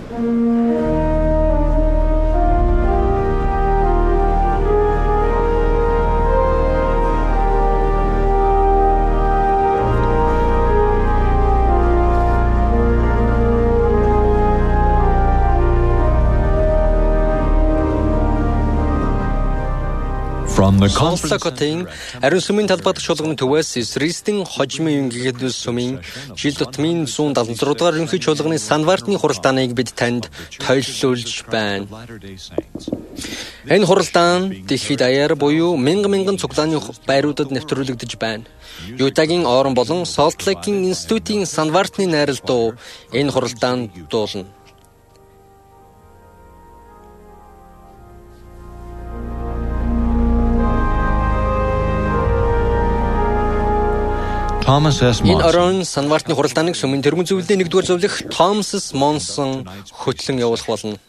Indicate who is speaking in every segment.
Speaker 1: Сонсоготын ариун сүмийн талбайд чуулганы төвөөс Эсристийн хожимын гэгдэл сүмийн жил тутмын 176 дугаар ерөнхий чуулганы Санвартны хуралдааныг бид танд тойлуулж байна. Энэ хуралдаан дэлхийд даяар буюу мянган цуглааны байруудад нэвтрүүлэгдэж байна. Ютагийн орон болон Солт Лейкийн институтийн Санвартны найрал дуу энэ хуралдаанд дуулна. Энэ орон Санвартны хуралдааныг сүмийн тэргүүн зөвлөлийн 1-р зөвлөх Томас Монсон хөтлөн явуулах болно.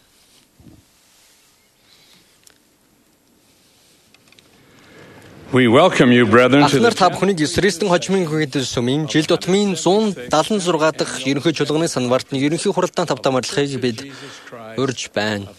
Speaker 2: We welcome you, brethren, to
Speaker 1: Ахнаар та бүхнийг Эсристийн хожимын гэгдэл сүмийн жил тутмын 176 дахь ерөнхий чуулганы Санвартны ерөнхий хуралдаан тавтам арилгахыг бид урьж байна.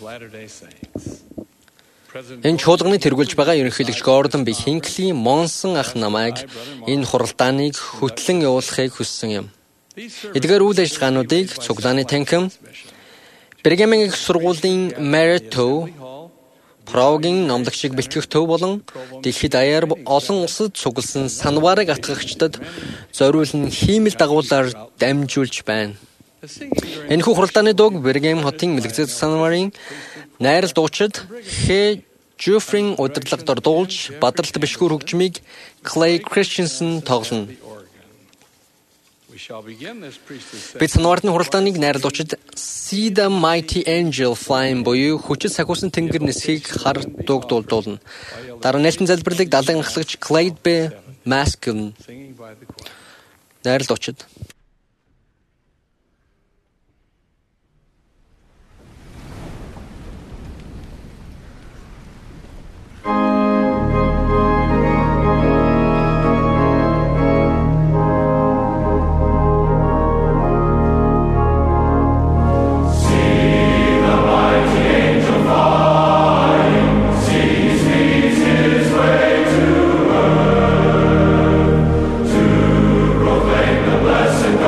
Speaker 1: Энэ чуулганы тэргүүлж байгаа ерөнхийлөгч Гордон B. Хинкли Монсон ах намайг энэ хуралдааныг хөтлөн явуулахыг хүссэн юм. Эдгээр үйл ажиллагаануудыг цуглааны танхим, Бергамын их сургуулийн Марито, Прагийн номлогчийг бэлтгэх төв болон дэлхийд даяар олон улсад цугласан санварыг атгагчдад зориулсан хиймэл дагуулаар дамжуулж байна. Энэхүү хуралдааны дууг Бергам хотын мэлэгзэл санварын найрал дуучид Хэ Жуфрин удирдлага дор дуулж бадралт бишгүүр хөгжмийг Clay Christensen тоглоно. Бид Санвартны хуралдааныг найрал дуучид See the Mighty Angel Flying буюу хүчит сахиусан тэнгэр нисхийг хар дууг дуулна. Дараа нээлтэн залбирлыг далайн анхлагч Clyde B. Maskell найрал дуучид
Speaker 3: Blessed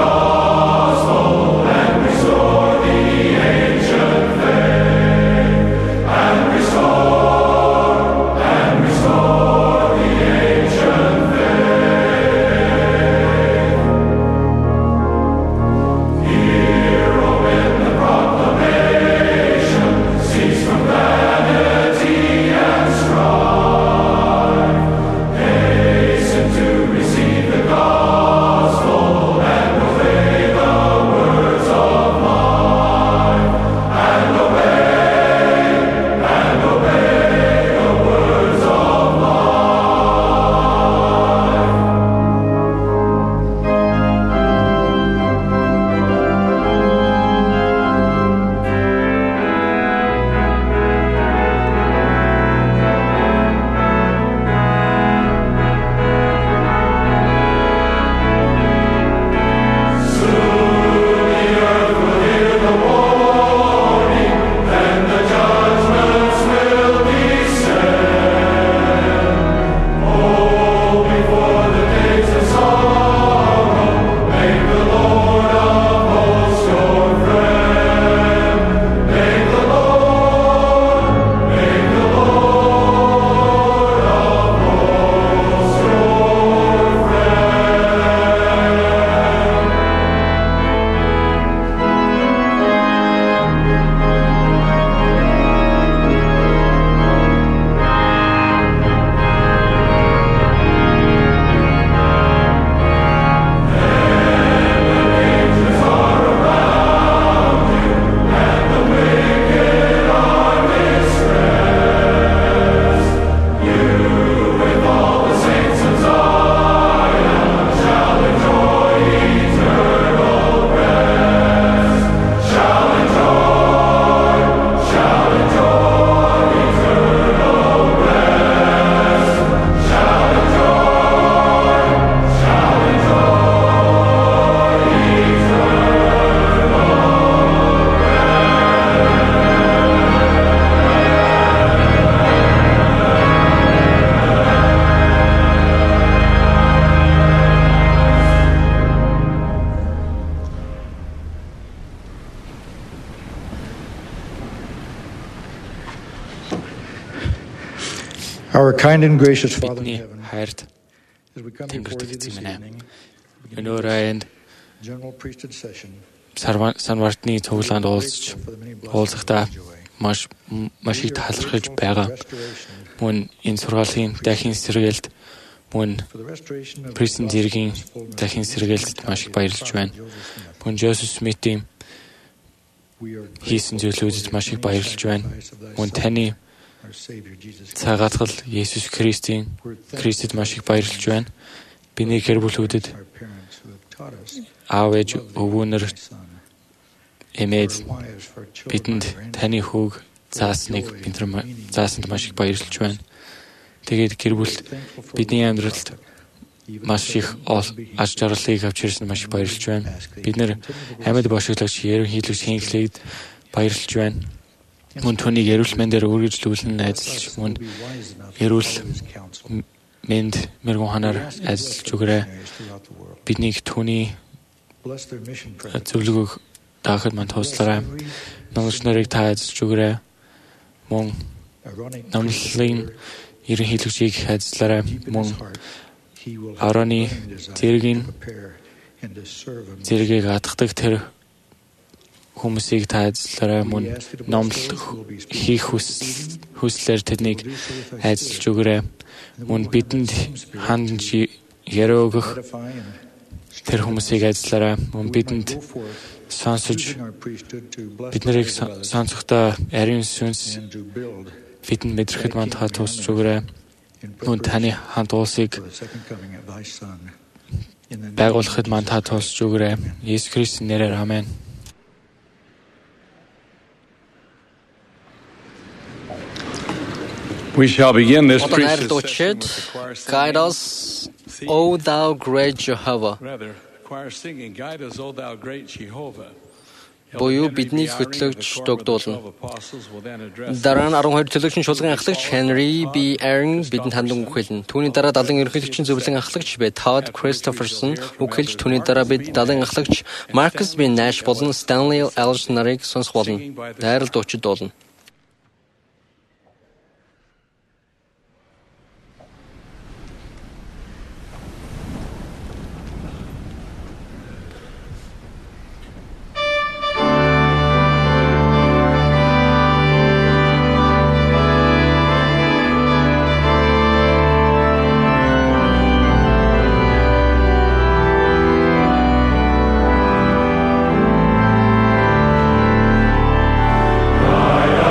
Speaker 3: Our kind and gracious Father in
Speaker 4: Бидний
Speaker 3: heaven,
Speaker 4: хайрт
Speaker 3: as we come
Speaker 4: Тэнгэр
Speaker 3: before you
Speaker 4: тэгсэн
Speaker 3: this
Speaker 4: юм байна.
Speaker 3: evening,
Speaker 4: Өнөөдөр энд
Speaker 3: general priesthood session,
Speaker 4: Санвартны цуглаанд уулзахдаа маш их талархаж байгаа. Мөн энэ сургаалын дахин сэргээлт мөн Престон зэргийн дахин сэргээлтэд маш их баярлаж байна. Мөн Жозеф Смитийн хийсэн зүйлүүдэд маш их баярлаж байна. Мөн таны цагаатгал Есүс Христэд маш их баярлаж байна. Биний гэр бүлүүдэд аав ээж өвгөнөр эмээд бидэнд таны хүүг заасанд маш их баярлаж байна. Тэгээд гэр бүл бидний амьдралд маш их аж жаргалыг авч ирсэн маш их баярлаж байна. Бид нэр амьд бошиглагч, ерөнхийлөгч Хинклейд баярлаж байна. Мөн түүнийг эрүүл мэндээр үргэлжлүүлэн ажиллаж, мөн эрүүл мэнд мэрэгэн ханаар ажиллаж өгөөрэй. Биднийг түүний зөвлөгөөг даахад манд туслаарай. Номлогч нарыг та ажиллаж өгөөрэй. Мөн номлолын ерөнхийлөгчийг ажиллаарай. Мөн Ароны зэргийг атгадаг тэр хүмүүсийг та ажиллаарай. Мөн номлол хийх хүслээр тэднийг ажиллаж өгөөрэй. Мөн бидэнд хандж яриа өгөх тэр хүмүүсийг ажиллаарай. Мөн бидэнд сонсож бид нарыг сонсохдоо ариун сүнс бидэнд мэдрэхэд манд тусч өгөөрэй. Мөн таны хамт улсыг байгуулахад манд тусч өгөөрэй. Есүс Христосийн нэрээр аамен.
Speaker 2: We shall begin this
Speaker 1: priesthood
Speaker 2: priesthood
Speaker 1: session. Guide us, O thou great Jehovah.
Speaker 2: Rather, choir singing, guide us, O thou great Jehovah.
Speaker 1: Буюу бидний хөтлөгч дugдуулна. Дараа нь 12 төлөгчийн шулгын ахлагч Henry B. Aaron бидэнд хандан үг хэлнэ. Түүний дараа далайн ерөнхийлөгчийн зөвлөн ахлагч бэ Todd Christopherson үг хэлж түүний дараа бид далайн ахлагч Marcus B. Nash болон Stanley Ellis нарыг сонсох болно. Дайрал дуучид дуулна.
Speaker 5: Guide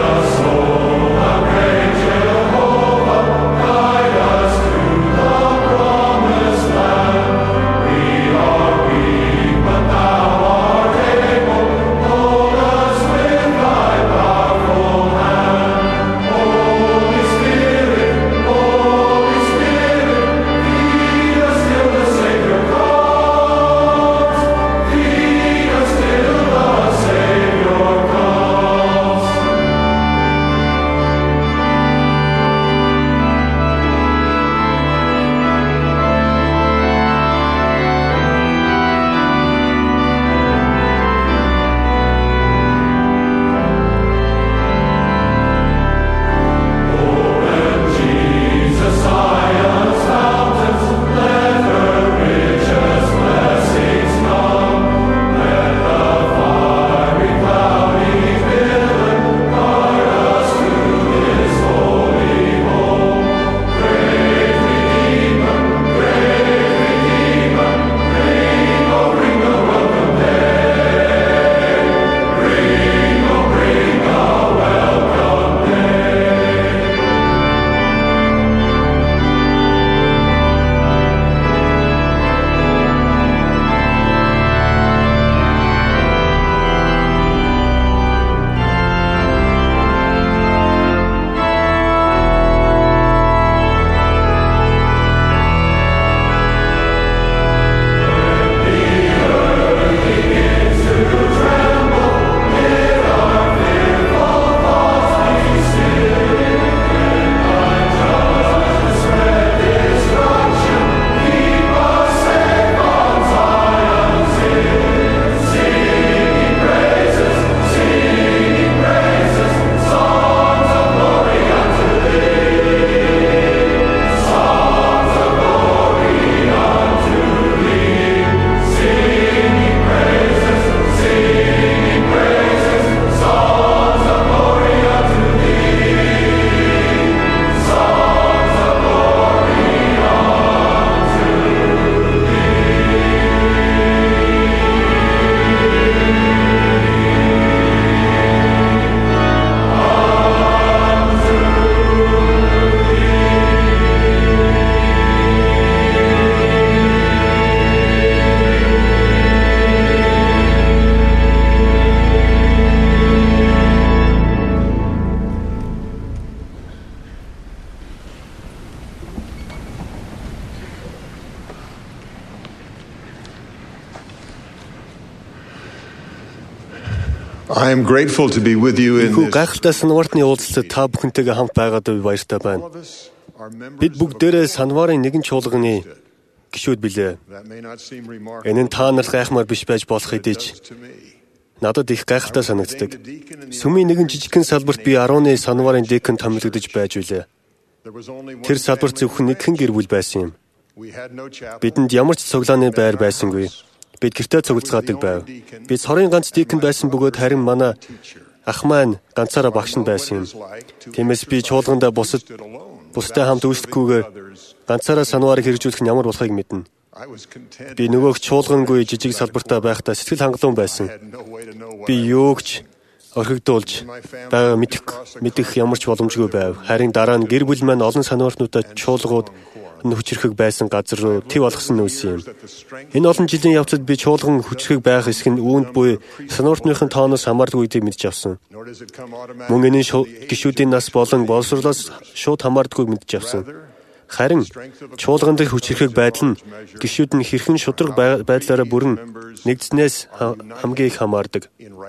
Speaker 5: I am grateful to be with you in this.
Speaker 6: Гайхалтай санваартны уулзалт та бүхэнтэйгээ хамт байгаад баяртай байна. Бид бүгдээрээ санваарын нэгэн чуулганы гишүүд билээ. Энэ нь та нарт гайхмаар биш байж болох хэдий ч надад их гайхалтай санагддаг. Сүмийн нэгэн жижигхэн салбарт би 10-ны санваарын декан томилогдож байж билээ. Тэр салбарт зөвхөн нэгэн гэр бүл байсан юм. Бидэнд ямар ч цуглааны байр байсангүй. Бид гэртээ цуглацгаадаг байв. Бид сорын ганц декан байсан бөгөөд харин манай ах маань ганцаараа багш нь байсан юм. Тиймээс би чуулгандаа бусдад хамт үйлчлэхгүйгээр ганцаараа санварыг хэрэгжүүлэх нь ямар болохыг мэднэ. Би нөгөөх чуулгангүй жижиг салбартаа байхдаа сэтгэл хангалуун байсан. Би юугч орхигдуулж байгаа мэдэх ямар ч боломжгүй байв. Харин дараа нь гэр бүл маань олон санваартнуудад чуулгууд хүчрхэг байсан газар руу төв болгосон нүүсэн юм. Энэ олон жилийн явцад би чуулган хүчрхэг байх эсэх нь үүнд буй санваартныхын тооноос хамаардаг гэдгийг мэдж авсан. Мөн энэ гишүүдийн нас болон боловсруулаас шууд хамаардаггүй мэдж авсан. Харин чуулган дэх хүчрхэг байдал нь гишүүд нь хэрхэн шудраг байдлаараа бүрэн нэгдснээс хамгийн их хамаардаг.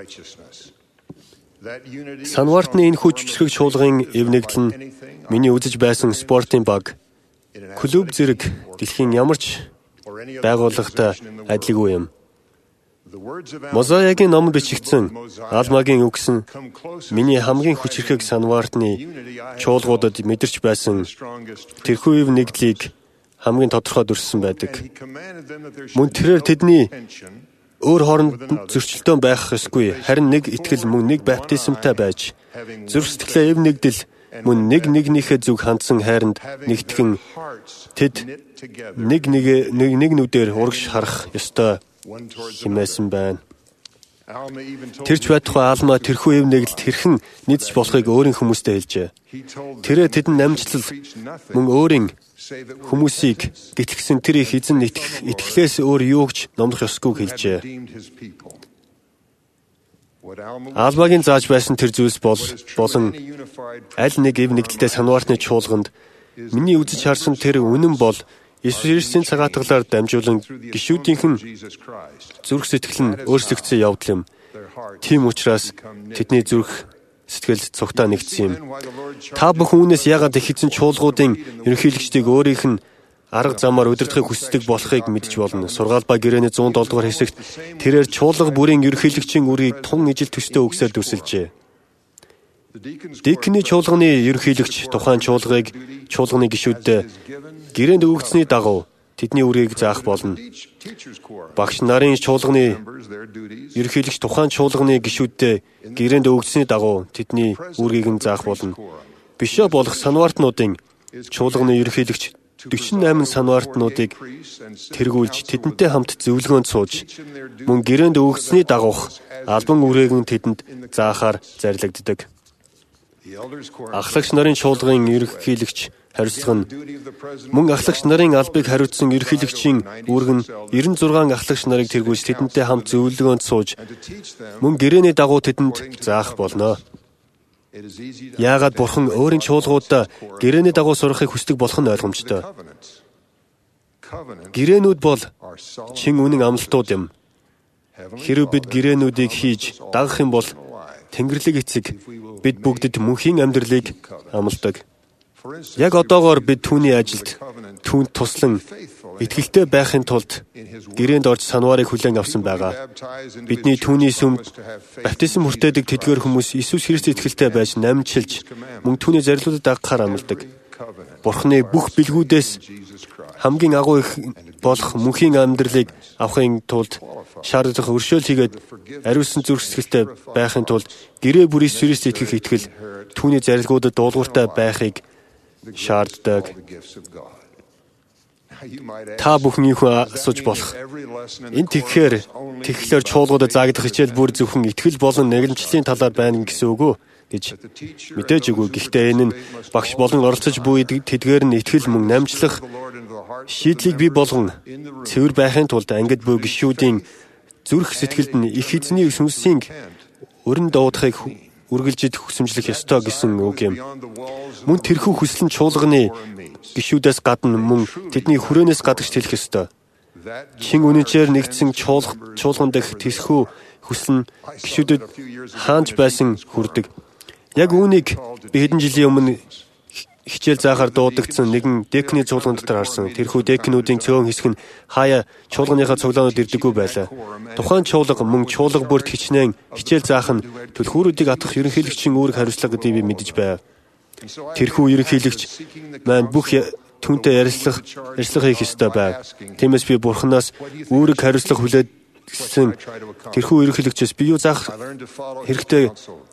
Speaker 6: Санваартны энэ хүчрхэг чуулган эвнэгдэл нь миний үзэж байсан спортын баг, клуб зэрэг дэлхийн ямар ч байгууллагатай адилгүй юм. Мозаигийн номонд бичигдсэн Алмагийн үгс нь миний хамгийн хүчрхэг санваартны чуулгуудад мэдэрч байсан тэрхүү ив нэгдлийг хамгийн тодорхой дүрссэн байдаг. Мөн тэрээр тэдний өөр хооронд зөрчилдөөн байх ёсгүй, харин нэг итгэл мөн нэг баптизмтай байж зүрх сэтгэлээ ив нэгдэл мөн нэгнийхээ зүг хандсан хайранд нэгтгэн тэд нэг нүдээр урагш харах ёстой хэмээсэн байна. Тэрч байтугай Алма тэрхүү эв нэгдэлд хэрхэн нийцж болохыг өөрийн хүмүүстэй хэлжээ. Тэрээ тэдэнд намжлал мөн өөрийн хүмүүсийг гитгсэн тэр их эзэн итгэлээс өөр юугч номлох ёсгүй хэлжээ. Албагийн зааж байсан тэр зүйлс болон аль нэг эв нэгдэлтэй санваартны чуулганд миний үзэж харсан тэр үнэн бол Иесус Христосийн цагаатгалаар дамжуулан гишүүдийнх нь зүрх сэтгэл нь өөрчлөгдсөн явдал юм. Тийм учраас тэдний зүрх сэтгэл цугтаа нэгдсэн юм. Та бүхэн үүнээс яагаад их эзэн чуулгуудын ерөнхийлөгчдийг өөрийнх нь арга замаар удирдахыг хүсдэг болохыг мэдж болно. Сургаал ба гэрээний 107 дугаар хэсэгт тэрээр чуулга бүрийн ерөнхийлөгчийн үрийг тун ижил төстэй үгсээр дүрсэлжээ. Деканы чуулганы ерөнхийлөгч тухайн чуулганы гишүүддээ гэрээнд өгөгдсөний дагуу тэдний үрийг заах болно. Багш нарын чуулганы ерөнхийлөгч тухайн чуулганы гишүүддээ гэрээнд өгөгдсөний дагуу тэдний үрийг нь заах болно. Бишөө болох санваартнуудын чуулганы ерөнхийлөгч 48 санваартнуудыг тэргүүлж тэдэнтэй хамт зөвлөгөөнд сууж мөн гэрээнд өгөгдсөний дагуух албан үрийг нь тэдэнд заахаар зарлагддаг. Ахлагч нарын чуулгын ерөнхийлөгч хариуцлага нь мөн ахлагч нарын албыг хариуцсан ерөнхийлөгчийн үүрэг нь 96 ахлагч нарыг тэргүүлж тэдэнтэй хамт зөвлөгөөнд сууж мөн гэрээний дагуу тэдэнд заах болно. Яагаад Бурхан өөрийн чуулгуудаа гэрээний дагуу сурахыг хүсдэг болох нь ойлгомжтой. Гэрээнүүд бол чин үнэн амлалтууд юм. Хэрэв бид гэрээнүүдийг хийж дагах юм бол Тэнгэрлэг эцэг бид бүгдэд мөнхийн амьдралыг амладаг. Яг одоогоор бид түүний ажилд түүнд туслан итгэлтэй байхын тулд гэрээнд орж санварыг хүлээн авсан байгаа. Бидний түүний сүмд баптизм хүртээдэг тэдгээр хүмүүс Иесус Христэд итгэлтэй байж намжилж мөн түүний зарилуудад дагахаар амладаг. Бурхны бүх бэлгүүдээс хамгийн агуу их болох мөнхийн амьдралыг авахын тулд шаардлагатай өршөөл хийгээд ариусан зүрх сэтгэлтэй байхын тулд гэрээ бүр Иесус Христэд итгэх итгэл түүний зарилгуудад дуулууртай байхыг шаарддаг. Та бүхэн юу асууж болох? Энэ тэгэхээр чуулгуудад заагдах хичээл бүр зөвхөн итгэл болон нэгэнчлийн талаар байна гэсэн үг үү гэж мэдээж үгүй. Гэхдээ энэ нь багш болон оролцож буй тэдгээр нь итгэл мөн намжлах шийдлийг бий болгон цэвэр байхын тулд ангид буй гишүүдийн зүрх сэтгэлд нь их эзний сүнсийн өрн дуудахыг үргэлжид хүсэмжлэх ёстой гэсэн үг юм. Мөн тэрхүү хүслэн чуулганы гишүүдээс гадна мөн тэдний хүрээнээс гадагш тэлэх ёстой. Чин үнэнчээр нэгдсэн чуулган дэх тэрхүү хүсэл нь гишүүдэд хаанч байсан хүрдэг. Яг үүнийг би хэдэн жилийн өмнө хичээл заахаар дуудагдсан нэгэн декний чуулган дотор харсан. Тэрхүү декнүүдийн цөөн хэсэг нь хаяа чуулганыхаа цуглаанууд ирдэггүй байлаа. Тухайн чуулга мөн чуулга бүрт хичнээн хичээл заах нь түлхүүрүүдийг атгах ерөнхийлөгчийн үүрэг хариуцлага гэдгийг би мэдэж байв. Тэрхүү ерөнхийлөгч маань бүх түүнтэй ярилцлах хийх ёстой байв. Тиймээс би Бурханаас үүрэг хариуцлага хүлээсэн тэрхүү ерөнхийлөгчөөс би юу заах хэрэгтэй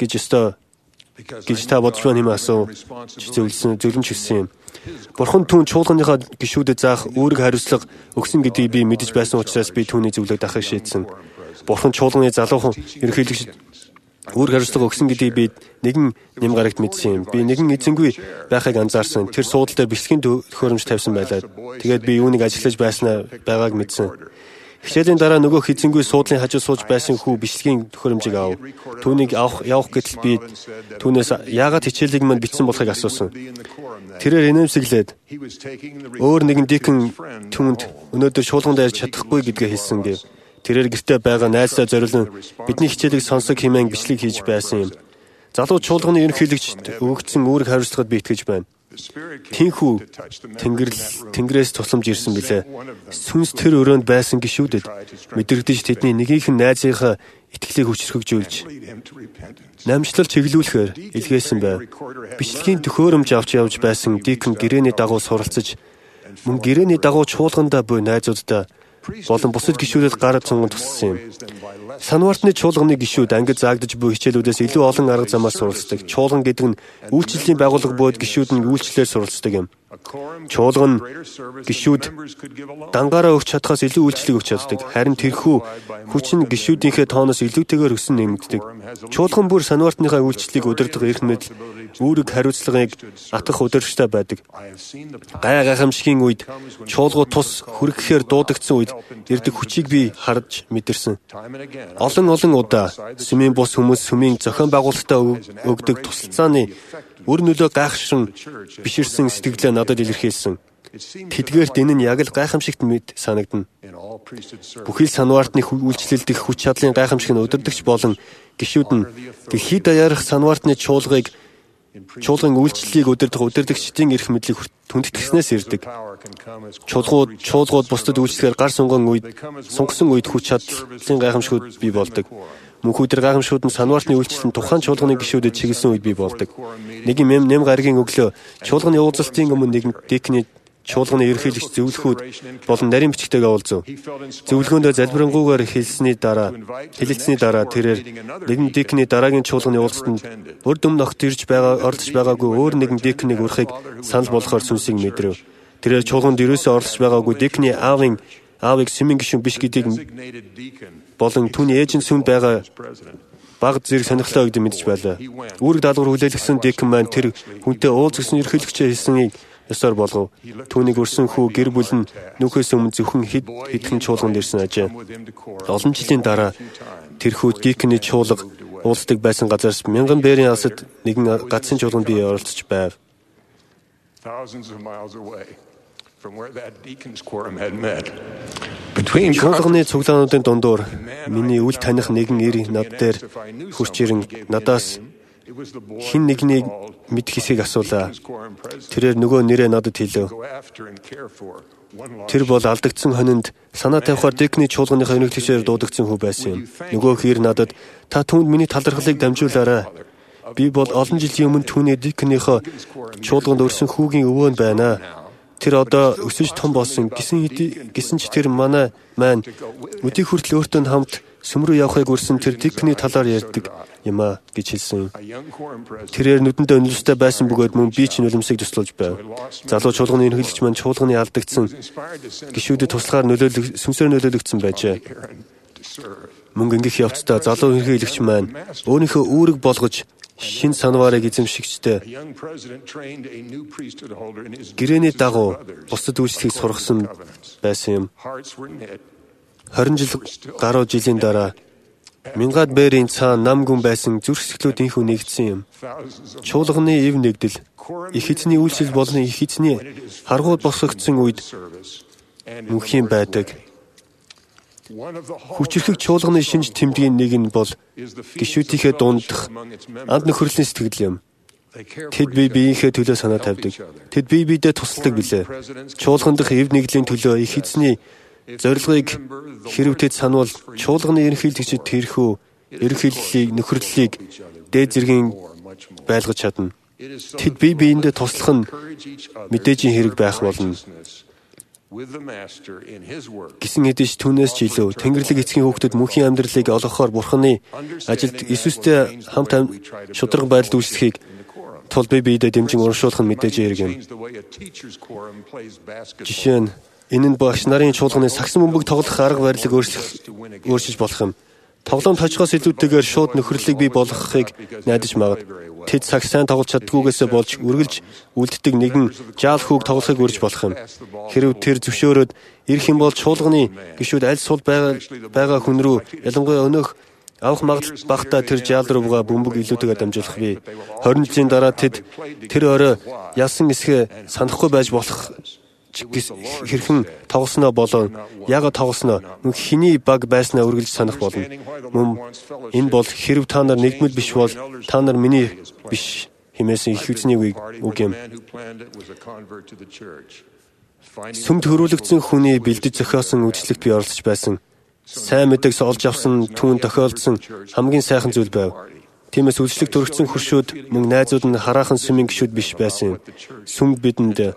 Speaker 6: гэж та бодож байна юм асуу зөвлөмж өгсөн юм. Бурхан түүн чуулганыхаа гишүүдэд заах үүрэг хариуцлага өгсөн гэдгийг би мэдэж байсан учраас би түүний зөвлөгөөд ахыг шийдсэн. Бурхан чуулганы залуухан ерөнхийлөгчд үүрэг хариуцлага өгсөн гэдгийг би нэгэн нэм гарагт мэдсэн юм. Би нэгэн эзэнгүй байхыг анзаарсан. Тэр суудлын дээр бичлэгийн төхөөрөмж тавьсан байлаа. Тэгээд би юуныг ажиглаж байгааг мэдсэн. Хичээлийн дараа нөгөө эзэнгүй суудлын хажуу сууж байсан хүү бичлэгийн төхөөрөмжийг авав. Түүнийг явах гэтэл би түүнээс яагаад хичээлийг мань бичсэн болохыг асуусан. Тэрээр инээмсэглээд өөр нэгэн дикэн түүнд өнөөдөр шуулганд ярьж чадахгүй гэдгээ хэлсэн гэв. Тэрээр гэртээ байгаа найзтай зориулан бидний хичээлийг сонсог хэмээн бичлэг хийж байсан юм. Залуу чуулганы ерөнхийлөгчд өгөгдсөн үүрэг хариуцлагад би итгэж байна. Тинхүү Тэнгэрээс тусламж ирсэн билээ. Сүнс тэр өрөөнд байсан гишүүдэд мэдрэгдэж тэдний нэгийнх нь найзынхаа итгэлийг хүчрхэгжүүлж намжлал чиглүүлэхээр илгээсэн байв. Бичлэгийн төхөөрөмж авч явж байсан дикэн гэрээний дагуу суралцаж мөн гэрээний дагуу чуулгандаа буй найзуудтай болон бусад гишүүдэд гар цунган туссан юм. Санвартны чуулганы гишүүд ангид заагдаж буй хичээлүүдээс илүү олон арга замаар суралцдаг. Чуулган гэдэг нь үйлчлэлийн байгууллага бод гишүүд нь үйлчлэлээр суралцдаг юм. Чуулган гишүүд дангаараа өгч чадхаас илүү үйлчлэг өгч чаддаг. Харин тэрхүү хүч нь гишүүдийнхээ тооноос илүүтэйгээр өсөн нэмэгддэг. Чуулган бүр санвартныхаа үйлчлэлийг удирдах эрх мэдэл үүрэг хариуцлагыг атгах удирдагчтай байдаг. Гайхамшигын үед чуулгууд тус хүргэхээр дуудагдсан үед ирдэг хүчийг би харж мэдэрсэн. Олон удаа сүмийн бус хүмүүс сүмийн зохион байгуулалтаа өгдөг тусалцааны үр нөлөө гайхшин биширсэн сэтгэлээ надад илэрхийлсэн. Тэдгээрт энэ нь яг л гайхамшигт мэд санагдана. Бүхэл санвартны үйлчлэл дэх хүч чадлын гайхамшиг нь удирдагч болон гишүүд нь дэлхийд даяарх санвартны чуулган үйлчлэлийг удирдах удирдагчдын эрх мэдлийг хүндэтгэснээс ирдэг. Чуулгууд бусдад үйлчлэхээр гар сунгасан үед хүч чадлын гайхамшигуд бий болдог. Мөнхүүдэр гайхамшигуд нь санвартны үйлчлэл нь тухайн чуулганы гишүүдэд чиглэсэн үед бий болдог. Нэгэн нэм гаригийн өглөө чуулганы уулзалтын өмнө нэгэн декний чуулганы ерөнхийлөгч зөвлөхүүд болон нарийн бичгтэйгээ уулзав. Зөвлөгөөндөө залбирангуйгаар хэлэлцсэний дараа тэрээр нэгэн декний дараагийн чуулганы уулзалтанд урд өмнө огт орж байгаагүй өөр нэгэн декнийг урахыг санал болгохоор сүнсийг мэдрэв. Тэрээр чуулганд ерөөсөө оролцож байгаагүй декний аавыг сүмийн гишүүн биш гэдгийг болон түүний ээжийн сүмд байгаа баг зэрэг сонирхлоо гэдгийг мэдэж байлаа. Үүрэг даалгавар хүлээлгэсэн декэн маань тэр хүнтэй уулзсан ерөнхийлөгчөө хэлсэнийг ёсоор болгов. Түүнийг өрсөн хүү гэр бүл нь нүхээс өмнө зөвхөн хэдхэн чуулганд ирсэн ажээ. Олон жилийн дараа тэрхүү декний чуулга уулздаг байсан газраас 1000 бээрийн алсад нэгэн гацсан чуулганд би оролцож байв. Чуулганы цуглаануудын дундуур миний үл таних нэгэн ир над дээр хурч ирэн надаас хин нэгний мэд хэсгийг асуулаа. Тэрээр нөгөө нэрээ надад хэлв. Тэр бол алдагдсан хонинд санаа тавихаар декний чуулганыхаа ерөнхийлөгчөөр дуудагдсан хүү байсан юм. Нөгөө хэр надад та түүнд миний талархлыг дамжуулаарай. Би бол олон жилийн өмнө түүний декнийхөө чуулганд өрсөн хүүгийн өвөө нь байна. Тэр одоо өсөж том болсон гэсэн ч тэр манай маань өдий хүртэл өөртөө хамт сүм рүү явахыг өрсөн тэр декний талаар ярьдаг юм а гэж хэлсэн. Тэрээр нүдэндээ өнлөстэй байсан бөгөөд мөн би ч нулимсыг туслуулж байв. Залуу чуулганы ерөнхийлөгч маань чуулганы алдагдсан гишүүдэд туслахаар сүнсээр нөлөөлөгдсөн байжээ. Мөн ингэх явцдаа залуу ерөнхийлөгч маань өөрийнхөө үүрэг болгож шин санварыг эзэмшигчтэй гэрээний дагуу бусдад үйлчлэхийг сургасан байсан юм. 20 жил гаруй жилийн дараа Мянгад бээрийн цаана нам гүн байсан зүрх сэтгэлүүд инхүү нэгдсэн юм. Чуулганы ив нэгдэл, их эзний үйлчлэл болон их эзний харгууд босгогдсон үед мөнхийн байдаг. Хүчирхэг чуулганы шинж тэмдгийн нэг нь бол гишүүдийнхээ дундх анд нөхөрлийн сэтгэл юм. Тэд бие биенийхээ төлөө санаа тавьдаг. Тэд бие биедээ тусалдаг билээ. Чуулган дах эв нэглийн төлөө их эзний зорилгыг хэрэв тэд санвал чуулганы ерөнхийлөгчид тэрхүү ерөнхийллийг нөхөрлөлийг дээд зэргийн байлгаж чадна. Тэд бие биендээ туслах нь мэдээжийн хэрэг байх болно. Гисэн хэдиж түүнээс ч илүү Тэнгэрлэг эцгийн хүүхдэд мөнхийн амьдралыг олгохоор Бурханы ажилд Иесустэй хамт шударга байдалд үйлчлэхийг тул бие биедээ дэмжин урамшуулах нь мэдээж хэрэг юм. Жишээ нь энэ нь багш нарын чуулганы сагсан бөмбөг тоглох арга барилыг өөрчилж болох юм. Тоглоом тожгоос илүүтэйгээр шууд нөхөрлөлийг бий болгохыг найдаж магад. Тэд сагс сайн тоглож чаддгүйгээсээ болж үргэлж үлддэг нэгэн жаал хүүг тоглохыг урьж болох юм. Хэрв тэр зөвшөөрөөд ирэх юм бол чуулганы гишүүд аль сул байгаа хүн рүү ялангуяа өнөөх авах магадлал багтаа тэр жаал руугаа бөмбөг илүүтэйгээр дамжуулах бий. 20 жилийн дараа тэд тэр орой ялсан эсхэ санахгүй байж болох хэрхэн тоглосноо болоо яагаад тоглосноо хэний баг байснаа үргэлж санах болно. Мөн энэ бол хэрв та нар нэгдмэл биш бол та нар миний биш хэмээсэн их эзний үг юм. Сүмд хөрвүүлэгдсэн хүний бэлдэж зохиосон үйлчлэгт би оролцож байсан. Сайн мэдээс олж авсан түүн тохиолдсон хамгийн сайхан зүйл байв. Тиймээс үйлчлэгт төрөгцсөн хөршүүд мөн найзууд нь хараахан сүмийн гишүүд биш байсан юм. Сүмд бидэнд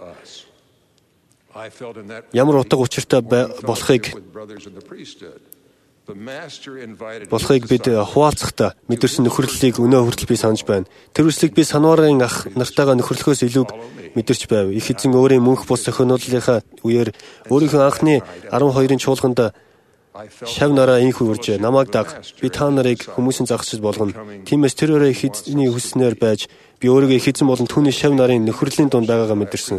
Speaker 6: ямар утга учиртай болохыг бид хуваалцахдаа мэдэрсэн нөхөрлөлийг өнөө хүртэл би санаж байна. Тэр үслийг би санварын ах нартайгаа нөхөрлөхөөс илүү мэдэрч байв. Их эзэн өөрийн мөнх бус зохиолууллынхаа үеэр өөрийнхөө анхны 12-ын чуулганд шав нараа инхүү урьж намайг даг. Би та нарыг хүмүүсийн загасч болгоно. Тиймээс тэр өрөө их эзний хүснээр байж би өөрийгөө их эзэн болон түүний шав нарын нөхөрлийн дунд байгаагаа мэдэрсэн.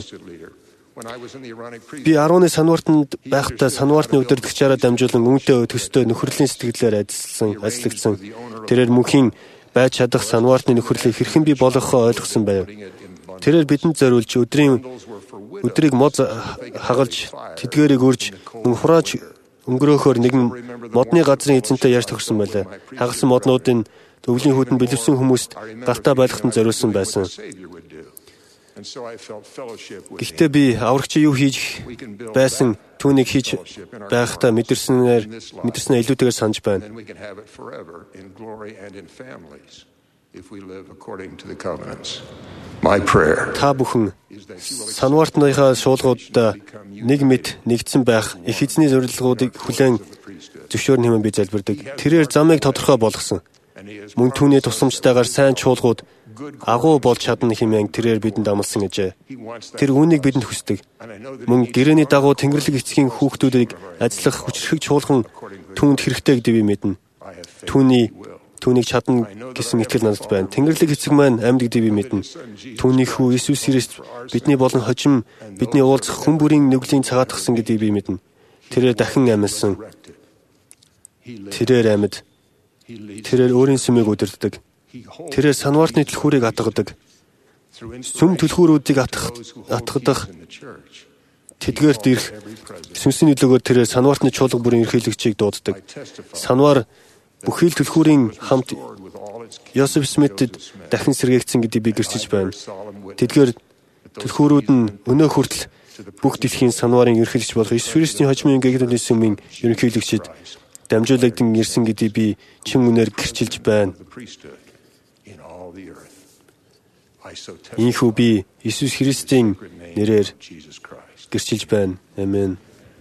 Speaker 6: Би 10-ны санвартанд байхдаа санвартны удирдагчаараа дамжуулан үүнтэй төстэй нөхөрлийн сэтгэлээр ажиллагдсан. Тэрээр мөнхийн байж чадах санвартны нөхөрлийг хэрхэн би болгохоо ойлгосон байв. Тэрээр бидэнд зориулж өдрийг мод хагалж тэдгээрийг үрж мөн хурааж өнгөрөөхөөр нэгэн модны газрын эзэнтэй ярьж төгссөн байлаа. Хагасан моднуудын өвлийн хүүдэн бэлэвсэн хүмүүст галтаа байлгахад зориулсан байсан. Гэхдээ би аврагч юу хийж байсан түүнийг хийж байхдаа мэдэрснээр илүүтэйгээр санаж байна. Та бүхэн санвартныхаа шуулгуудад нэг мэд нэгдсэн байх их эзний зорилгоодыг хүлээн зөвшөөрнө хэмээн би залбирдаг. Тэрээр замыг тодорхой болгосон. Мөн түүний тусламжтайгаар сайн чуулгууд агуу болж чадна хэмээн тэрээр бидэнд амласан гэжээ. Тэр үүнийг бидэнд хүсдэг. Мөн гэрээний дагуу Тэнгэрлэг эцгийн хүүхдүүдийг ажиллах хүчрхэг чуулган түүнд хэрэгтэй гэдэг би мэднэ. Түүнийг чадна гэсэн итгэл надад байна. Тэнгэрлэг эцэг маань амьд гэдэг би мэднэ. Түүний хүү Иесус Христ бидний болон хожим бидний уулзах хүн бүрийн нүглийн цагаатгсан гэдгийг би мэднэ. Тэрээр дахин амьсан. Тэрээр амьд. Тэрээр өөрийн сүмийг удирддаг. Тэрээр санвартны түлхүүрийг атгадаг. Сүм түлхүүрүүдийг атгадах тэдгээрт ирэх сүнсний нөлөөгөөр тэрээр санвартны чуулга бүрийн ерөнхийлөгчийг дууддаг. Санвар бүхий л түлхүүрийн хамт Йосеф Смитэд дахин сэргээгдсэн гэдгийг би гэрчилж байна. Тэдгээр түлхүүрүүд нь өнөө хүртэл бүх дэлхийн санварын ерөнхийлөгч болох Иесус Христийн хожимын гэгдлийн сүмийн ерөнхийлөгчд дамжуулагдсан ирсэн гэдгийг би чин үнээр гэрчилж байна. Ийхүү би Иесус Христийн нэрээр гэрчилж байна. Амен.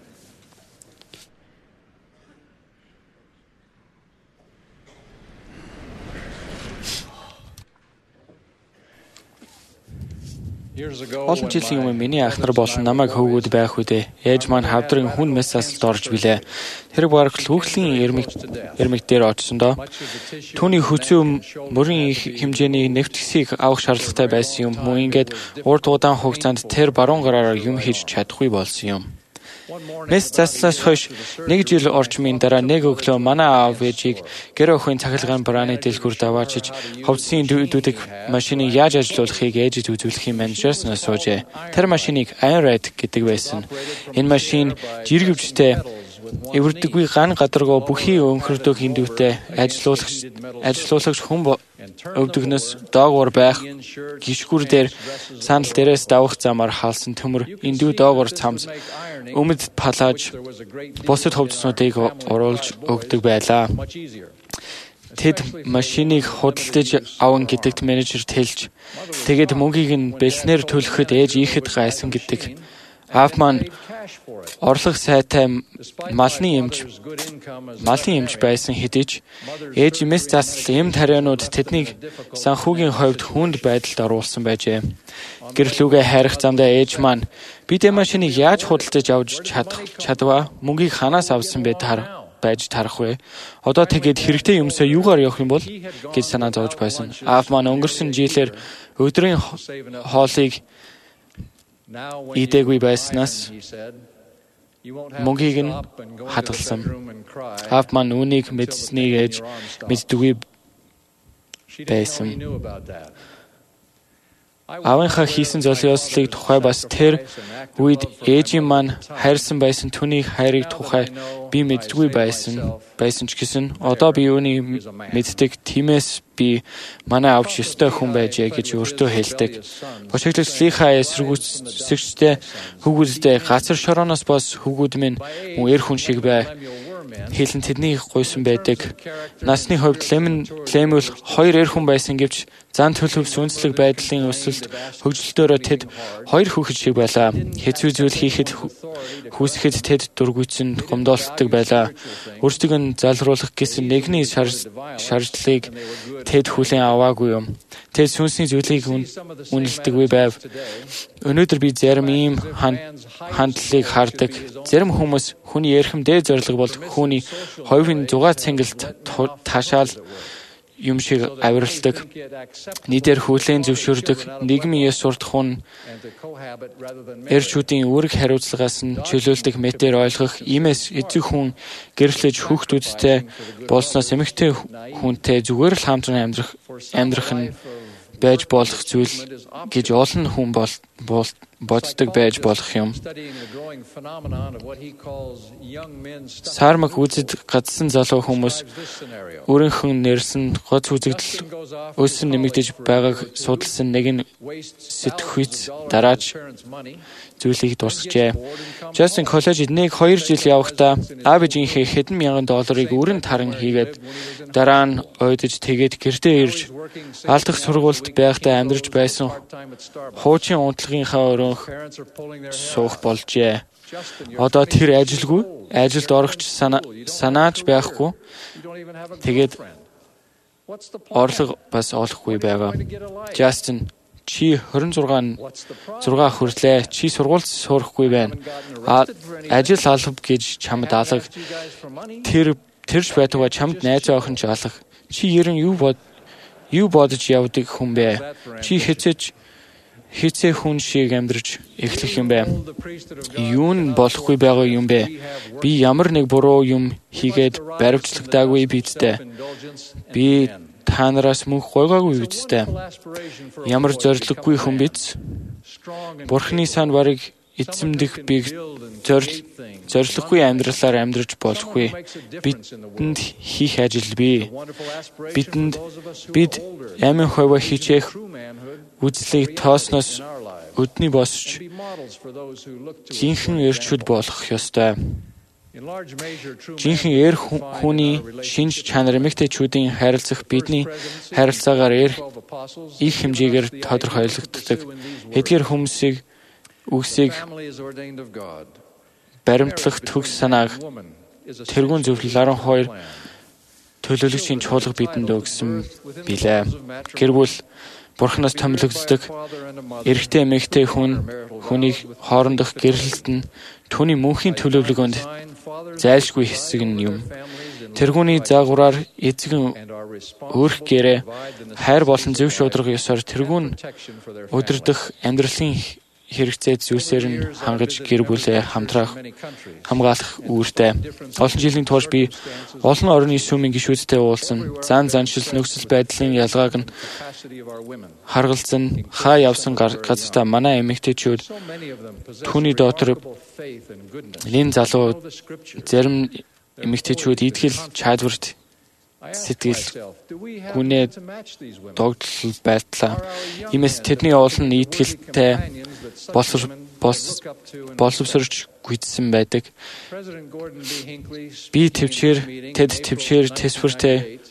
Speaker 4: Олон жилийн өмнө миний ах нар болон намайг хөвгүүд байх үедээ ээж маань хавдрын хүн мэс асалд орж билээ. Тэр бараг хүүхлийн эрмэг дээр очсондоо түүний хүзүү мөрийн их хэмжээний нэвтгсийг авах шаардлагатай байсан юм. Мөн ингээд урт удаан хугацаанд тэр баруун гараараа юм хийж чадахгүй болсон юм. Мэс заслаас хойш 1 жил орчмын дараа нэг өглөө манай аав ээжийг гэр охин цахилгаан барааны дэлгүүр даваачиж ховцсын дүүдэг машиныг яаж ажилуулахыг ээжид үзүүлэхийн менежерс насуужээ. Тэр машиныг Iron Red гэдэг байсан. Энэ машин жиргэвчтэй эвэрдэггүй ган гадаргуу бүхий өнхөрдөг хиндүүтэй ажилуулагч хүн өвдөгнөөс доогуур байх гişгүр дээр санал дээрээс давах замаар хаалсан төмөр индүү доогуур цамц өмд палааж бусад хөвдснүүдийг оруулж өгдөг байлаа. Тэд машиныг худалдаж аван гэдэгт менежерт хэлж, тэгээд мөнгийг нь бэлснээр төлөхөд ээж ихэд гайсан гэдэг. Аав маань орлого сайтай малын эмч байсан хэдий ч ээж эмээс засал эм тарианууд тэднийг санхүүгийн хувьд хүнд байдалд оруулсан байжээ. Гэрлүүгээ хайрах замдаа ээж маань бид машиныг яаж худалдаж авч чадваа? Мөнгийг ханаас авсан байж тарах вэ? Одоо тэгээд хэрэгтэй юмсаа юугаар явах юм бол гэж санаа зовж байсан. Аав маань өнгөрсөн жилээр өдрийн хоолыг идээгүй байснаас мөнгийг нь хадгалсан. Аав маань үүнийг мэдсэнийг ээж мэддэггүй байсан. Аавынхаа хийсэн золиослыг тухай бас тэр үед ээжийн маань хайрсан байсан түүний хайрыг тухай би мэддэггүй байсан ч гэсэн одоо би үүнийг мэддэг. Тиймээс би манай авч ёстой хүн байжээ гэж өөртөө хэлдэг. Бочигдлынхаа эсэргүүцэгчтэй хүүгүүдтэй газар шорооноос бос хүүгүүд минь мөн эр хүн шиг бай. Хэлэн тэдний гуйсан байдаг. Насны хувьд Лемүл 2 эр хүн байсан гэвч зан төлөв сүнслэг байдлын өсөлт хөгжөлтөөрөө тэд 2 хүүхэд шиг байлаа. Хэцүү зүйл хийхэд хүсэхэд тэд дургүйцэн гомдолтдог байлаа. Өөрсдийг нь залруулах гэсэн нэгний шаардлыг тэд хүлээн аваагүй юм. Тэд сүнсний зүйлийг үнэлдэггүй байв. Өнөөдөр би зарим ийм хандлалыг хардаг. Зарим хүмүүс хүний эрхэм дээд зорилго бол хүний ховийн зугаа цэнгэлд таашаал юм шиг авиралдаг, нийтээр хүлээн зөвшөөрдөг, нийгмийн ёс суртах нь эрчүүдийн үүрэг хариуцлагаас нь чөлөөлдөг мэтээр ойлгох, иймээс эцэг хүн гэрлэж хүүхдүүдтэй болсноос эмэгтэй хүнтэй зүгээр л хамтран амьдрах нь байж болох зүйл гэж олон хүн боддог байж болох юм. Сармаг үзэд гадсан залуу хүмүүс өөрийнхөө нэрсэн гоц үзэгдэл өссөн нэмэгдэж байгааг судалсан нэгэн сэтгүйц дараач зүйлийг дурсажээ. Justin коллежид 1-2 жил явахдаа аав ээжийнхээ хэдэн мянган долларыг өрн таран хийгээд дараа нь ойдож тэгээд гэртээ ирж алдах сургуульд байхдаа амьдарч байсан хуучин унтлагынхаа өрөөнх суух болжээ. Одоо тэр ажилд орохч санааж байхгүй. Тэгээд орлого бас олохгүй байгаа. Justin чи 26 хүрлээ. Чи сургуульд сурахгүй байна. Ажил алга гэж чамд алга. Тэрж байтугай чамд найз охин ч алга. Чи ерөн юу бодож явдаг хүн бэ? Чи хэцээ хүн шиг амьдарч эхлэх юм бэ? Юу нь болохгүй байгаа юм бэ? Би ямар нэг буруу юм хийгээд баривчлагдаагүй бидтэй. Би та нараас мөнх гойгоогүй бидтэй. Ямар зориггүй хүн биз? Бурхны сан барыг эзэмдэх бийг зориггүй амьдралаар амьдраж болохгүй. Бидэнд хийх ажил бий. Бид амин хойвоо хичээх үзлийг тоосноос өдний босч жинхэнэ эрчүүд болох ёстой. Жинхэнэ эр хүний шинж чанар эмэгтэйчүүдийн харилцах бидний харилцаагаар их хэмжээгээр тодорхойлогддог. Эдгээр хүмүүсийг үгсийг баримтлах төгс санааг тэргүүн зөвлөл 12 төлөөлөгчийн чуулга бидэнд өгсөн билээ. Гэр бүл Бурханаас томилогддог эрэгтэй эмэгтэй хүнийг хоорондох гэрлэлт нь түүний мөнхийн төлөвлөгөөнд зайлшгүй хэсэг нь юм. Тэргүүний загвараар эцэг нь өөрх гэрээ хайр болон зөв шударга ёсоор тэргүүн өдөрдох амьдралын хэрэгцээ зүйлсээр нь хангаж гэр бүлээ хамгаалах үүрэгтэй. Олон жилийн турш би олон орны сүмийн гишүүдтэй уулзсан. Заншил нөхцөл байдлын ялгааг нь харгалзан хаа явсан газартаа манай эмэгтэйчүүд түүний дотор лин залуу зарим эмэгтэйчүүд итгэл чадварт сэтгэл гүнээ догтлол байдлаа. Иймээс тэдний олон итгэлтэй боловсрч гүйцсэн байдаг. Би тэд төвчээр тэсвэртэй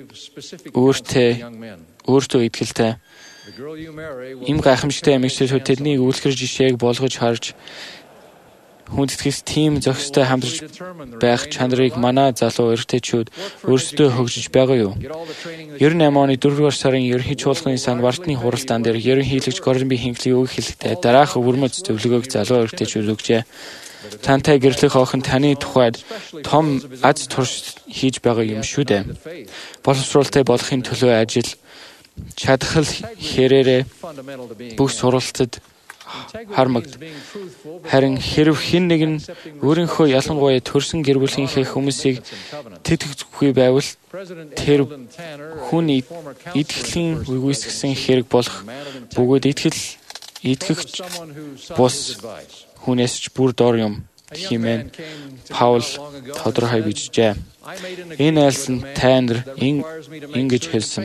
Speaker 4: өөртөө итгэлтэй. Им гайхамшигтай эмэгтэйчүүд тэдний үйлчлэр жишээг болгож харж хүндэтгэс тийм зохистой хамтарч байх чанарыг манай залуу эрэгтэйчүүд өөрсдөө хөгжиж байгаа юу? 98 оны 4-р сарын ерөнхий чуулганы сан Вартны хуралдаан дээр ерөнхийлөгч Гордон B. Хинкли үг хэлэхдээ дараах өвөрмөц зөвлөгөөг залуу эрэгтэйчүүд өгчээ. Тантай гэрлэх охин таны тухайд том аз турш хийж байгаа юм шүү дээ. Боловсруулалтай болохын төлөө ажил чадхал хэрээрээ бүх сурвалжид хармагд. Харин хэрв хэн нэг нь өөрийнхөө ялангуяа төрсэн гэр бүлийнхээ хүмүүсийг тэтгэхгүй байвал тэр хүн итгэлийн үгүйсгсэн хэрэг болох бөгөөд итгэгч бус хүнээс ч бүр дор юм хэмээн Паул тодорхой бичжээ. Энэ айлсан тайнэр ингэж хэлсэн.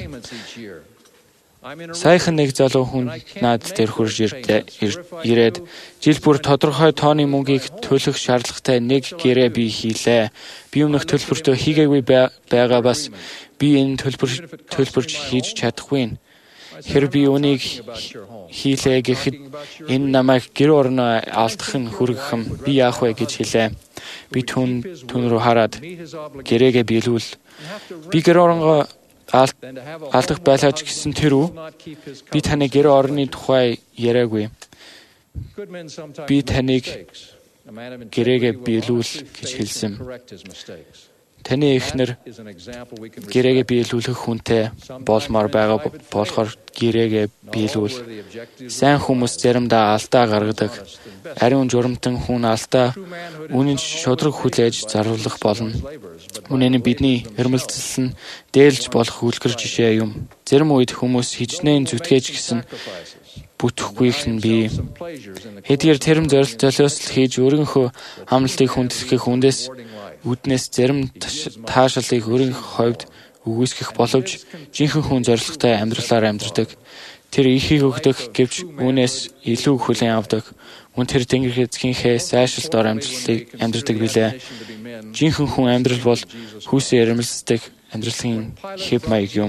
Speaker 4: Саяхан нэг залуу хүн наад дээр хурж ирээд жил бүр тодорхой тооны мөнгийг төлөх шаардлагатай нэг гэрээ би хийлээ. Би өмнөх төлбөртөө хийгээгүй байгаа бас би энэ төлбөрч хийж чадахгүй. Хэрэг би үнийг хийлээ гэхэд энэ намайг гэр орноо алдах нь хүргэх юм. Би яах вэ гэж хэлээ. Би түн рүү хараад гэрээгээ биелүүл. Би гэр оронгоо алдах байлаач гэсэн тэр үү? Би таны гэр орны тухай яриаггүй. Би таныг гэрээгээ биелүүл гэж хэлсэн. Таны эхнэр гэрээгээ биелүүлэх хүнтэй болмоор байгаа болохоор гэрээгээ биелүүл. Сайн хүмүүс заримдаа алдаа гаргадаг. Ариун журамтан хүн алдаа үнэн шудраг хүлээж заруулах болно. Үнэн нь бидний эрмэлзэл нь дээлж болох үлгэр жишээ юм. Зарим үед хүмүүс хичнээн зүтгэж гисэн бүтэхгүйх нь бий. Хэдийгээр тэрм золиослол хийж өөрийнхөө хамлалтыг хүндэтгэх үндээс үднээс зарим таашаалыг өөрийнхөө хувьд үгүйсгэх боловч жинхэнэ хүн зоригтой амьдралаар амьдардаг. Тэр ихийг өгдөг гэвч үүнээс илүү хүлээн авдаг. Мөн тэр Тэнгэр эзэнхээ сайшилт ор амьдардаг билээ. Жинхэнэ хүн амьдрал бол хүүсээ эрмэлздэг амьдралын хэв маяг юм.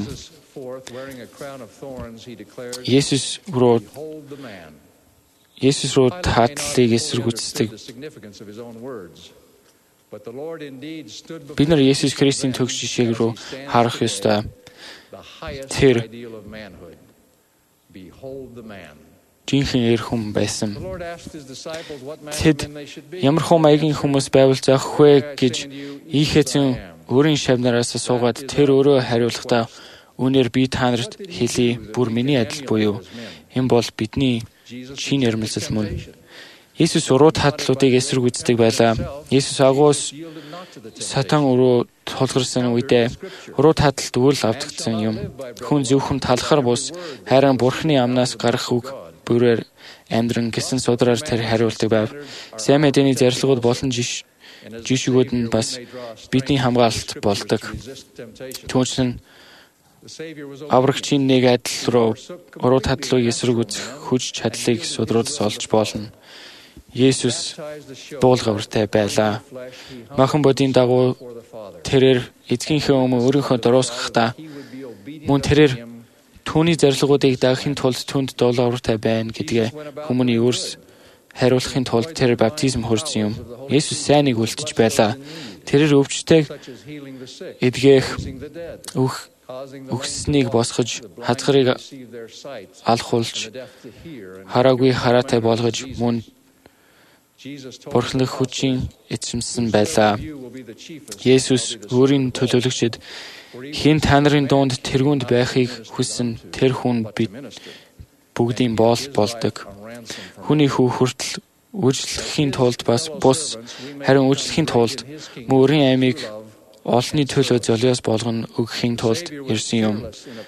Speaker 4: Есүс руу татлыг эсэргүүцдэг. Бид нар Есүс Христийн төгс жишээг рүү харах ёстой. Тэр жинхэнэ эр хүн байсан. Тэд ямар хөө маягийн хүмүүс байвал зохих вэ гэж ийхэцэн өөрийн шавнараас суугаад тэр өөрөө хариулахдаа үнээр би та нарт хэлье, бүр миний адил буюу энэ бол бидний чин эрмэлзэл мөн. Есүс уруу татлуудыг эсэргүүцдэг байлаа. Есүс агуус сатан өрөө тулгарсан үедээ уруу татлалд үйл авдагдсан юм. Хүн зөвхөн талхар бус харин Бурхны амнаас гарах үг бүрээр амьдран гэсэн судраар тэр хариулдаг байв. Сайн мэдээний зарчлагууд болон жишгүүд нь бас бидний хамгаалалт болдог. Түүнчлэн аврагчийн нэг адил руу уруу татлыг эсэргүүцэх хүч чадлыг судруудаас олж болно. Есүс дуулгавартай байлаа. Махан бодийн дагуу тэрээр эцгийнхээ өмнө өөрийнхөө дороосгахдаа мөн тэрээр түүний зарчлагуудыг дагахын тулд түнд дуулгавартай байна гэдгээ хүмүүний өөрс хариулахын тулд тэр баптизм хүрсэн юм. Есүс сайныг үлдэж байлаа. Тэрээр өвчтэйг эдгэх өгснийг босгож, хазгарыг алхуулж, хараагүй хараатай болгож мөн Бурхны хүчийн эзэмсэн байлаа. Есүс өөрийн төлөөлөгчд хэн та нарын дунд тэргүүнд байхыг хүссэн тэр хүн бид бүгдийн болдог. Хүний хүү хүртэл үйлчлэхийн тулд бас бус харин үйлчлэхийн тулд мөн өөрийн аймыг олонний төлөө золиос болгоно өгөхийн тулд ирсэн юм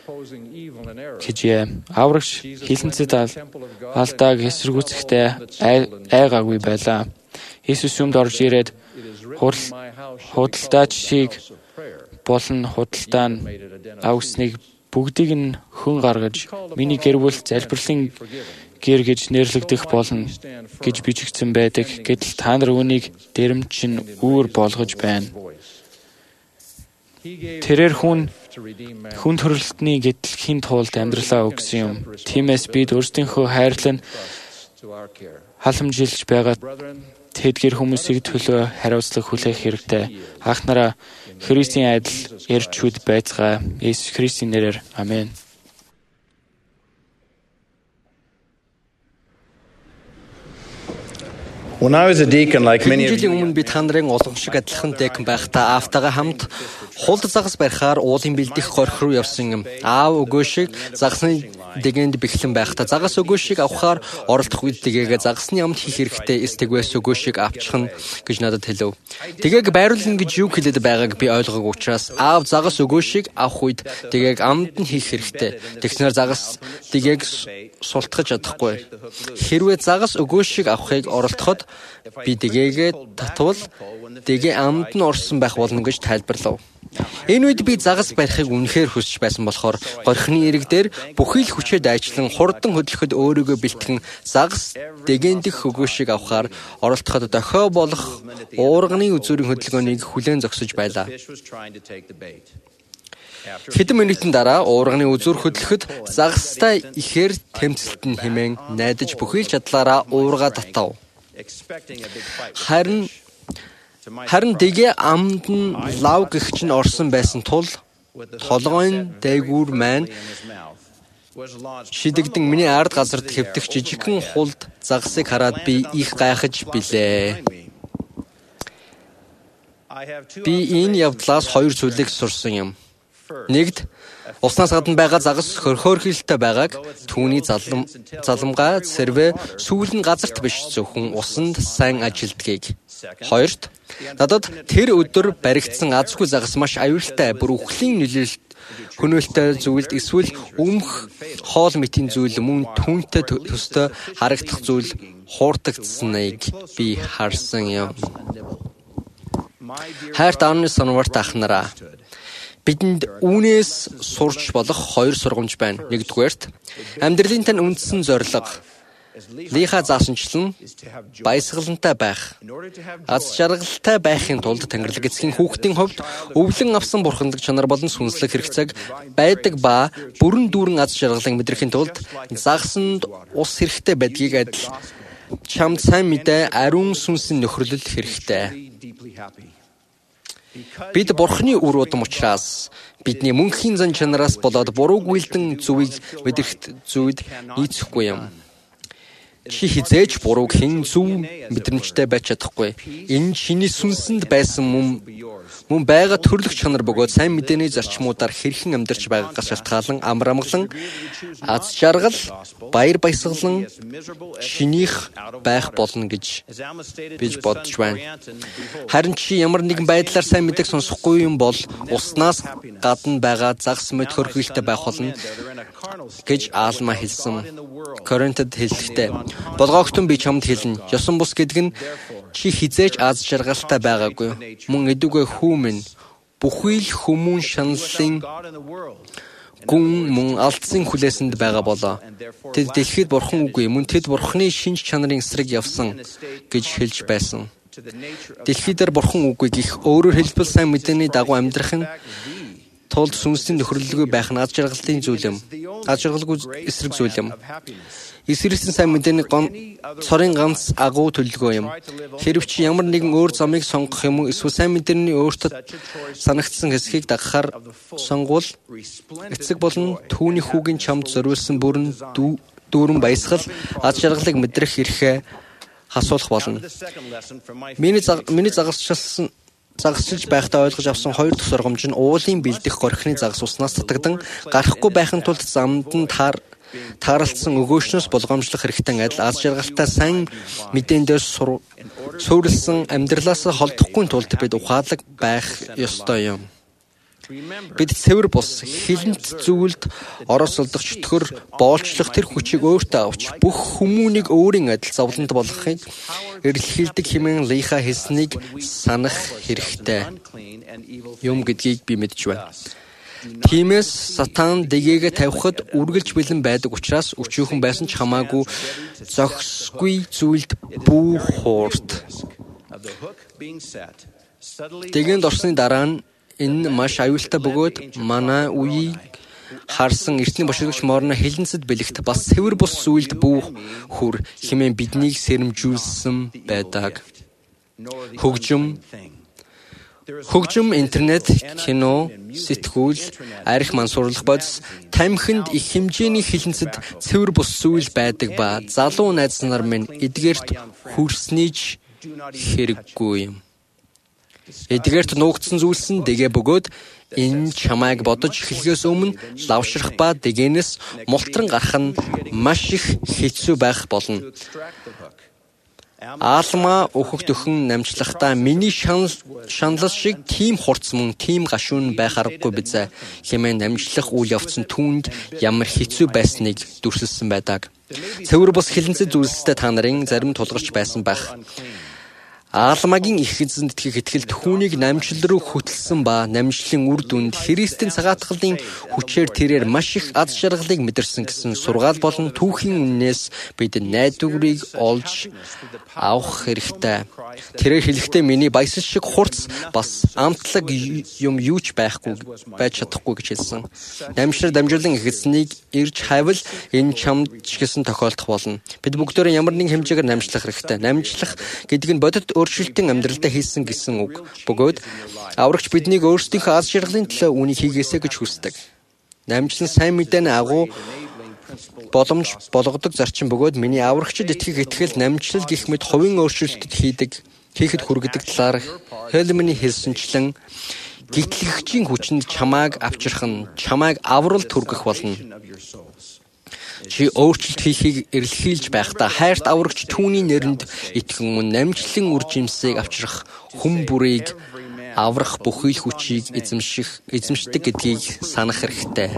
Speaker 4: гэжээ. Аврагч хилэнцэд алдааг эсэргүүцэхдээ айгаагүй байлаа. Иесус юмд орж ирээд худалдаачийг болон худалдаа нь авсныг бүгдийг нь хүн гаргаж миний гэр бүл залбирлын гэр гэж нэрлэгдэх болно гэж бичигдсэн байдаг. Гэтэл та нар үүнийг дэрэмчин үүр болгож байна. Тэрээр хүн төрөлтний гэтлэхийн тулд амьдралаа өгсөн юм. Тиймээс бид өөрсдийнхөө хайрлан халамжилж байгаа тэдгэр хүмүүсийг төлөө хариуцлага хүлээх хэрэгтэй. Ахнараа Христийн адил эрчүүд байцгаа. Есүс Христийн нэрээр амен.
Speaker 7: When I was a deacon, like many of
Speaker 1: жилийн
Speaker 7: you,
Speaker 1: өмнө би та нарын олон шиг адилхан дэкэн байхдаа аавтайгаа хамт хулд загас барихаар уулын бэлдэх горх руу явсан юм. Аав өгөө шиг загасны дэгэнд бэхлэн байхдаа загас өгөө шиг авахаар оролдох үед дэгээгээ загасны амт хийх хэрэгтэй эсдэгвэс өгөө шиг авчихна гэж надад хэлв. Дэгээг байруулна гэж юу хэлээд байгааг би ойлгоогүй учраас аав загас өгөө шиг авах үед дэгээг амт нь хийх хэрэгтэй. Тэгснээр загас дэгээг султгаж чадахгүй. Хэрвээ загас өгөө шиг авахыг оролдоход би дэгээгээ татвал дэгээ амд нь орсон байх болно гэж тайлбарлав. Энэ үед би загас барихыг үнэхээр хүсэж байсан болохоор горхины ирэг дээр бүхий л хүчээр дайчлан хурдан хөдлөхөд өөрийгөө бэлтгэн загас дэгээн дэх өгөө шиг авахаар оролдоход дохио болох уурганы үзүүрийн хөдөлгөөнийг хүлээн зогсож байлаа. Хэдэн минутын дараа уурганы үзүүр хөдлөхөд загастай ихээр тэмцэлтэн хэмээн найдаж бүхий л чадлаараа уурга татав. Харин дэгээ амд нь лав гэгч нь орсон байсан тул толгойн дээгүүр маань шидэгдэн миний ард газарт хэвдэх жижигхэн хулд загасыг хараад би их гайхаж билээ. Би энэ явдлаас хоёр зүйлийг сурсан юм. Нэгд уснаас гадна байгаа загас хөрхөөрхөлтэй байгааг түүний заламгаа сэрвэ сүүл нь газарт биш зөвхөн усанд сайн ажилдгийг. Хоёрт надад тэр өдөр баригдсан азгүй загас маш аюултай бүр үхлийн нөлөөлөлт хөнөөлтэй зүйлд эсвэл өмх хоол мэтийн зүйл мөн түүнтэй төстэй харагдах зүйл хуурдагдсаныг би харсан юм. Хайрт аавны санварт ахнараа бидэнд үүнээс сурч болох хоёр сургамж байна. Нэгдүгээрт амьдралын тань үндсэн зорилго лиха заасанчлан баясгалантай байх. Аз жаргалтай байхын тулд Тэнгэрлэг эцгийн хүүхдийн хувьд өвлөн авсан бурханлаг чанар болон сүнслэг хэрэгцээг байдаг ба бүрэн дүүрэн аз жаргалыг мэдрэхин тулд загсанд ус хэрэгтэй байдгийг адил чамд сайн мэдээ ариун сүнсийн нөхөрлөл хэрэгтэй. Бид бурхны үр удам учраас бидний мөнхийн зан чанараас болоод бурууг үйлдэн зүвийг мэдэрх зүйд нийцэхгүй юм. Чи хизээж бурууг хэн зөв мэдрэмжтэй байж чадахгүй. Энэ чиний сүнсэнд байсан мөн байгаа төрлөх чанар бөгөөд сайн мэдээний зарчмуудаар хэрхэн амьдарч байгаагаас шалтгаалan амар амгалан аз жаргал баяр баясгалан чинийх байх болно гэж биж бодож байна. Харин чи ямар нэгэн байдлаар сайн мэдээг сонсохгүй юм бол уснаас гадна байгаа загас мэд хөрхөлтэй байх болно гэж Аалма хэлсэн. Коринтод хэлэхдээ болгоогтун би чамд хэлнэ. Ёсон бус гэдэг нь чи хизээж аз жаргалтай байгаагүй. Мөн эдүгэ хүмүн бүхий л хүмүүн шаналлын гүн мөн алдсан хүлээсэнд байгаа болоо. Тэд дэлхийд бурхан үгүй мөн тэд бурханы шинж чанарын эсрэг явсан гэж хэлж байсан. Дэлхийд дээр бурхан үгүй гэх өөрөөр хэлбэл сайн мэдээний дагуу амьдрах нь тулд сүнсийн нөхөрлөлгүй байх нь аз жаргалын зүйл юм. Аз жаргалгүй эсрэг зүйл юм. Эсрэсэн сайн мэдээний цорын ганц агуу төлөвлөгөө юм. Хэрв чи ямар нэгэн өөр замыг сонгох юм уу эсвэл сайн мэдээний өөртөө санагдсан хэсгийг дагахаар сонгвол эцэг болон түүний хүүгийн чамд зориулсан бүрэн дүүрэн баясгал аз жаргалыг мэдрэх эрхээ хасуулах болно. Миний загасчилж байхдаа ойлгож авсан хоёр дахь сургамж нь уулын бэлдэх горхины загас уснаас татагдан гарахгүй байхын тулд замд нь тааралцсан өгөөчнөөс болгоомжлох хэрэгтэй адил аз жаргалтай сайн мэдээндээ суурилсан амьдралаас холдохгүй тулд бид ухаалаг байх ёстой юм. Бид цэвэр бус хилэнт зүйлд оросолдох чөтгөр боолчлох тэр хүчийг өөртөө авч бүх хүмүүнийг өөрийн адил зовлонд болгохыг эрэлхийлдэг хэмээн Лиха хэлснийг санах хэрэгтэй юм гэдгийг би мэдж байна. Тиймээс сатан дэгэгээ тавихад үргэлж бэлэн байдаг учраас өчүүхэн байсан ч хамаагүй зохисгүй зүйлд бүү хуурд. Дэгэнд орсны дараа нь энэ маш аюултай бөгөөд манай үеийг харсан эртний бошигч моорно хилэнцэд бэлэгт бас цэвэр бус зүйлд бүү хүр хэмээн биднийг сэрэмжүүлсэн байдаг. Хөгжим, интернет, кино, сэтгүүл, арх мансуурлах бодис тамхинд их хэмжээний хилэнцэд цэвэр бус зүйл байдаг ба залуу найз нар минь эдгээрт хүрсний ч хэрэггүй юм. Эдгээрт нуугдсан зүйлс нь дэгээ бөгөөд энэ чамайг бодож эхлэхээс өмнө лавшрах ба дэгээнээс мултран гарах нь маш их хэцүү байх болно. Аалма өөхөх дөхөн намжлахдаа миний шаналл шиг тийм хурц мөн тийм гашуун байх аргагүй бизээ хэмээн намжлах үйл явц нь түүнд ямар хэцүү байсныг дүрсэлсэн байдаг. Цэвэр бус хилэнцэд зүйлстэй та нарын зарим тулгарч байсан байх. Аалмагийн их эзэнд итгэх итгэл түүнийг намжил руу хөтлсөн ба намжлын үр дүнд Христийн цагаатгалын хүчээр тэрээр маш их аз жаргалыг мэдэрсэн гэсэн сургаал болон түүхийн үннээс бид найдварыг олж авах хэрэгтэй. Тэрээр хэлэхдээ миний баясал шиг хурц бас амтлаг юм юу ч байж чадахгүй гэж хэлсэн. Намжлаар дамжуулан их эзнийг ирж хайвал энэ чамд ч гэсэн тохиолдох болно. Бид бүгдөө ямар нэгэн хэмжээгээр намжлах хэрэгтэй. Намжлах гэдэг нь бодит өөрчлөлтийн амьдралдаа хийсэн гэсэн үг. Бөгөөд аврагч биднийг өөрсдийнхөө аз жаргалын төлөө үүнийг хийгээсэй гэж хүсдэг. Намжлан сайн мэдээний агуу боломж болгодог зарчим бөгөөд миний аврагчид итгэх итгэл намжлал гэх мэт хувийн өөрчлөлтөд хийхэд хүргэдэг талаар Хелмний хэлсэнчлэн гитлэгчийн хүчинд чамааг авчрах нь чамааг авралт хүргэх болно. Чи өөрчлөлт хийхийг эрэлхийлж байхдаа хайрт аврагч түүний нэрэнд итгэн мөн намжлалын үр жимсийг авчрах хүн бүрийг аврах бүхий л хүчийг эзэмшдэг гэдгийг санах хэрэгтэй.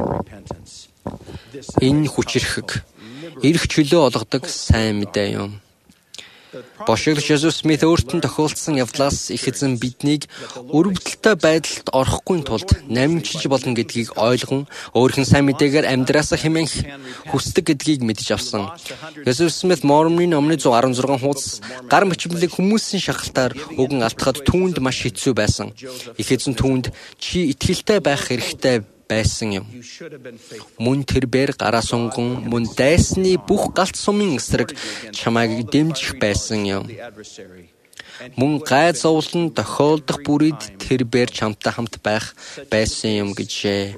Speaker 1: Энэ хүчирхэг эрх чөлөө олгодог сайн мэдээ юм. Бошигч Есүс Смит өөртөө тохиолдсон явдлаас их эзэн биднийг өрөвдөлтөй байдалд орохгүй тулд намжилж болно гэдгийг ойлгон өөрийнх нь сайн мэдээгээр амьдраасаа хэмээн хүсдэг гэдгийг мэдэж авсан. Есүс Смит Мормоны номны 116 хуудас гар мөчмөлийг хүмүүсийн шахалтаар өгөн алдахад түүнд маш хэцүү байсан. Их эзэн түүнд чи итгэлтэй байх хэрэгтэй байсан юм. Мөн тэрбээр гараа сунган мөн дайсны бүх галт сумын эсрэг чамайг дэмжих байсан юм. Мөн гай зовлон тохиолдох бүрид тэрбээр чамтай хамт байх байсан юм гэжээ.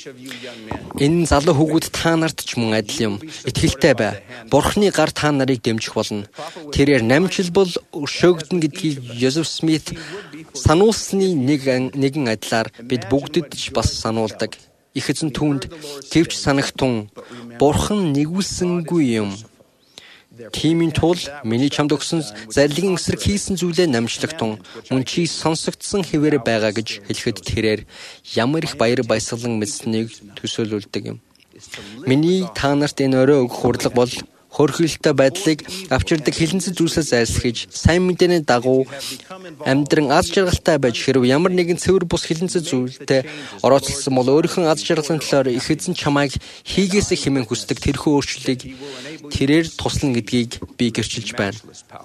Speaker 1: Энэ залуу хүүгүүд та нарт ч мөн адил юм. Итгэлтэй бай. Бурхны гар та нарыг дэмжих болно. Тэрээр намжилбал өршөөгдөн гэдгийг Есүс Смит сануулсны нэгэн адилаар бид бүгдэд ч бас сануулдаг. Их эзэн түүнд гэвч санагтун Бурхан нэгүүлсэнгүй юм. Тиймийн тул миний чамд өгсөн зарилгын эсрэг хийсэн зүйлээ намжлагтун мөн чи сонсогдсон хэвээр байгаа гэж хэлэхэд тэрээр ямар их баяр баясгалан мэдсэнийг төсөөлүүлдэг юм. Миний та нарт энэ орой өгөх хурлага бол хөрхилтэй байдлыг авчирдаг хилэнцэн зүйлсээс зайлсхийж сайн мэдээний дагуу амьдран аз жаргалтай байж хэрв ямар нэгэн цэвэр бус хилэнцэн зүйлтэй орооцолсон бол өөрийнхөө аз жаргалын төлөөр их эзэн чамайг хийгээсэй хэмээн хүсдэг тэрхүү өөрчлөлийг тэрээр туслана гэдгийг би гэрчилж байна.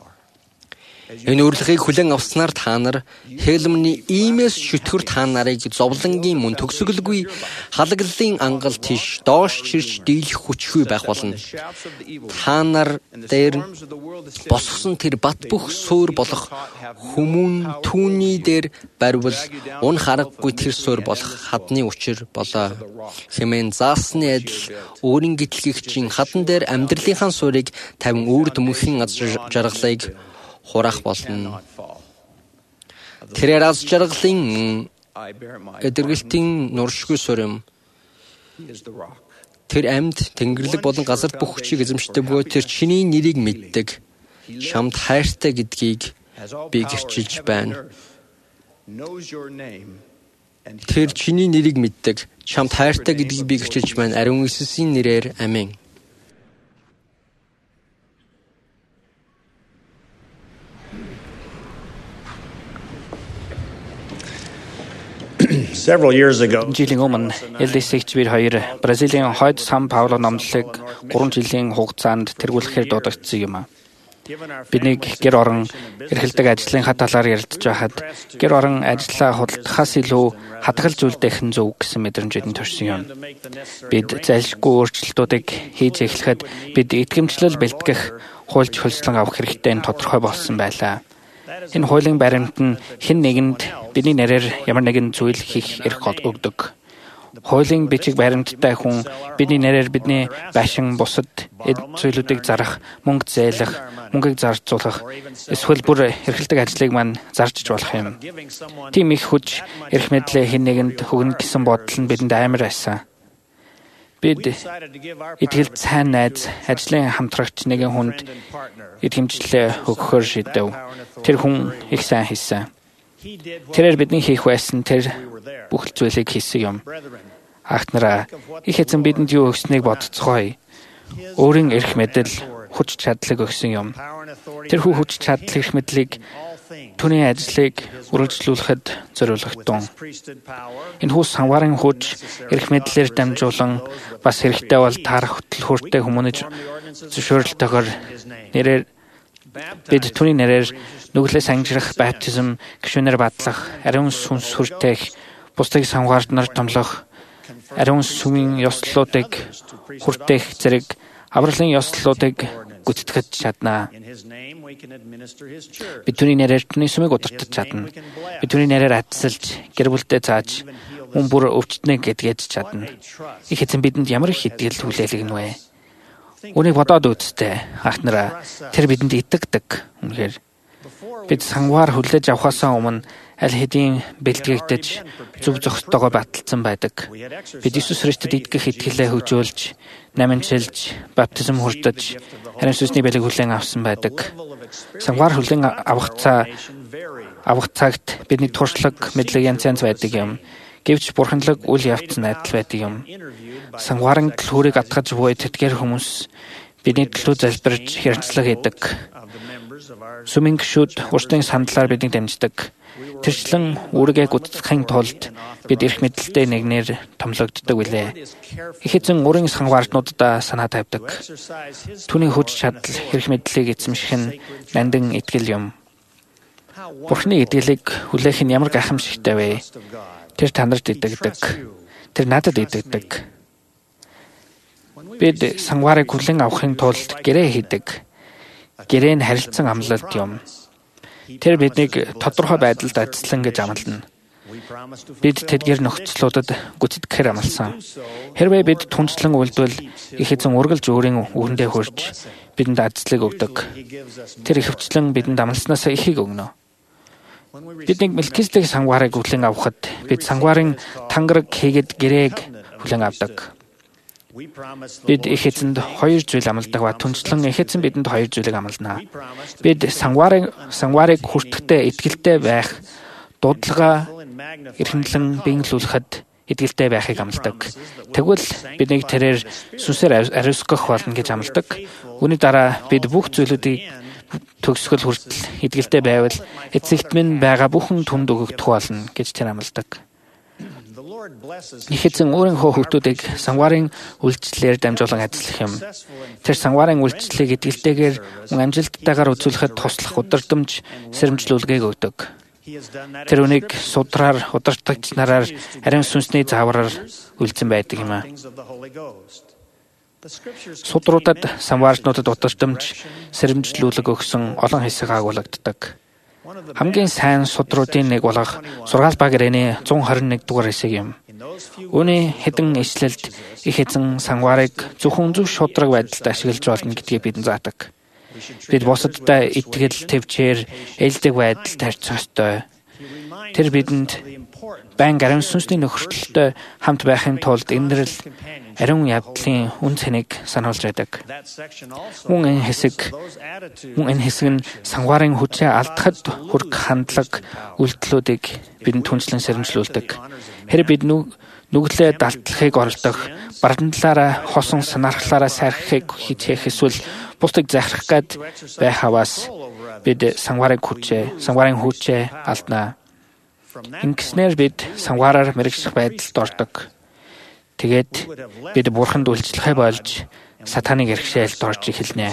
Speaker 1: Энэ урилгыг хүлээн авснаар та нар Хелмний иймээс шүтгэр та нарыг зовлонгийн мөн төгсгөлгүй халаглалын ангал тийш доош чирч дийлэх хүчгүй байх болно. Та нар дээр босгосон тэр бат бөх суур болох хүмүүн түүний дээр барьвал ун харахгүй тэр суур болох хадны учир болоо. Хэмээн заасны адил өөрийн гитлэгчийн хадан дээр амьдралынхаа суурийг тавин үрд мөнхийн аз жаргалыг хураах болно. Тэрээр аз жаргалын эдэргэлтийн нуршгүй суурь юм. Тэр амьд Тэнгэрлэг болон газарт бүх хүчийг эзэмшдэг бөгөөд тэр чиний нэрийг мэддэг. Чамд хайртай гэдгийг би гэрчилж байна. Тэр чиний нэрийг мэддэг. Чамд хайртай гэдгийг би гэрчилж байна. Ариун Иесусийн нэрээр амин.
Speaker 8: Жилийн өмнө Элисэгч бид хоёр Бразилийн хойд Сан Пауло номлолыг 3 жилийн хугацаанд тэргүүлэхээр дуудагдсан юм. Бидний гэр орон эрхэлдэг ажлынхаа талаар ярилцж байхад гэр орон ажлаа худалдахаас илүү хадгалж үлдээх нь зөв гэсэн мэдрэмжэд төрсөн юм. Бид залшгүй өөрчлөлтүүдийг хийж эхлэхэд бид итгэмжлэл бэлтгэх хуульч хөлслөн авах хэрэгтэй нь тодорхой болсон байлаа. Энэ хуулийн баримт нь хэн нэгэнд бидний нэрээр ямар нэгэн зүйл хийх эрх өгдөг. Хуулийн бичиг баримттай хүн бидний нэрээр бидний байшин бусад зүйлүүдийг зарах, мөнгө зээлэх, мөнгийг зарцуулах, эсвэл бүр эрхэлдэг ажлыг маань зарчиж болох юм. Тийм их хүч эрх мэдлээ хэн нэгэнд өгнө гэсэн бодол нь бидэнд амар байсан. Бид итгэл сайн найз, ажлын хамтрагч нэгэн хүнд итгэмжлэлээ өгөхөөр шийдэв. Тэр хүн их сайн хийсэн. Тэрээр бидний хийх байсан тэр бүх зүйлийг хийсэн юм. Ахнараа, их эзэн бидэнд юу өгснгийг бодцгоё. Өөрийн эрх мэдэл, хүч чадлыг өгсөн юм. Тэрхүү хүч чадал эрх мэдлийг түүний ажлыг үргэлжлүүлэхэд зориулагдсан. Энэхүү санварын хүч эрх мэдлээр дамжуулан бас хэрэгтэй бол таарах хөтөлбөртэй хүмүүнэж зөвшөөрлөлтөөр нэрээр бид түүний нэрээр нүглээс ангижрах баптизм, гишүүнээр бадлах, ариун сүнс хүртээх, бусдыг санваард нар томлох, ариун сүмийн ёслолуудыг хүртээх зэрэг авралын ёслолуудыг гүйцэтгэж чадна. Бид түүний нэрээр түүний сүмийг удирдах чадна. Бид түүний нэрээр адсалж, гэр бүлдээ зааж, мөн бүр өвчтнийг гэдгээж чадна. Их эзэн бидэнд ямар их итгэл хүлээлгэнэ вэ? Үүнийг бодоод үзтээ. Ахнараа, тэр бидэнд итгэдэг. Үнэхээр бид сангваар хүлээж авахаасаа өмнө аль хэдийн бэлтгэгдэж зөв зохистойгоо баталсан байдаг. Бид Иесус Христэд итгэх итгэлээ хөгжүүлж, намынчилж, баптизм хүртэж, харин сүнсний бэлэг хүлээн авсан байдаг. Сангваар хүлээн авах цагт бидний туршлага, мэдлэг янз янз байдаг юм. Гэвч бурханлаг үйл явц найдал байдаг юм. Сангварын төлхөөрийг атгаж буй тэтгэр хүмүүс бидний төлөө залбирж хэрцлэг хийдэг. Сүмийн гишүүд урьдчилан сандлаар биднийг дэмждэг. Тэрчлэн үүргээ гүйцэтгэхийн тулд бид эрх мэдэлтэй нэгнээр томлогддог билээ. Их эзэн өөрийн сангваартнуудаа санаа тавьдаг. Түүний хүч чадал эрх мэдлийг эзэмших нь нандин итгэл юм. Бурхны итгэлийг хүлээх нь ямар гайхамшигтай вэ? Тэр танарт итгэдэг. Тэр надад итгэдэг. Бид сангварыг хүлээн авахын тулд гэрээ хийдэг. Гэрээ нь харилцан амлалт юм. Тэр биднийг тодорхой байдалд ажиллан гэж амлана. Бид тэдгээр нөхцлүүдэд гүйцэтгэхээр амласан. Хэрвээ бид түншлэн үйлдвэл их эзэн үргэлж өөрийн үгэндээ хурж бидэнд ажлыг өгдөг. Тэр ихэвчлэн бидэнд амласнаас ихийг өгнө. Бидний Мелкизедек сангварыг хүлээн авахад бид сангварын тангараг хийгээд гэрээг хүлээн авдаг. Бид их эзэнд 2 зүйл амладаг ба түнчлэн их эзэн бидэнд 2 зүйлийг амлана. Бид сангварыг хүртэхдээ итгэлтэй байх, дуудлага эрхэмлэн биелүүлэхэд итгэлтэй байхыг амладаг. Тэгвэл биднийг тэрээр сүнсээр ариусгах болно гэж амладаг. Үүний дараа бид бүх зүйлүүдийг төгсгөл хүртэл итгэлтэй байвал эцэгт минь байгаа бүхэн түнд өгөгдөх болно гэж тэр амладаг. Их эзэн өөрийнхөө хүүхдүүдийг сангварын үйлчлэлээр дамжуулан ажиллах юм. Тэр сангварын үйлчлэлийг итгэлтэйгээр мөн амжилттайгаар үзүүлэхэд туслах удирдамж, сэрэмжлүүлгийг өгдөг. Тэр үнийг судраар, удирдагч нараар, ариун сүнсний заавраар үлдсэн байдаг юм аа. Судруудад сангварчнуудад удирдамж, сэрэмжлүүлэг өгсөн олон хэсэг агуулгаддаг. Хамгийн сайн судруудын нэг болох Сургаал ба гэрээний 121 дугаар хэсэг юм. Үүний хэдэн ишлэлд их эзэн сангварыг зөвхөн зөв шудраг байдалд ашиглаж болно гэдгийг бидэнд заадаг. Бид бусадтай итгэл, тэвчээр, ээлдэг байдалд харьцах ёстой. Тэр бидэнд байнга ариун сүнсний нөхцөлтэй хамт байхын тулд энэрл ариун явдлын үн цэнийг сануулж байдаг. Мөн энэ хэсэг нь сангуарын хүчээ алдахад хүрэх хандлага үйлдэлүүдийг бидэнд түншлэн сэрэмжлүүлдэг. Хэрэг бид нүглээ далтлахыг оролдох, баримтлаараа хосон санаархлаараа сайрхахыг хичээх эсвэл бусдыг захирах гээд байх хаваас бид сангуарын хүчээ алднаа. Ингэснээр бид сангуараар мэрэгжих байдалд ордог. Тэгээд бид бурханд үйлчлэхээ болж сатаныг эрхшээлд орж эхэлнэ.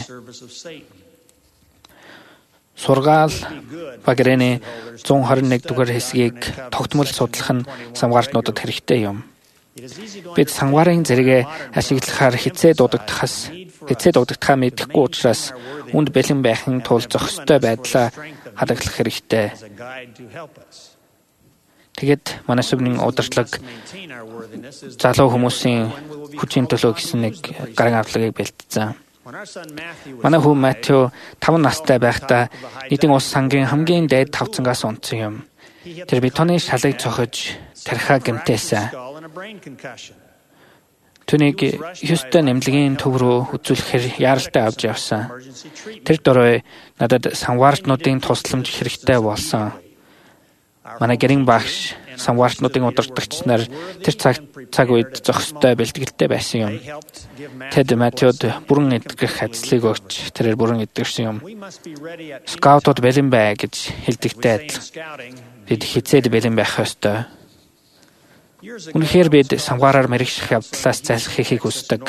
Speaker 8: Сургаал Баграны 121 дугаар хэсгийг тогтмол судлах нь сангуартнуудад хэрэгтэй юм. Бид сангуарын зэрэгээ ашиглахаар хэцээ дуудагдахаа мэдэхгүй учраас үнд бэлэн байхын тулд зохистой байдлаа хадгалах хэрэгтэй. Тэгэд манай сүмийн удирдлага залуу хүмүүсийн хүчийн төлөө гэсэн нэг гарын авлагыг бэлтгэсэн. Манай хүү Матthew 5 настай байхдаа нийтийн улс сангийн хамгийн дээд 5 цангаас унтсан юм. Тэр бетоны шалыг цохиж тархиа гэмтээсэн. Түүнийг Хьюстон эмнэлгийн төв рүү үзүүлэхээр яаралтай авч явсан. Тэр дөрөв надад сангуартнуудын тусламж хэрэгтэй болсон. Манай гэрийн багш сангуартнуудын удирдагч нар тэр цаг үед зохистой бэлтгэлтэй байсан юм. Тэд Матthew-д бүрэн эдгэх ажлыг өгч тэрээр бүрэн эдгэрсэн юм. Скаутууд бэлэн бай гэж хэлдэгтэй адил. Бид хизээд бэлэн байх ёстой. Үнэхээр бид сангуараар мэрэгших явдлаас зайлсхийхийг хүсдэг.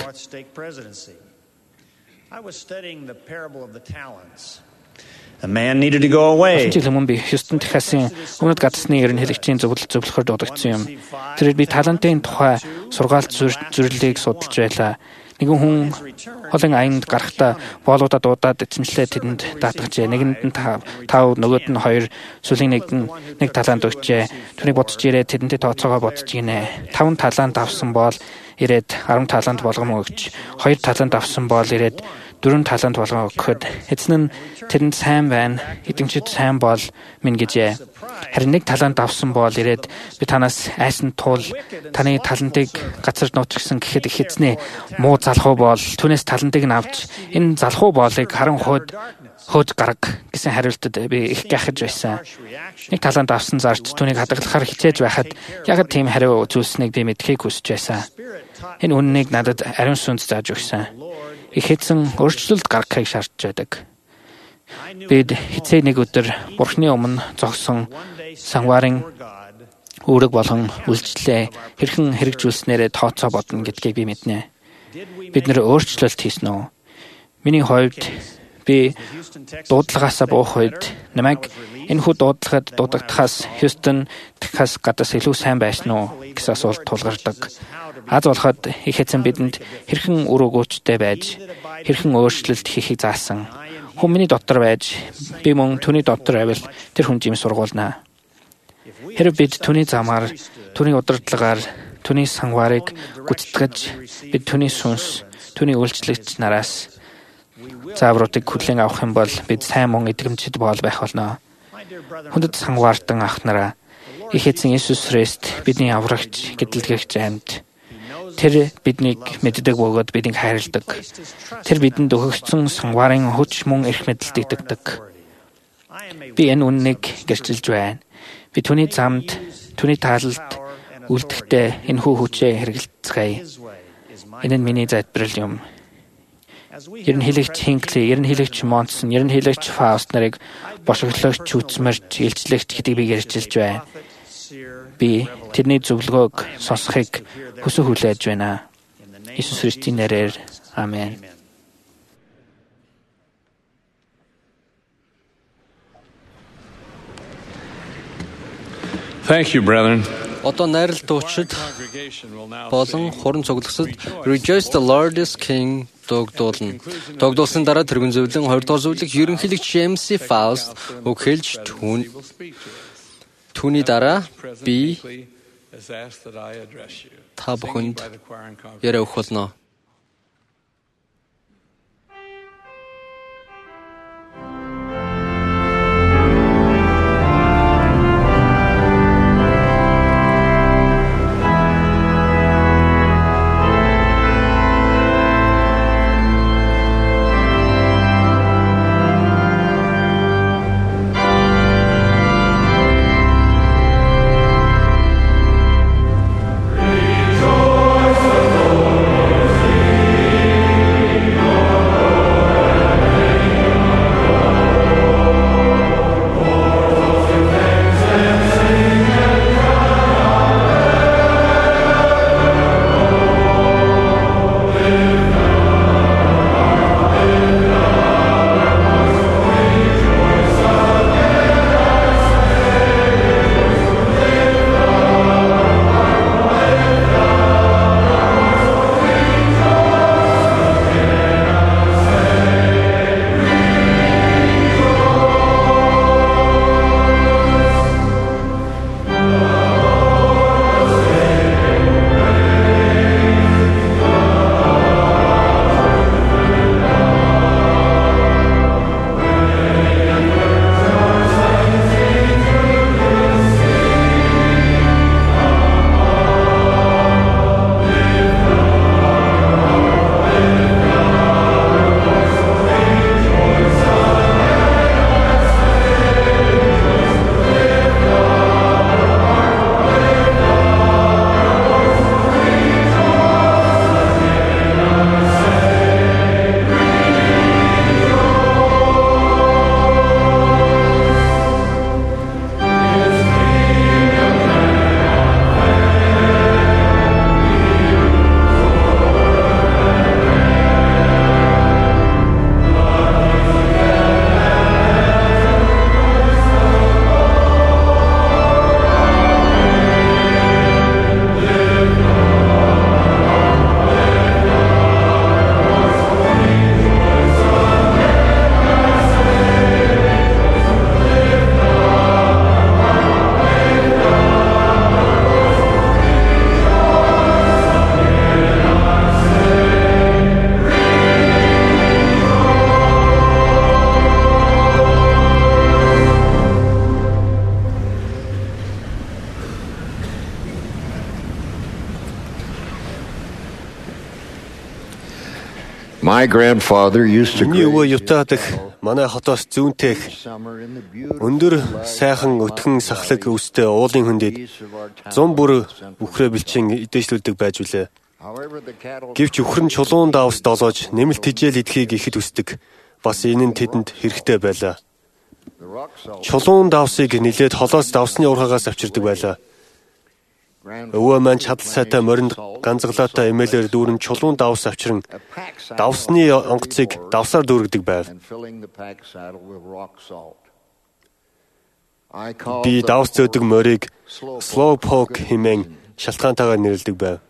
Speaker 8: Жил би Хьюстон, Техасын Өмнөд гадсны ерөнхийлөгчийн зөвлөхөөр дуудагдсан юм. Тэр би талантын тухай сургаалт зүрлэлийг судалж байлаа. Нэгэн хүн холын аянд гарахтаа боолуудаа дуудаад эзэмшлээ тэдэнд даатгажээ. Нэгэнд нь 5, нөгөөд нь 2, сүлийн нэг талант өгчээ. Түүнийг бодож ирээд тэдэнтэй тооцоогоо бодож гинэ. 5 талант авсан бол ирээд 10 талант болгоом өгч, 2 талант авсан бол ирээд 4 талант болгон өгөхөд эзэн нь тэрэнд сайн байна, эдэмчид сайн бол минь гэжээ. Харин 1 талант авсан бол ирээд би танаас айсан тул таны талантыг газар нууцгсан гэхэд их эзнээ муу залхуу бол түүнээс талантыг нь авч энэ залхуу боолыг харан хөөж гараг гэсэн хариултад би их гайхаж байсан. 1 талант авсан зарч түүнийг хадгалахаар хичээж байхад яг тийм хариу зүйлснийг би мэдхийг хүсэж байсан. Энэ үннийг надад ариун сүнс зааж өгсөн. Их эзэн өөрчлөлт гаргахыг шаардж байдаг. Бид хэцээ нэг өдөр Бурхны өмнө зогсон сангуарын үүрэг болон үйлчлэлээ хэрхэн хэрэгжүүлснээрээ тооцоо бодно гэдгийг би мэднэ. Бид нэр өөрчлөлт хийсэн үү? Миний хувьд би дуудлагаасаа буух үед намайг энэхүү дуудлагад дуудагдахаас Хьюстон, Техас гадаас илүү сайн байсан уу гэсэн асуулт тулгардаг. Аз болоход их эзэн бидэнд хэрхэн үр өгөөчтэй байж, хэрхэн өөрчлөлт хийхийг заасан. Хүн миний дотор байж, би мөн түүний дотор байвал тэр хүн жим сургуулнаа. Хэрэг бид түүний замаар, түүний удирдлагаар, түүний сангуарыг гүйцэтгэж, бид түүний сүнс, түүний үйлчлэгч нараас заавруудыг хүлээн авах юм бол бид сайн мөн эдгэмчид бол байх болно. Хүндэт сангуартан ах нараа, их эзэн Иесус Христ бидний аврагч, гэдэлгэгч амьд. Тэр биднийг мэддэг бөгөөд биднийг хайрладаг. Тэр бидэнд өгөгдсөн сангуарын хүч мөн эрх мэдэлд итгэдэг. Би энэ үннийг гэрчилж байна. Би түүний замд, түүний таалалд үлдэхдээ энэхүү хүчээ хэрэгэлцгээе. Энэ нь миний залбирал юм. Ерөнхийлөгч Хинкли, ерөнхийлөгч Монсон, ерөнхийлөгч Фауст нарыг бошиглогч, үцмэрч, илчлэгч гэдгийг би гэрчилж байна. Би тэрний зөвлөгөөг сонсохыг хүсэж хүлээж байна. Иесус Христийн нэрээр аамен.
Speaker 2: Thank you, brethren.
Speaker 1: Одоо найрал дуучид болон хуран цуглагчид Rejoice the Lord is King догдуулна. Догдуулсан дараа тэргүүн зөвлөн 2 дугаар зөвлөх ерөнхийлөгч MC Faust өгүүлж түүний дараа би та бүхэнд яриа өгөх болно.
Speaker 6: Миний өвөө Юта дэх манай хотоос зүүнтэйх өндөр сайхан өтгөн сахлаг өстэй уулын хөндөд 100 бүр үхрээ бэлчин идээжлүүлдэг байж үлээ. Гэвч үхэр нь чулуун давс долоож нэмэлт тижэл идэхийг ихэд хүсдэг. Бас энэ нь тэдэнд хэрэгтэй байлаа. Чулуун давсыг нилээд холоос давсны урхагаас авчирдаг байлаа. Өвөө маань чадал сайтай моринд ганцглаатай эмээлээр дүүрэн чулуун давс авчран давсны онгоцыг давсаар дүүргэдэг байв. Би давс зөөдөг морийг Slowpoke хэмээн шалтгаантайгаар нэрлэдэг байв.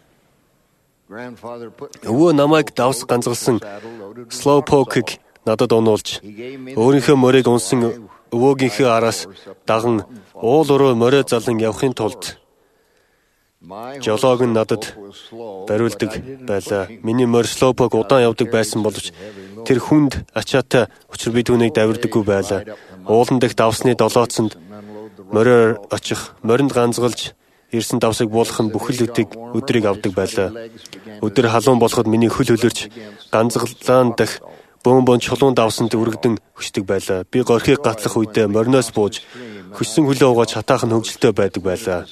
Speaker 6: Өвөө намайг давс ганцгалсан Slowpoke-ыг надад онуулж, өөрийнхөө морийг унсан өвөөгийнхөө араас даган уул уруу морио залан явахын тулд жолоог нь надад бариулдаг байлаа. Миний морь Slowpoke удаан явдаг байсан боловч тэр хүнд ачаатай учир би түүнийг давирдаггүй байлаа. Уулан дэх давсны долооцонд мориор очих, моринд ганцгалж ирсэн давсыг буулгах нь бүхэл өдрийг авдаг байлаа. Өдөр халуун болоход миний хөл хөлөрч ганцглаан дэх бөөн чулуун давсанд үргдэн хөшдөг байлаа. Би горхийг гатлах үедээ мориноос бууж хөссөн хөлөө угааж хатаах нь хөвгөлтэй байдаг байлаа.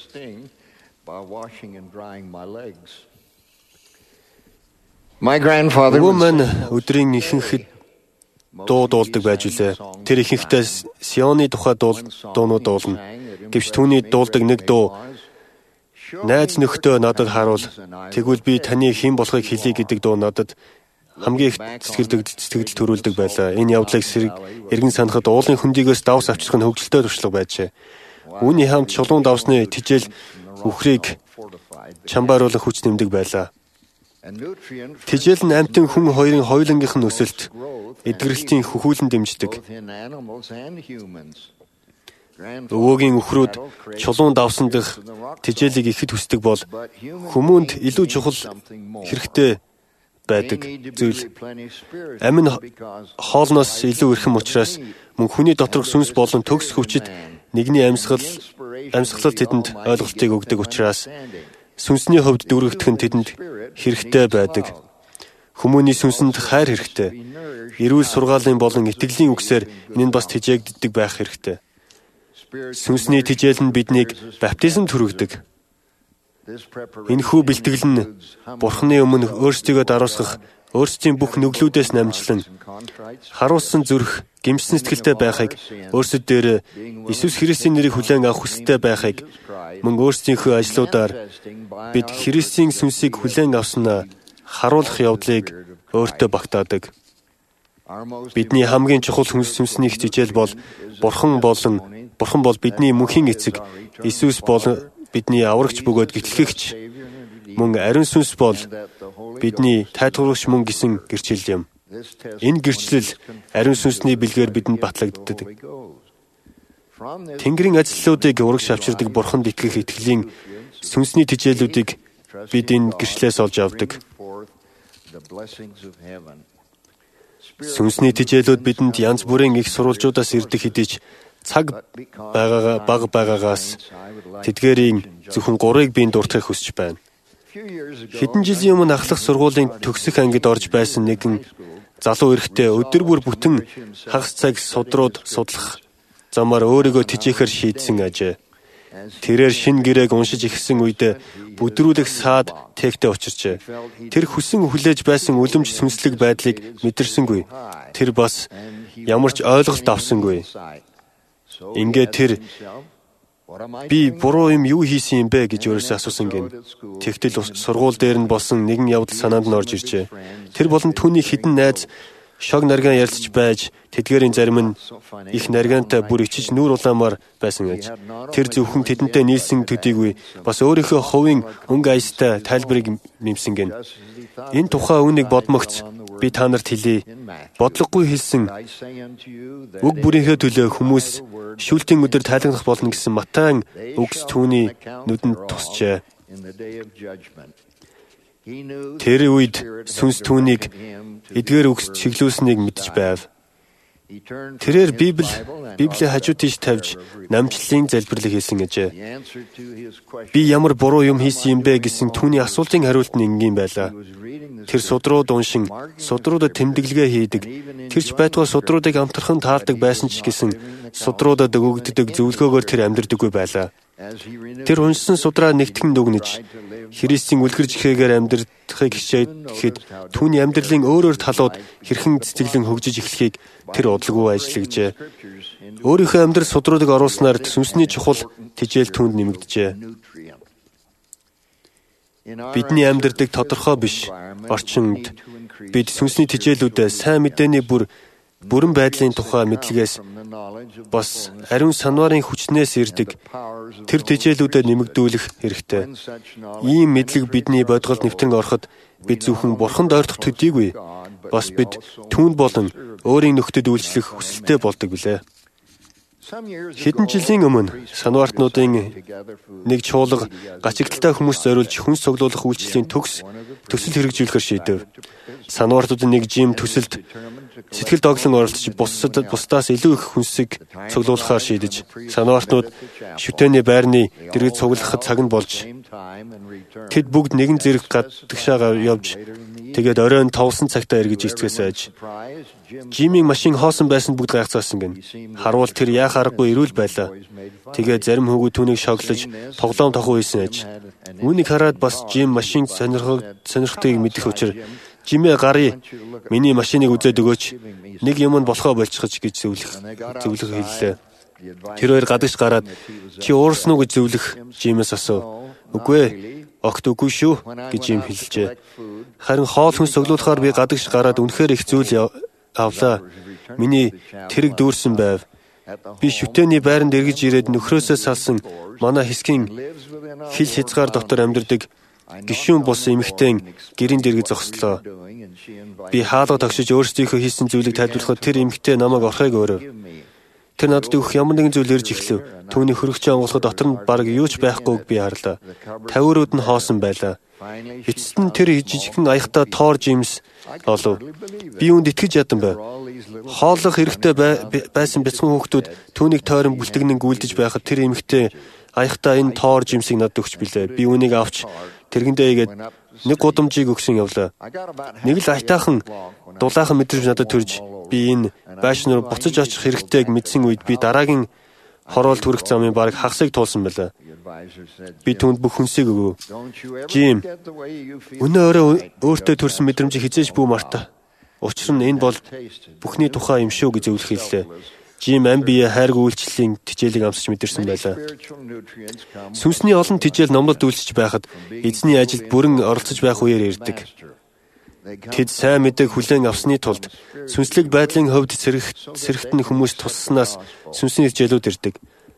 Speaker 6: Өвөө маань өдрийн ихэнхэд дуу дуулдаг байж үлээ. Тэр ихэнхдээ Сионы тухай дуунууд дуулна. Гэвч түүний дуулдаг нэг дуу найз нөхдөө надад харуул. Тэгвэл би таны хэн болохыг хэлье гэдэг дуу надад хамгийн их сэтгэл төрүүлдэг байлаа. Энэ явдлыг эргэн санахад уулын хөндийгөөс давс авчрах нь хөвгөлтэй туршлага байжээ. Үүний хамт чулуун давсны тижэл үхрийг чамбааруулах хүч нэмдэг байлаа. Тижэл нь амьтан хүн хоёрын хоёулангийнх нь өсөлт, эдгэрэлтийн хөхүүлэн дэмждэг. Өвөөгийн үхрүүд чулуун давсан дэх тижэлийг ихэд хүсдэг бол хүмүүнд илүү чухал хэрэгтэй байдаг зүйл. Амин хоолноос илүү ирхэн учраас мөн хүний доторх сүнс болон төгс хөвчөд нэгний амьсгалал тэдэнд ойлголтыг өгдөг учраас сүнсний хувьд дүүргэгдэх нь тэдэнд хэрэгтэй байдаг. Хүмүүний сүнсэнд хайр хэрэгтэй. Эрүүл сургаалын болон итгэлийн үгсээр энэ нь бас тижээгддэг байх хэрэгтэй. Сүнсний тижээл нь биднийг баптизмд хүргэдэг. Энэхүү бэлтгэл нь Бурхны өмнө өөрсдийгөө даруусгах, өөрсдийн бүх нүглүүдээс намжлан харуулсан зүрх, гэмшсэн сэтгэлтэй байхыг, өөрсдөд дээр Иесус Христийн нэрийг хүлээн авах хүсэлтэй байхыг, мөн өөрсдийнхөө ажлуудаар бид Христийн сүнсийг хүлээн авснаа харуулах явдлыг өөртөө багтаадаг. Бидний хамгийн чухал сүнсний хичээл бол Бурхан бол бидний мөнхийн эцэг, Иесус бол бидний аврагч бөгөөд гэтлэгч, мөн ариун сүнс бол бидний тайлбарлагч мөн гэсэн гэрчлэл юм. Энэ гэрчлэл ариун сүнсний бэлгээр бидэнд батлагддаг. Тэнгэрийн ажлуудыг урагш авчирдаг Бурханд итгэх итгэлийн сүнсний тижээлүүдийг бид энэ гэрчлэлээс олж авдаг. Сүнсний тижээлүүд бидэнд янз бүрийн их сурвалжуудаас ирдэг хэдий ч цаг бага байгаагаас тэдгээрийн зөвхөн 3-ыг би дуртахыг хүсэж байна. Хэдэн жилийн өмнө ахлах сургуулийн төгсөх ангид орж байсан нэгэн залуу эрэгтэй өдөр бүр бүтэн хагас цаг судрууд судлах замаар өөрийгөө тижээхээр шийдсэн ажээ. Тэрээр шинэ гэрээг уншиж эхэлсэн үед бүдрүүлэх саад тэгтээ учирчээ. Тэр хүсэн хүлээж байсан үлэмж сүнслэг байдлыг мэдэрсэнгүй. Тэр бас ямар ч ойлголт авсангүй. Ингээд тэр би буруу юм юу хийсэн юм бэ гэж өөрөөсөө асуусан гин. Тэгтэл сургууль дээр нь болсон нэгэн явдал санаанд нь орж иржээ. Тэр болон түүний хідэн найз шог наргаан ярилцж байж тэдгээрийн зарим нь их наргаантай бүр ичиж нүүр улаамаар байсан аж. Тэр зөвхөн тэдэнтэй нийлсэн төдийгүй бас өөрийнхөө хувийн өнгө аястай тайлбарыг нэмсэн гин. Энэ тухай үнийг бодмогц би та нарт хэлье. Бодлогогүй хэлсэн үг бүрийнхээ төлөө хүмүүс шүүлтийн өдөр тайлагнах болно гэсэн Матайн үгс түүний нүдэнд тусчээ. Тэр үед сүнс түүнийг эдгээр үгс чиглүүлсэнийг мэдж байв. Тэрээр Библийн хажуу тийш тавьж намжлалын залбирлыг хийсэн ажээ. Би ямар буруу юм хийсэн юм бэ гэсэн түүний асуултын хариулт нь энгийн байлаа. Тэр судрууд уншин, судруудад тэмдэглэгээ хийдэг. Тэрч байтугай судруудыг амтархан таалдаг байсан ч гэсэн судруудад өгөгддөг зөвлөгөөгөөр тэр амьдрдаггүй байлаа. Тэр уншсан судраа нэгтгэн дүгнэж, Христийн үлгэр жихээгээр амьдрахыг хичээхэд түүний амьдралын өөр талууд хэрхэн цэцэглэн хөгжиж эхлэхийг тэр удалгүй ажиллажээ. Өөрийнхөө амьдрал судруудыг оруулснаар сүнсний чухал тижээл түүнд нэмэгдэжээ. Бидний амьдрдаг тодорхой биш орчинд бид сүнсний тижээлүүдэд сайн мэдээний бүрэн байдлын тухай мэдлэгээс бас ариун санварын хүчнээс ирдэг тэр тижээлүүдэд нэмэгдүүлэх хэрэгтэй. Ийм мэдлэг бидний бодголд нэвтрэн ороход бид зөвхөн бурханд ойртох төдийгүй бас бид түүнд болон өөрийн нөхдөд үйлчлэх хүсэлтэй болдог билээ. Хэдэн жилийн өмнө санваартнуудын нэг чуулга гачигдaltaй хүмүүс зориулж хүнс цуглуулах үйлчлэлийн төсөл хэрэгжүүлэхээр шийдэв. Санваартуудын нэг жим төсөлд сэтгэл доглон оролцож бусдаас илүү их хүнсийг цуглуулахаар шийдэж, санваартнууд шүтээний байрны дэргэд цуглахад цаг нь болж тэд бүгд нэгэн зэрэг гадагшаа явж тэгээд оройн товсон цагтаа эргэж ирцгээс айж Жимийн машин хоосон байсан бүгд гайхацсан гин. Харуул тэр яах аргагүй ирүүл байлаа. Тэгээд зарим хүүгүүд түүнийг шоглож тоглоом тохуу хийсэн аж. Үүнийг хараад бас Жим машин сонирхтыг мэдэх учраас Жимээ гарыг миний машиныг үзээд өгөөч. Нэг юм нь болохоо болчихж гэж зөвлөх хэллээ. Тэр хоёр гадагш гараад чи уурсан уу гэж зөвлөх Жимээс асуув. Үгүй ээ. Огт үгүй шүү гэж Жим хэлжээ. Харин хоол хүнс цуглуулахаар би гадагш гараад үнэхээр их зүйл авлаа. Миний тэрэг дүүрсэн байв. Би шүтээний байранд эргэж ирээд нөхрөөсөө салсан манай хэсгийн хил хязгаар дотор амьдардаг гишүүн бус эмэгтэй гэрийн дэргэд зогслоо. Би хаалга тогшиж өөрсдийнхөө хийсэн зүйлийг тайлбарлахад тэр эмэгтэй намайг орхойг өөрөв. Тэр надад өгөх ямар нэгэн зүйл ирж эхлэв. Түүний хөрөгчөө онгоцоход дотор нь бараг юу ч байхгүйг би харлаа. Тавиурууд нь хоосон байлаа. Эцэст нь тэр жижигхэн аяхта тоор Жимс олов. Би үүнд итгэж ядан байв. Хооллох хэрэгтэй байсан бяцхан хүүхдүүд түүнийг тойрон бүлтгэнэн гүйлдэж байхад тэр эмэгтэй аяхта энэ тоор Жимсийг надад өгч билээ. Би үүнийг авч тэргэндээ игээд нэг гудамжийг өгсөн явлаа. Нэг л айтаахан дулаахан мэдрэмж надад төрж би энэ байшин руу буцаж очих хэрэгтэйг мэдсэн үед би дараагийн хороол түрэх замын бараг хагасыг туулсан байлаа. Би түүнд бүх хүнсийг өгөв. Жим, өнөө өрөө өөртөө төрсэн мэдрэмжийг хизээж бүү мартаа. Учир нь энэ бол бүхний тухай юм шүү гэж зөвлөх хэллээ. Жим ам бие хайргүй үйлчлэлийн тижээлийг амсч мэдэрсэн байлаа. Сүнсний олон тижээл номлолд үйлчж байхад эзний ажилд бүрэн оролцож байх үеэр ирдэг. Тэд сайн мэдээг хүлээн авсны тулд сүнслэг байдлын хувьд сэрэгтэн хүмүүс тусснаас сүнсний тижээлүүд ирдэг.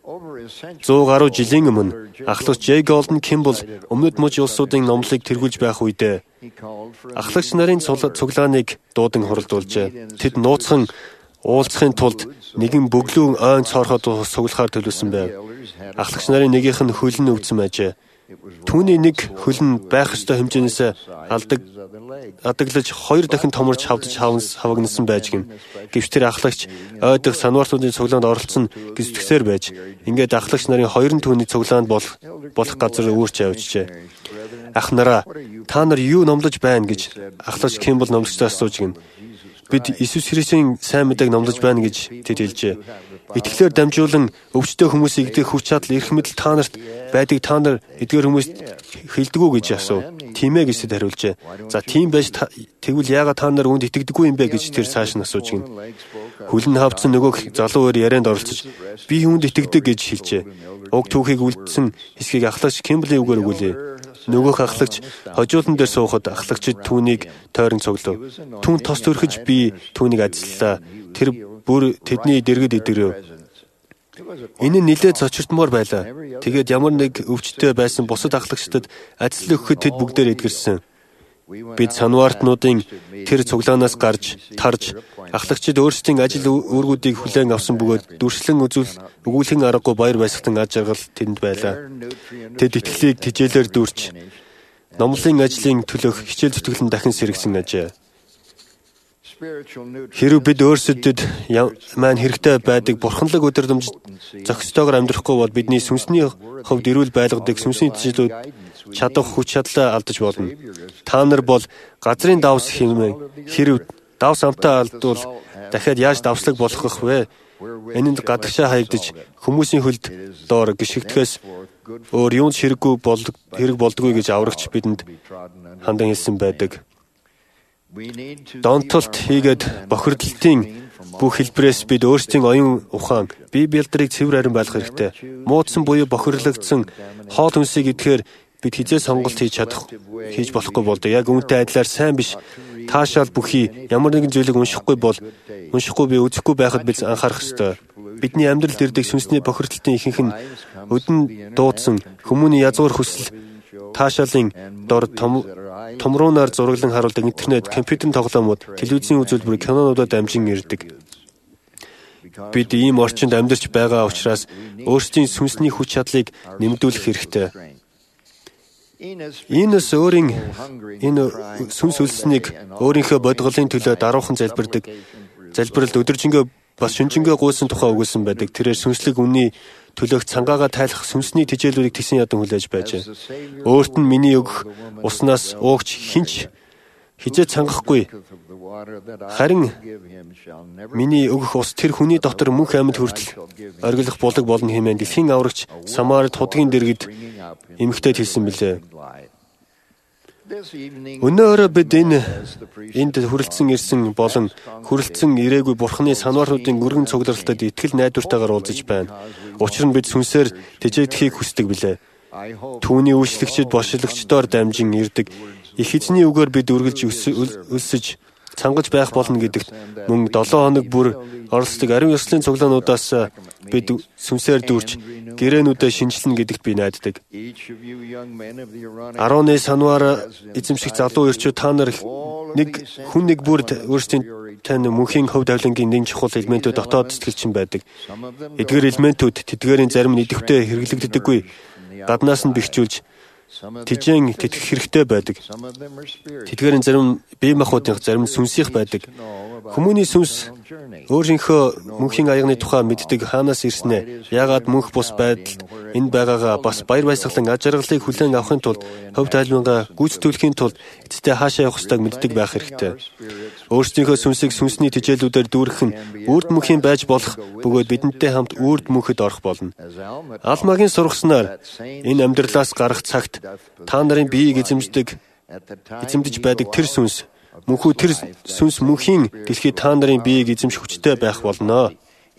Speaker 6: 100 гаруй жилийн өмнө ахлагч J. Golden Kimball өмнөд мужи улсуудын номлолыг тэргүүлж байх үедээ ахлагч нарын цуглааныг дуудан хуралдуулжээ. Тэд нууцхан уулзахын тулд нэгэн бөглөө ойн цоорхоод суглахаар төлөвлөсөн байв. Ахлагч нарын нэгийнх нь хөлн өвдсөн байжээ. Түүний нэг хөлн байх ёстой хэмжээнээс адаглаж 2 дахин томорч хавагнасан байж гин. Гэвч тэр ахлагч ойдох санваартуудын цуглаанд оролцсон гэж зүтгэсээр байж ингээд ахлагч нарын 2 түүний цуглаанд болох газар үүрч явжжээ. Ах нараа, та нар юу номлож байна гэж ахлагч Кимбл номлогчдоос асууж гин. Бид Иесус Христийн сайн мэдээг номлож байна гэж тэд хэлжээ. Итгэлээр дамжуулан өвчтөе хүмүүсийг идэх хүч чадал эрх мэдэл та нарт байдаг, та нар эдгээр хүмүүст хэлдэггүй гэж асуув. Тийм ээ гэж тэд хариулжээ. За тийм байж тэгвэл яагаад та нар үүнд итгэдэггүй юм бэ гэж тэр цааш нь асууж гин. Хүлэн хавцсан нөгөө залуу өөр ярианд оролцож би үүнд итгэдэг гэж хэлжээ. Уг түүхийг үлдсэн хэсгийг ахлагч Кимблийн үгээр өгүүлээ. Нөгөөх ахлагч хожуулан дээр суухад ахлагчид түүнийг тойрон цуглав. Түүнд тос төрхөж би түүнийг ажиллалаа. Тэр бүр тэдний дэргэд идэрв. Энэ нь нэлээд цочирдмоор байлаа. Тэгээд ямар нэг өвчтөе байсан бусад ахлагчдад ажил өгөхөд тэд бүгдээр эдгэрсэн. Бид санваартнуудын тэр цуглаанаас гарч, тарж, ахлагчид өөрсдийн ажил үүргүүдийг хүлээн авсан бөгөөд дүрслэн өгүүлэн аргагүй баяр баясгалан аж аргал тэнд байлаа. Тэд итгэлийг тижээлээр дүүрч, номлын ажлын төлөх хичээл зүтгэлэн дахин сэргсэн ажээ. Хэрв бид өөрсдөд маань хэрэгтэй байдаг бурханлаг өдрөмж зохистойгоор амьдрахгүй бол бидний сүнсний хувьд эрүүл байлгадаг сүнсний тижээлүүд чадах хүч чадлаа алдаж болно. Та нар бол газрын давс хэмээн хэрв давс амтаа алдвал дахиад яаж давслаг болгох вэ? Энэнд гадагшаа хаягдаж хүмүүсийн хөлд доор гიშгдэхээс өөр юунд хэрэг болдгоо гэж аврагч бидэнд хандан хэлсэн байдаг. Донтолт хийгээд бохирдлтын бүх хэлбэрээс бид өөрсдийн оюун ухаан, бие биедрийг цэвэр харин байлгах хэрэгтэй. Муудсан буюу бохирлогдсон хоол хүнсийг идэхээр бид хизээ сонголт хийж болохгүй болдог. Яг үүнтэй адилаар сайн биш таашаал бүхий ямар нэгэн зүйлийг уншихгүй би үзэхгүй байхад бид анхаарах ёстой. Бидний амьдралд ирдэг сүнсний бохирдлтын ихэнх нь өдөн дуудсан хүмүүний язгуур хүсэл таашаалын дор томруунаар зураглан харуулдаг интернет, компьютерийн тоглоомууд, телевизийн үзүүлбэр, кинонуудад амжин ирдэг. Бид ийм орчинд амьдарч байгаа учраас өөрсдийн сүнсний хүч чадлыг нэмэгдүүлэх хэрэгтэй. Энэ сүнс үлснийг өөрийнхөө бодголын төлөө даруухан залбиралд өдөржингөө бас шүнжэнгөө гуйсан тухай өгүүлсэн байдаг. Тэрээр сүнслэг үнний төлөөх цангаагаа тайлах сүнсний тижээлүүдийг тэсэн ядан хүлээж байжээ. Өөрт нь миний өгөх уснаас уугч хинч хизээ цангахгүй. Харин миний өгөх ус тэр хүний дотор мөнх амьд хүртэл оргилох булаг болно хэмээн дэлхийн аврагч Самарт худгийн дэргэд эмэгтэйд хэлсэн билээ. Өнөөдөр бид энд хүрэлцэн ирсэн болон хүрэлцэн ирээгүй Бурханы санвааруудын өргөн цугларалтад итгэл найдвартайгаар уулзаж байна. Учир нь бид сүнсээр тэжээдэхийг хүсдэг билээ. Түүний үйлчлэгчид бошлогчдоор дамжин ирдэг их эзний үгээр бид үргэлж өлсөж цангаж байх болно гэдэгт мөн 7 хоног бүр оролцдог ариун ёслолын цуглаануудаас бид сүнсээр дүүрч гэрээнүүдэд шинжилнэ гэдэгт би найддаг. 10 санваар эзэмших залуу ирчүүд та нар нэг бүр өөрсдийн тань мөнхийн хөв давлингийн нэг чухал элементүүд дотоод сэтгэлчин байдаг. Эдгээр элементүүд тэдгээрийн зарим нь идэвхтэй хэрэглэгддэггүй. Гаднаас нь бэхжүүлж тижээн тэтгэх хэрэгтэй байдаг. Тэдгээрийн зарим бие махбодын, зарим сүнсийнх байдаг. Хүмүүний сүнс өөрийнхөө мөнхийн аягны тухай мэддэг хаанаас ирснэ? Яагаад мөнх бус байдалд энд байгаагаа бас баяр баясгалан аж аргалыг хүлээн авахын тулд хөв тайлбангаа гүйцэтгүүлэхийн тулд эцэстээ хаашаа явах ёстойг мэддэг байх хэрэгтэй. Өөрсдийнхөө сүнсийг сүнсний тижээлүүдээр дүүргэх нь үрд мөнхийн байж болох бөгөөд бидэнтэй хамт үрд мөнхөд орох болно. Алмагийн сургаснаар энэ амьдралаас гарах цагт та нарын биеийг эзэмдэж байдаг тэр сүнс мөнхийн дэлхийд та нарын биеийг эзэмших хүчтэй байх болно.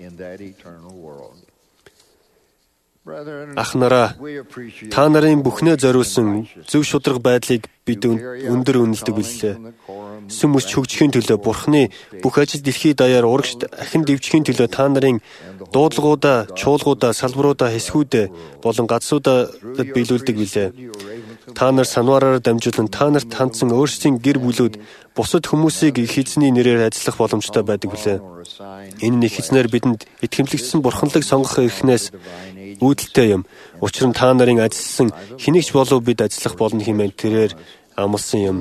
Speaker 6: Ах нараа, та нарын бүхнээ зориулсан зөв шударга байдлыг бид өндөр үнэлдэг билээ. Сүм өсч хөгжихийн төлөө Бурханы бүх ажил дэлхийд даяар урагшд ахин дэвжихийн төлөө та нарын дуудлагуудаа, чуулгуудаа, салбаруудаа, хэсгүүдээ болон газруудад биелүүлдэг билээ. Та нар санваараар дамжуулан та нарт хандсан өөрсдийн гэр бүлүүд бусад хүмүүсийг их эзний нэрээр ажиллах боломжтой байдаг билээ. Энэ их эзнэр бидэнд итгэмжлэгдсэн бурханлаг сонгох эрхнээс үүдэлтэй юм. Учир нь та нарын ажилласан хэнийгч болов бид ажиллах болно хэмээн тэрээр амласан юм.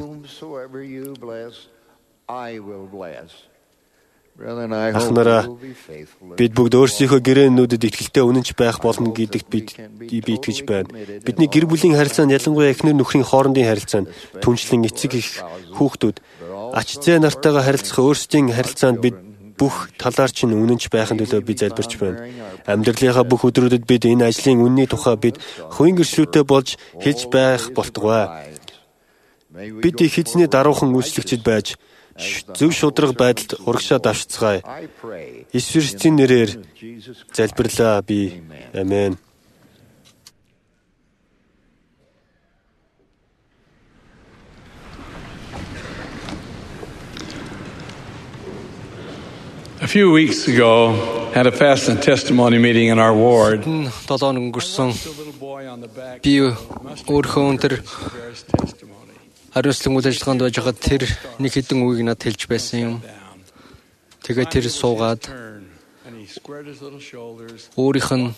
Speaker 6: Ах нараа, бид бүгд өөрсдийнхөө гэрээнүүдэд итгэлтэй үнэнч байх болно гэдэгт би итгэж байна. Бидний гэр бүлийн харилцаанд ялангуяа эхнэр нөхрийн хоорондын харилцаанд түншлэн эцэг их хүүхдүүд ач зээ нартайгаа харилцах өөрсдийн харилцаанд бид бүх талаар чинь үнэнч байхын төлөө би залбирч байна. Амьдралынхаа бүх өдрүүдэд бид энэ ажлын үнний тухай бид хувийн гэрчлүүтэй болж хэлж байх болтугай. Бид их эзний даруухан үйлчлэгчид байж зөв шударга байдалд урагшаа давшцгаая. Иесус Христосийн нэрээр залбирлаа би. Амен.
Speaker 2: A few weeks ago, had a fast and testimony meeting in our ward.
Speaker 1: 7 хоног өнгөрсөн. Би өөрөө өндөр хариуцлага үйл ажиллагаанд байж хаад тэр нэг хэдэн үгийг надад хэлж байсан юм. Тэгээд тэр суугаад өөрийнх нь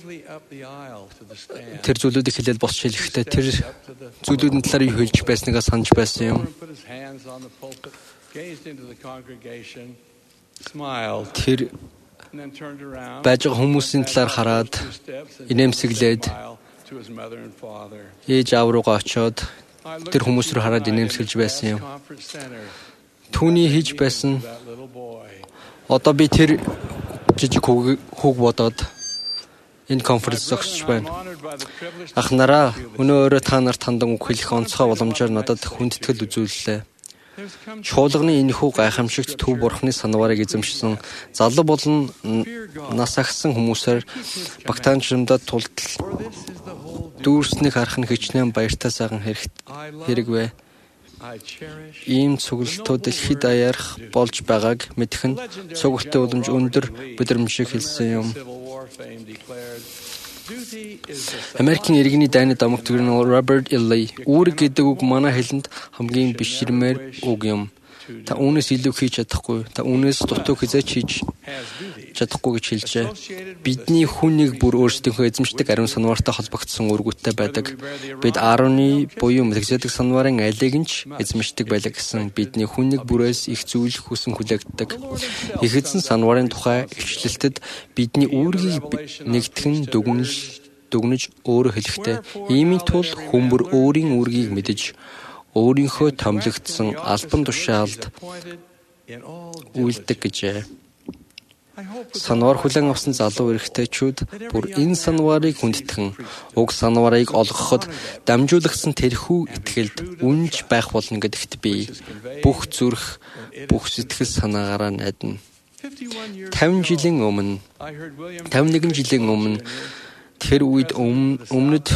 Speaker 1: тэр зүйлүүдийг хэлээд босч хэлэхдээ тэр зүйлүүдийн талаар юу хэлж байсныг санаж байсан юм. Тэр байж байгаа хүмүүсийн талаар хараад инээмсэглээд ээж аав руугаа очиод тэр хүмүүс рүү хараад инээмсэглэж байсан юм. Түүний хийж байсан одоо би тэр жижиг хүүг бодоод энэ конференц зогсож байна. Ах нараа, өнөө өөрөө та нарт хандан үг хэлэх онцгой боломжоор надад хүндэтгэл үзүүллээ. Чуулганы энэхүү гайхамшигт төв бурхны санварыг эзэмшсэн залуу болон нас агсан хүмүүсээр багтаамжрымдад тултал дүүрснийг харах нь хичнээн баяртай сайхан хэрэгвэ. Ийм цуглалтууд дэлхийд даярах болж байгааг мэдэх нь цугтын уламж өндөр бүдэрмжийг хэлсэн юм. Америкийн иргэний дайны дамаг төгрөн Роберт Иллey үүрэг гэдэг үг манай хэлэнд хамгийн биширмээр үг юм. Та үүнээс илүү хийж чадахгүй, та үүнээс дутуу хязгаарч хийж чадахгүй гэж хэлжээ. Бидний хүнийг бүр өөрсдийнхөө эзэмшдэг ариун санвартай холбогдсон үргүттэй байдаг. Бид Аароны буюу Мелхизедек санварын алийг нь ч эзэмшдэг байлаа гэсэн бидний хүнийг бүрээс их зүйл хүсэн хүлээгддэг. Их эзэн санварын тухай илчлэлтэд бидний үүргийг нэгтгэн дүгнэж өөрөө хэлэхтэй. Иймийн тул хүн бүр өөрийн үүргийг мэдэж өөрийнхөө томилогдсон албан тушаалд үйлдэг гэжээ. Санвар хүлээн авсан залуу эрэгтэйчүүд бүр энэ санварыг хүндэтгэн уг санварыг олгоход дамжуулагдсан тэрхүү итгэлд үнж байх болно гэдэгт би бүх зүрх, бүх сэтгэл санаагаараа найдана. 51 жилийн өмнө тэр үед өмнөд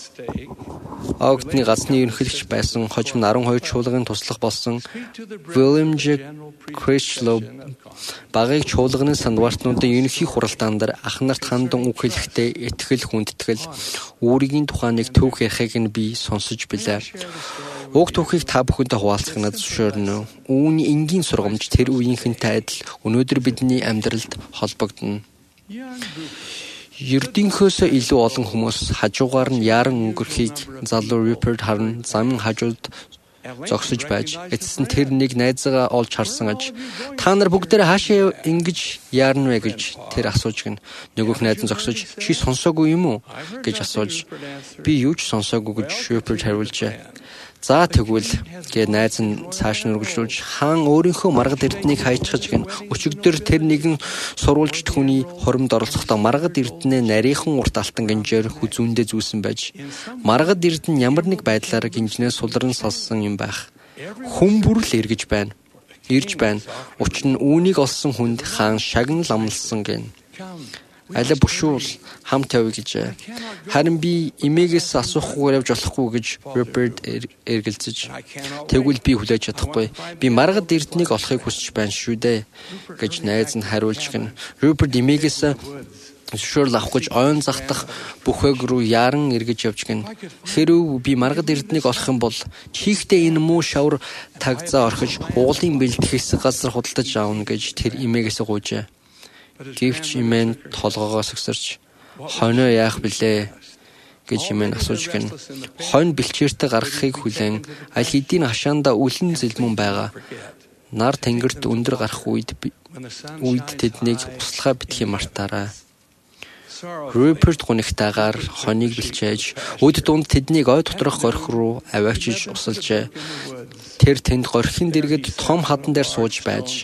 Speaker 1: Огдны газны ерөнхийлөгч байсан хожим 12 чуулганы туслах болсон William J. Critchlow багыг чуулганы санваартнуудын ерөнхий хуралдаан дээр ах нарт хандан үг хэлэхдээ итгэл хүндэтгэл үүргийн тухай нэг түүх ярихыг нь би сонсож билээ. Уг түүхийг та бүхэнтэй хуваалцах надад зөвшөөрнө. Үүний энгийн сургамж тэр үеийнхэнтэй адил өнөөдөр бидний амьдралд холбогдно. Ердийнхөөсөө илүү олон хүмүүс хажуугаар нь яаран өнгөрөхийг залуу Руперт харан замын хажууд зогсож байж эцэст нь тэр нэг найзаагаа олж харсан аж та нар бүгдээ хаашаа ингэж яарна вэ гэж тэр асууж гин нөгөөх найз нь зогсож чи сонсоогүй юм уу гэж асууж би юу ч сонсоогүй гэж Руперт хариулжээ. За тэгвэл гэ найз нь цааш нь үргэлжлүүлж хаан өөрийнхөө маргад эрднийг хайчхаж гин өчигдөр тэр нэгэн сурвалжт хүний хоримд оролцохдоо маргад эрдэнэ нарийнхан урт алтан гинжээр хүзүүндээ зүүсэн байж маргад эрдэнэ ямар нэг байдлаар гинжнээ сулран салсан юм байх. Хүн бүр л ирж байна. Учир нь үүнийг олсон хүнд хаан шагнал амлсан гин. Аля бушуул хамт явъя гэж. Харин би эмээгээс асуухгүйгээр явж болохгүй гэж Роберт эргэлзэж. Тэгвэл би хүлээж чадахгүй. Би маргад эрднийг олохыг хүсэж байна шүү дээ гэж найз нь хариулж гин. Роберт эмээгээс зөвшөөрөл авах гэж ойн захтах бүхээг рүү яаран эргэж явж гин. Хэрв би маргад эрднийг олох юм бол чихтэй энэ муу шавар тагзаа орхиж уулын бэлд хэсэг газар худалдаж аавна гэж тэр эмээгээс гуйжээ. Гэвч имэн толгоогоо сэгсэрч хойноо яах билээ гэж имэн асууж гин. Хойно бэлчээртэй гаргахыг хүлээн аль хэдийн хашаанда үлэн зэлмэн байгаа. Нар тэнгэрт өндөр гарах үед тэднийг услахаа битгий мартаарай. Руперт гунигтайгаар хоныг бэлчээж өд дунд тэднийг ой доторх горх руу аваачиж усалжээ. Тэр тэнд горхийн дэргэд том хадан дээр сууж байж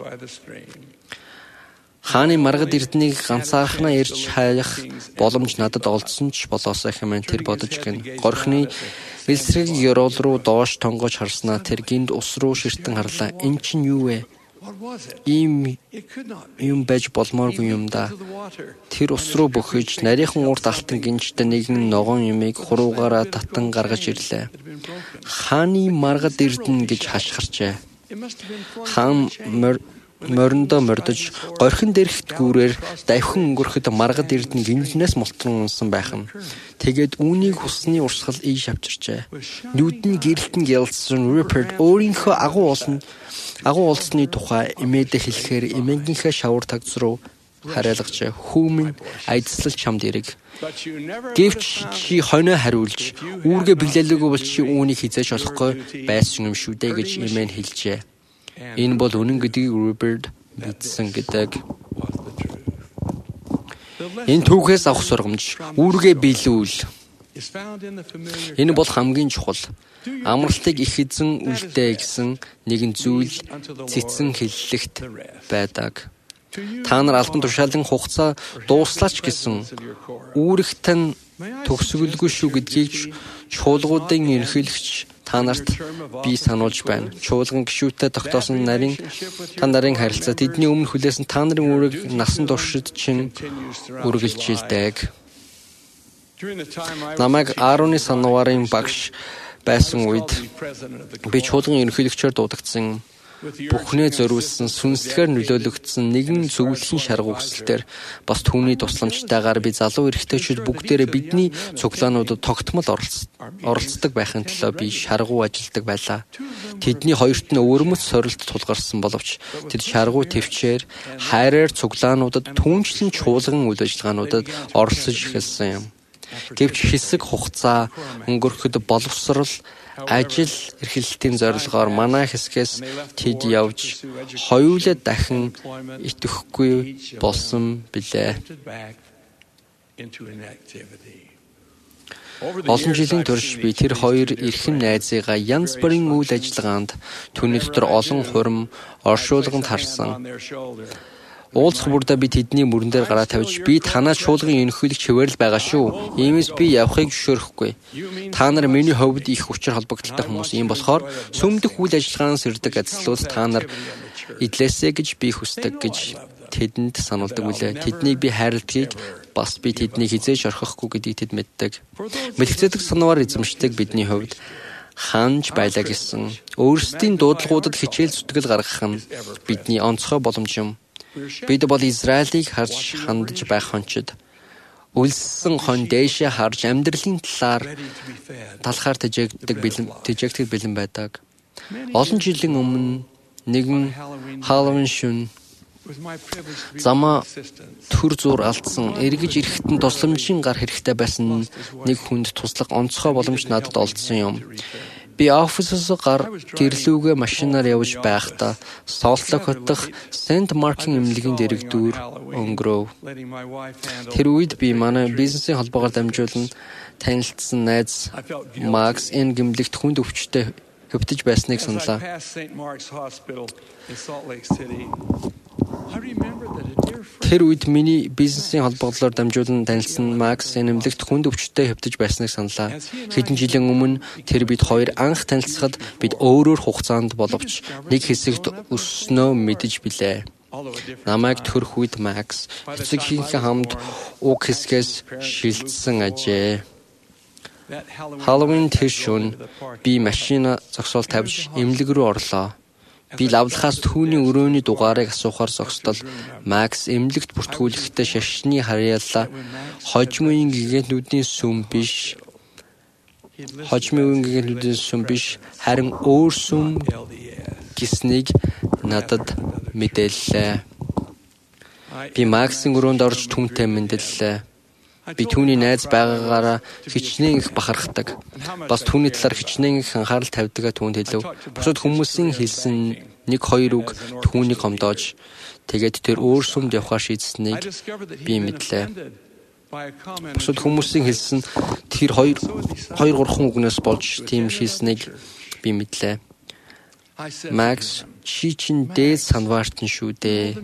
Speaker 1: хааны маргад эрднийг ганцаархнаа ирж хаях боломж надад олдсон ч болоосоо хэмээн тэр бодож гин. Горхны элсрэг ёроол руу доош тонгож харснаа тэр гинд ус руу ширтэн харлаа. Эн чинь юу вэ? Ийм юм байж болмооргүй юм да. Тэр ус руу бөхөж нарийнхан урт алтан гинжтэй нэгэн ногоон юмыг хуруугаараа татан гаргаж ирлээ. Хааны маргад эрдэн гэж хашгирчээ. Хаан мориндоо мордож горхин дээрхт гүүрээр давхин өнгөрөхөд маргад эрдэнэ гинжнээс мултран унсан байх нь. Тэгээд үүнийг хусны урсгал ийш авчирчээ. Нүүдний гэрэлтэн ялсан Руперт өөрийнхөө агуу олсны тухай эмээдэ хэлэхээр эмээгийнхээ шавар тагц руу хараалгачаа хүүмэн айдслал чамд ирэг. Гэвч чи хойноо хариулж үүргээ биглэлээгүй бол чи үүнийг хизээж олохгүй байсан юм шүү дээ гэж эмээн хэлжээ. Энэ бол үнэн гэдгийг Роберт мэдсэн гэдэг. Энэ түүхээс авах сургамж үүргээ биелүүл. Энэ бол хамгийн чухал. Амралтыг их эзэн үлдээ гэсэн нэгэн зүйл цэцэн хэллэгт байдаг. Та нар албан тушаалын хугацаа дууслаач гэсэн үүрэгт нь төгсгөлгүй шүү гэдгийг чуулгуудын ерөнхийлөгч та нарт би сануулж байна. Чуулган гишүүтэй тогтоосон та нарын харилцаа тэдний өмнө хүлээсэн та нарын үүрэг насан туршид чинь үргэлжилдэг. Намайг 10-ны сануарын багш байсан үед би чуулган ерөнхийлөгчөөр дуудагдсан бүхнээ зориулсан сүнслэгээр нөлөөлөгдсөн нэгэн зөвлөхийн шаргуу хүсэлтээр бас түүний тусламжтайгаар би залуу эрэгтэйчүүд бүгдээрээ бидний цуглаануудад тогтмол оролцдог байхын төлөө би шаргуу ажилдаг байлаа. Тэдний хоёрт нь өвөрмөц сорилт тулгарсан боловч тэд шаргуу төвчээр хайраар цуглаануудад түүнчлэн чуулган үйл ажиллагаануудад оролцож эхэлсэн юм. Гэвч хэсэг хугацаа өнгөрөхөд боловсрал ажил эрхлэлтийн зорилгоор манай хэсгээс тэд явж хоёулаа дахин итгэхгүй болсон билээ. Олон жилийн турш би тэр хоёр эрхэм найзыгаа янз бүрийн үйл ажиллагаанд түүний дотор олон хурим оршуулганд харсан. Уулзах бүрдээ би тэдний мөрөн дээр гараа тавьж би танаа чуулган ерөнхийлөгч хэвээрл байгаа шүү. Иймээс би явахыг зөвшөөрөхгүй. Та нар миний хувьд их учир холбогдолтой хүмүүс юм болохоор сүмдэх үйл ажиллагаанаас ирдэг ажлууд та нар идлээсэ гэж би хүсдэг гэж тэдэнд сануулдаг үлээ. Тэднийг би хайрладгийг бас би тэднийг хизээж орхихгүй гэдгийг тэд мэддэг. Мэлгэцэдэг санаагаар эзэмшдэг бидний хувьд ханж байлаа гэсэн өөрсдийн дуудлагуудад хичээл зүтгэл гаргах нь бидний онцгой боломж юм. Бид бол Израилийг харж хандж байх хончид үлссэн хон дээшээ харж амьдралын талаар тэжээгдэх бэлэн байдаг. Олон жилийн өмнө нэгэн Халлоуин шөнө замаа төр зур алдсан эргэж ирэхэд тусламжийн гар хэрэгтэй байсан нэг хүнд туслах онцгой боломж надад олдсон юм. Би офисоос гэрлүүгээ машинаар явж байхдаа Солт-Лейк дахь Сент Маркийн эмнэлгийн дэргэдүүр өнгөрөв. Тэр үед би манай бизнесийн холбоогоор дамжуулан танилцсан найз Макс энэ гэмлэгт хүнд өвчтөй хөвтөж байсныг саналаа. Тэр үед миний бизнесийн холбоодлоор дамжуулан танилцсан Макс нэмлэгт хүнд өвчтөй хөвтөж байсныг саналаа. Хэдэн жилийн өмнө тэр бид хоёр анх танилцахад бид өөрөөр хугацаанд боловч нэг хэсэгт өснөө мэдэж билээ. Намайг төрөх үед Макс эцэг хийхээ хамт уг хэсгээс шилжсэн ажээ. Халлоуин тэр шөнө би машина зогсоол тавьж эмнэлэг рүү орлоо. Би лавлахаас түүний өрөөний дугаарыг асуухаар зогсдол Макс эмнэлэгт бүртгүүлэхдээ шашны харьяалаа хожмын гигантнүүдийн сүм биш харин өөр сүм гэснийг надад мэдээллээ. Би Максийн өрөөнд орж түүнтэй мэдлээ. Би түүний найз байгаагаараа хичнээн их бахархдаг. Бас түүний талаар хичнээн их анхаарал тавьдгаа түүнд хэлв. Бусад хүмүүсийн хэлсэн нэг хоёр үг түүнийг гомдоож тэгээд тэр өөр сүмд явахаар шийдсэнийг би мэдлээ. Бусад хүмүүсийн хэлсэн тэр 2-3 үгнээс болж тийм шийдсэнийг би мэдлээ. Макс чи чин дээд санваартан шүү дээ.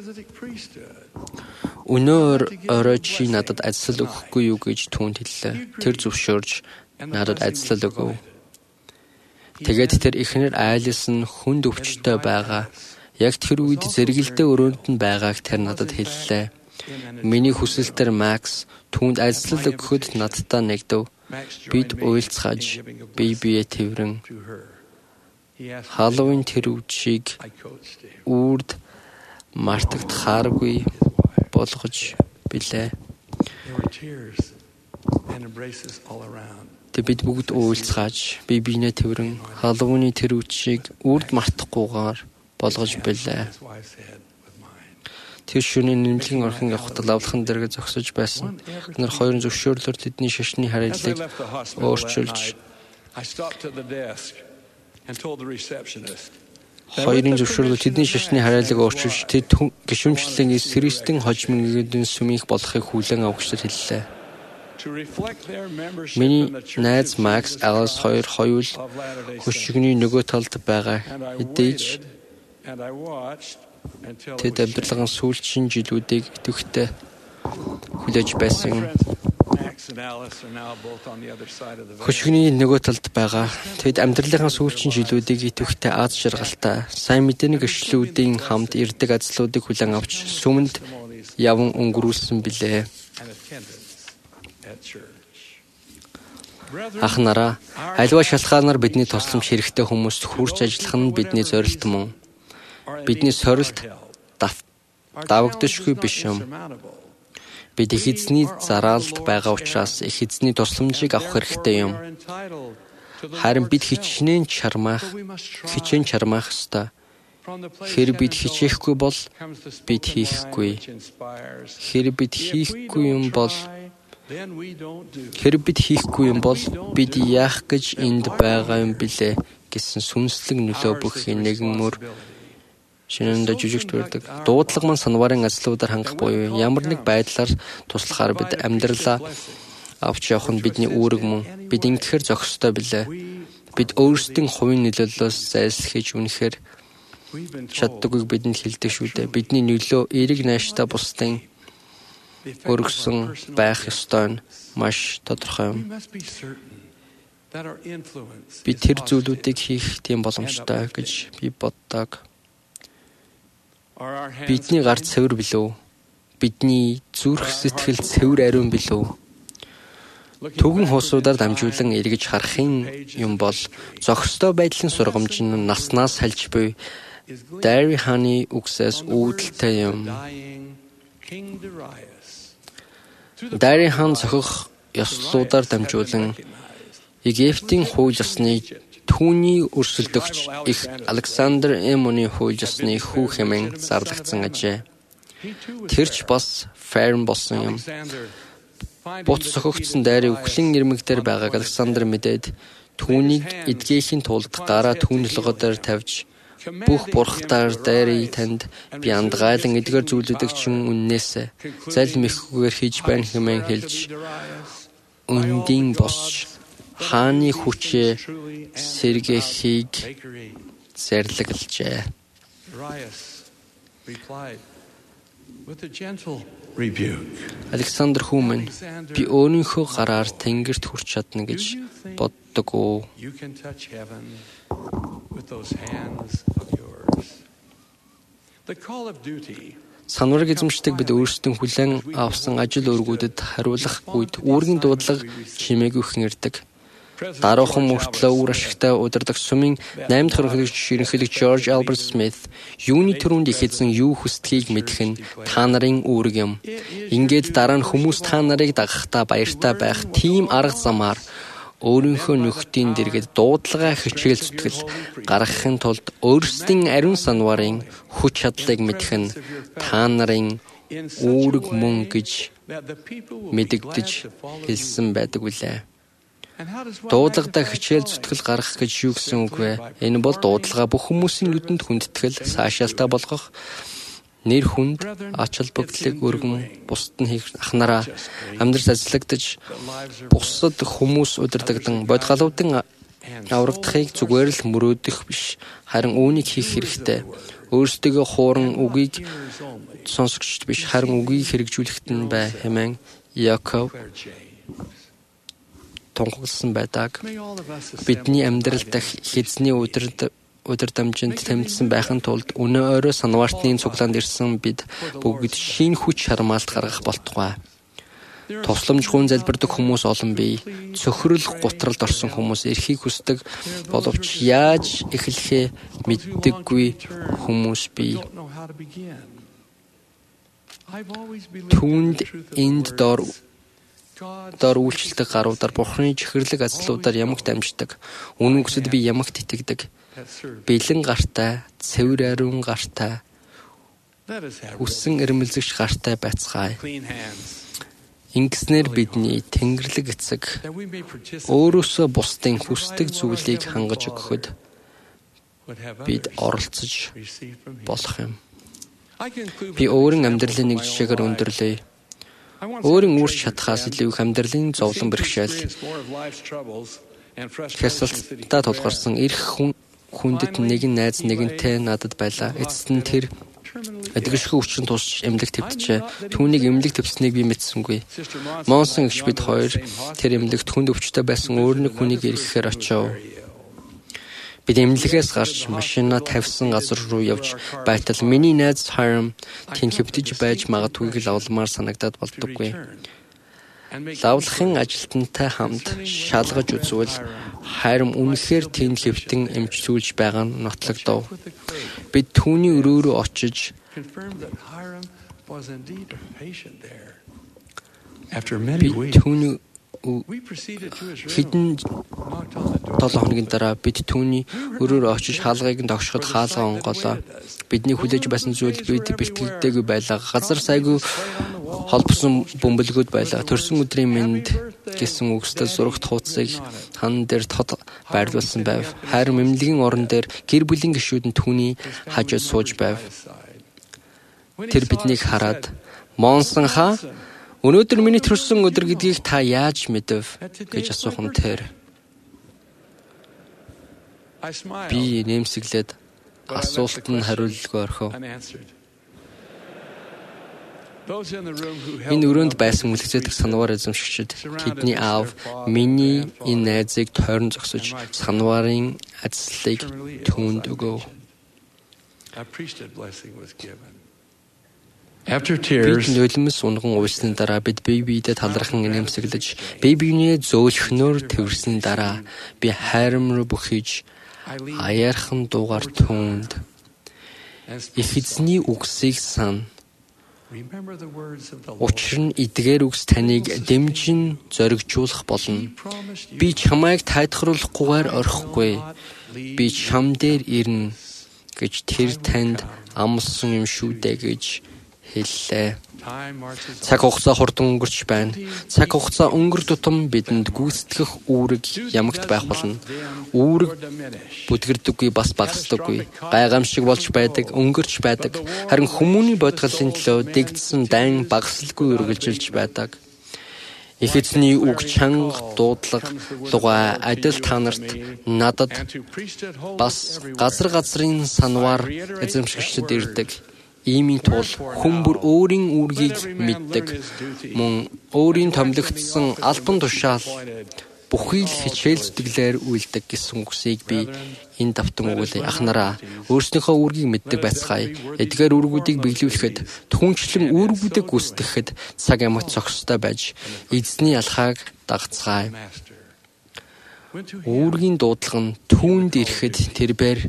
Speaker 1: Өнөө орой чи надад ажил өгөхгүй юу гэж түүнд хэллээ. Тэр зөвшөөрж надад ажил өгөв. Тэгээд тэр эхнэр айлс нь хүнд өвчтөй байгаа. Яг тэр үед зэрэгэлдээ өрөөнд нь байгааг тэр надад хэллээ. Миний хүсэлтээр Макс түүнд ажил өгөхөд надтай нэгдэв. Бид уйлцгааж бие тэрвэрэн Халлоуин тэр үчиг үрд мартагдахааргүй болгож билээ. Бид бүгд уйлцгааж бие биенээ тэрвэрэн Халлоуины тэр үчиг үрд мартахгүйгээр болгож билээ. Тэр шөнийн нэмлэгийн орхон явахдаа лавлахын дэргээ зогсож байсан. Нар хоёрын зөвшөөрлөөр тэдний шашны харьяаллыг өөрчилж Хоёрын зөвшөөрлөөр тэдний шашны харьяаллыг өөрчилж тэд гишүүнчлэн Христийн хожмын сүмийнх болохыг хүлээн авахчдад хэллээ. Миний найз Макс Аллас хоёр хоёул хөшигний нөгөө талд байгаа. Эдэж тэд амьдралын сүүлчийн жилүүдийг идэвхтэй хүлээж байсан. Хөшигний нөгөө талд байгаа. Тэд амьдралын сүүлчийн жилүүдийг идэвхтэй аз жаргалтай, сайн мэдээний гэрчлэлүүдийн хамт ирдэг ажлуудыг хүлээн авч сүмэнд яван өнгөрүүлсэн билээ. Ах нараа, аливаа шалтгаанаар бидний тусламж хэрэгтэй хүмүүст хүрч ажиллах нь бидний зорилт мөн. Бидний сорилт давагдшгүй биш юм. Бид их эзний зараалд байгаа учраас их эзний тусламжийг авах хэрэгтэй юм. Харин бид хичээн чармаах ёстой. Хэр бид хичээхгүй бол бид хийхгүй. Хэр бид хийхгүй юм бол бид яах гэж энд байгаа юм билээ гэсэн сүнслэг нөлөө бүхий нэгэн мөр шинэндээ жүжигч байдаг. Дуудлага маань санварын ажлуудаар хангах буюу ямар нэг байдлаар туслахаар бид амьдралаа авч явах нь бидний үүрэг мөн. Бид ингэхээр зохистой билээ. Бид өөрсдийн хувийн нөлөөллөөс зайлсхийж үнэхээр чаддаггүйг бидэнд хэлдэг шүү дээ. Бидний нөлөө эерэг найштай бусдын өргөсөн байх ёстой нь маш тодорхой юм. Би тэр зүйлүүдийг хийх тийм боломжтой гэж би боддог. Бидний гар цэвэр билүү? Бидний зүрх сэтгэл цэвэр ариун билүү? Түгэн хуусуудаар дамжуулан эргэж харахын юм бол зохистой байдлын сургамж нь наснаас сальж буй Dairy Honey үгсээс үүдэлтэй юм. Dairy Honey зохих ёслолуудаар дамжуулан Египтийн хууль ёсны түүний өрсөлдөгч их Александр Эмоны хууль ёсны хүү хэмээн зарлагдсан ажээ. Тэрч бас Фарн болсон юм. Буц сохогдсон дайрын үхлийн ирмэг дээр байгааг Александр мэдээд түүнийг эдгээхийн тулд гараа түүний толгойдоор тавьж бүх бурхтаар дайрыг танд би андгаалan эдгээр зүйлүүдийг чин үннээс залмихгүйгээр хийж байна хэмээн хэлж өндийн босч хааны хүчээ сэргээхийг зарлаглжээ. Александр Хүмэн би өөрийнхөө гараар тэнгэрт хүрч чадна гэж боддог уу? Санварыг эзэмшдэг бид өөрсдөө хүлээн авсан ажил үүргүүдэд хариулах үед үүргийн дуудлага чимээгүй хинэрдэг. Даруухан мөртлөө үр ашигтай удирдах сумын 8 дахь ерөнхийлөгч George Albert Smith юуны төрөнд их эзэн юу хүсдгийг мэдэх нь та нарын үүрэг юм. Ингээд дараа нь хүмүүс та нарыг дагахтаа баяртай байх тийм арга замаар өөрийнхөө нөхдийн дэргэд дуудлага хичээл зүтгэл гаргахын тулд өөрсдийн ариун санварын хүч чадлыг мэдэх нь та нарын үүрэг мөн гэж мэдэгдэж хэлсэн байдаг үлээ. Дуудлагадаа хичээл зүтгэл гаргах гэж юу гэсэн үг вэ? Энэ бол дуудлага бүх хүмүүсийн нүдэнд хүндэтгэл, сайшаалтай болгох, нэр хүнд, ач холбогдлыг өргөн бусад нь хийх ахнараа амьдрал ажиллагдаж бусад хүмүүс удирдагдан бод галуудын аврагдахыг зүгээр л мөрөөдөх биш, харин үүнийг хийх хэрэгтэй. Өөрсдөө хууран үгийг сонсогчд биш, харин үгийг хэрэгжүүлэхэд нь бай хэмээн Яков тунхагласан байдаг. Бидний амьдрал дахь эзний удирдамжинд тэмцсэн байхын тулд өнөө орой санваартны цуглаанд ирсэн бид бүгд шинэ хүч хармаалт гаргах болтугай. Тусламж гуйн залбирдаг хүмүүс олон бий. Цөхрөл гутралд орсон хүмүүс эрхийг хүсдэг боловч яаж эхлэхээ мэддэггүй хүмүүс бий. Түүнд энд дор үйлчлдэг гаруудаар Бурхны чихэрлэг ажлуудаар ямагт амждаг. Үнэн гэсэд би ямагт итгэдэг. Бэлэн гартай, цэвэр ариун гартай, үсэн эрмэлзэгч гартай байцгаая. Ингэснээр бидний тэнгэрлэг эцэг өөрөөсөө бусдын хүсдэг зүйлийг хангаж өгөхөд бид оролцож болох юм. Би өөрийн амьдралын нэг жишээгээр өндөрлөе. өөрийн үүрч чадхаас илүү их амьдралын зовлон бэрхшээл хясалттай тулгарсан эрх хүндэт нэгэн найз нэгэнтэй надад байлаа. Эцэст нь тэр эдгэршгүй хүчин тусч эмнэлэг твтжээ. Түүнийг эмнэлэг твтсэнийг би мэдсэнгүй. Монсон эгч бид хоёр тэр эмнэлэгт хүнд өвчтэй байсан өөр нэг хүнийг ирэхээр очив. Бид эмнэлэгээс гарч машина тавьсан газар руу явж байтал миний найз Хайрам тэнд хэвтэж байж магадгүйг л авламаар санагдаад болдоггүй. Лавлахын ажилтнтай хамт шалгаж үзвэл Хайрам үнэхээр тэнд хэвтэн эмчлүүлж байгаа нь нотлогдов. Бид түүний өрөө рүү очиж түүний хэдэн 7 хоногийн дараа бид түүний өрөөр очиж хаалгыг нь тогшоход хаалгаа онголоо. Бидний хүлээж байсан зүйл бид бэлтгэдэггүй байлаа. Газар сайгүй холбосон бөмбөлгүүд байлаа. Төрсөн өдрийн мэнд гэсэн үгстэй зурагт хуудсыг хан дээр тод байрлуулсан байв. Хайрам эмнэлгийн орон дээр гэр бүлийн гишүүд нь түүний хажууд сууж байв. Тэр биднийг хараад "Монсон хаа? Өнөөдөр миний төрсөн өдөр гэдгийг та яаж мэдэв?" гэж асуухан тэр. Би нэмсэглээд асуулт нь хариулгүй орхив. Энэ өрөөнд байсан мөлгцөөдөх санвар эзэмшигчид тэдний аав миний энэ найзыг тойрон зогсож санварын ажлыг түүнд өгөв. Бид нулимс унган уйлсны дараа бид бие биедээ талархан нэмсэглэж бие биенээ зөөлхнөөр тэрсэн дараа би Хайрам руу бүхийж аяархан дуугаар түүнд их эзний үгсийг сана. Учир нь эдгээр үгс таныг дэмжин зоригжуулах болно. Би чамайг тайлхруулахгүйгээр орхихгүй. Би чам дээр ирнэ гэж тэр танд амласан юм шүү дээ гэж хэллээ. Цаг хугацаа хурдан өнгөрч байна. Цаг хугацаа өнгөр тутам бидэнд гүйцэтгэх үүрэг ямагт байх болно. Үүрэг бүдгэрдэггүй бас багасдаггүй. Гайхамшиг болж байдаг, өнгөрч байдаг. Харин хүмүүний бодгалын төлөө дэгдсэн дайн багасалгүй үргэлжилж байдаг. Их эзний үг чанга дуудлага лугай адил та нарт надад бас газар газрын санвар эзэмшигчдэд ирдэг. Иймийн тул хүн бүр өөрийн үүргийг мэддэг. Мөн өөрийн томилогдсон албан тушаал бүхий л хичээл зүтгэлээр үйлдэг гэсэн үгсийг би энэ давтан өгүүлээ. Ахнараа өөрснийхөө үүргийг мэддэг байцгаая. Эдгээр үүргүүдийг биелүүлэхэд түнчлэн үүргүүдийг гүйцэтгэхэд цаг ямагт зохистой байж эзний алхааг дагацгаая. Үүргийн дуудлага нь түүнд ирэхэд тэрбээр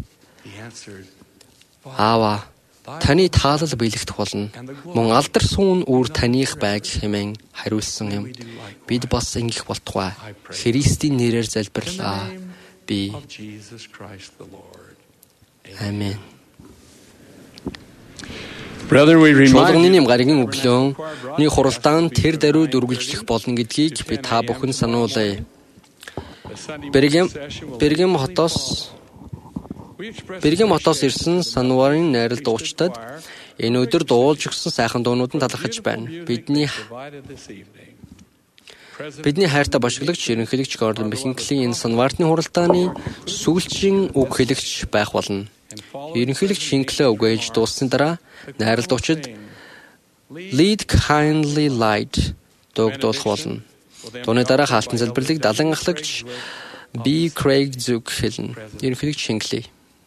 Speaker 1: "Аава, таны таалал биелэгдэх болно. Мөн алдар суун үүр таних байг" хэмээн хариулсан юм. Бид бас ингэх болтугай. Христийн нэрээр залбирлаа. Би. Амен. Чуулганы гаригийн өглөөний хуралдаан тэр даруйд үргэлжлэх болно гэдгийг би та бүхэн сануулъя. Бэргэм хотоос ирсэн санварын найрал дуучдад энэ өдөр дуулж өгсөн сайхан дуунууд нь талархаж байна. Бидний хайртай бошиглагч ерөнхийлөгч Гордон Бихинклийн энэ санвартны хуралдааны сүүлчийн үг хэлэгч байх болно. Ерөнхийлөгч Хинклээ үгээж дууссаны дараа найрал дуучид "Lead Kindly Light" дуугдуулах болно. Дууны дараа хаалтын залбирлыг далайн ахлагч B. Craig Zook хэлнэ. Ерөнхийлөгч Хинкли.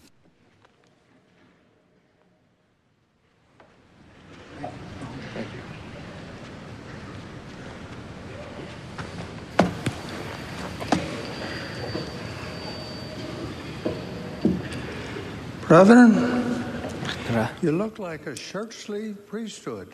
Speaker 3: Brethren, you look like a churchly priesthood.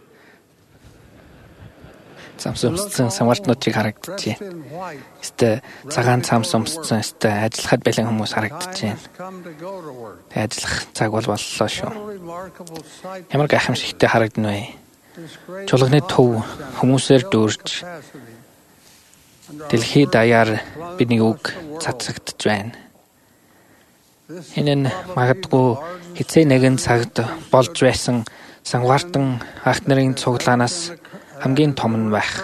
Speaker 8: Цамс өмссөн самартнуудыг харагдчихэ. Эсвэл цагаан цамс өмссөн ажиллахад бэлэн хүмүүс харагдчихэ. Ажиллах цаг боллоо шүү. Ямар гайхамшигтай харагдана вэ? Чуулганы төв хүмүүсээр дүүрж дэлхийд даяар бидний үг цацагдж байна. Энэ нь магадгүй хэзээ нэгэн цагт болж байсан сангуартан ах нарын цуглаанаас хамгийн том нь байх.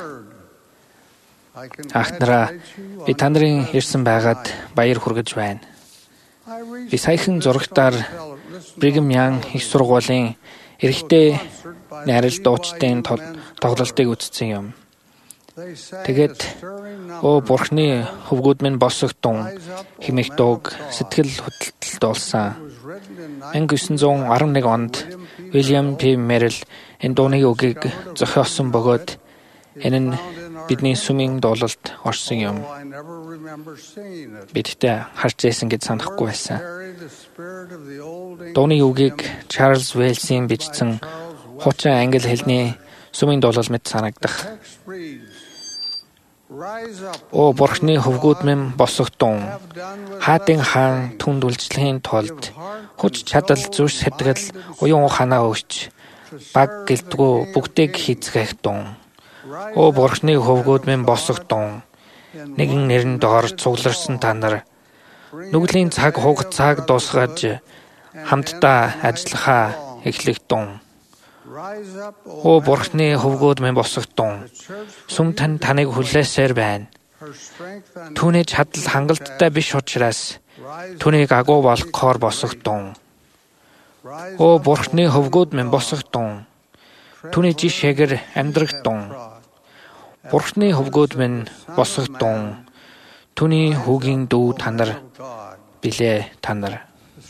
Speaker 8: Ахнараа, би та нарын ирсэн байгаад баяр хүргэж байна. Би саяхан зурагтаар Brigham Young их сургуулийн эрэгтэй найрал дуучдын тоглолтыг үзсэн юм. Тэгээд Бурхны хөвгүүд минь босогдсон хэмээх дууг сэтгэл хөдлөлтөд болсон. 1911 онд William P. Merrill энэ дууны үгийг зохиосон бөгөөд энэ нь бидний сүмийн дуулалд орсон юм. Бидтэй харж байсан гэж санахгүй байсан. Дууны үгийг Чарльз Вэлсийн бичсэн хуучин англи хэлний сүмийн дуулал мэт санагдах. Бурхны хөвгүүд минь босогдсон. Хаадын хаан түнд үйлчлэхийн тулд хүч чадал зүрх сэтгэл уян ухаанаа өгч баг гэлтгүү бүгдийг хийцгээх дун. Бурхны хөвгүүд минь босогдсон. Нэгэн нэрэн доор цугларсан та нар нүглийн цаг хугацааг дуусгаж хамтдаа ажиллахаа эхлэх дун. Бурхны хөвгүүд минь босогдсон. Сүм таныг хүлээсээр байна. Түүний чадал хангалттай биш учраас түүнийг агуу болгохоор босогдсон. Бурхны хөвгүүд минь босогдсон. Түүний жишээгээр амьдрагдсан. Бурхны хөвгүүд минь босогдсон. Түүний хүүгийн дүү та нар билээ та нар.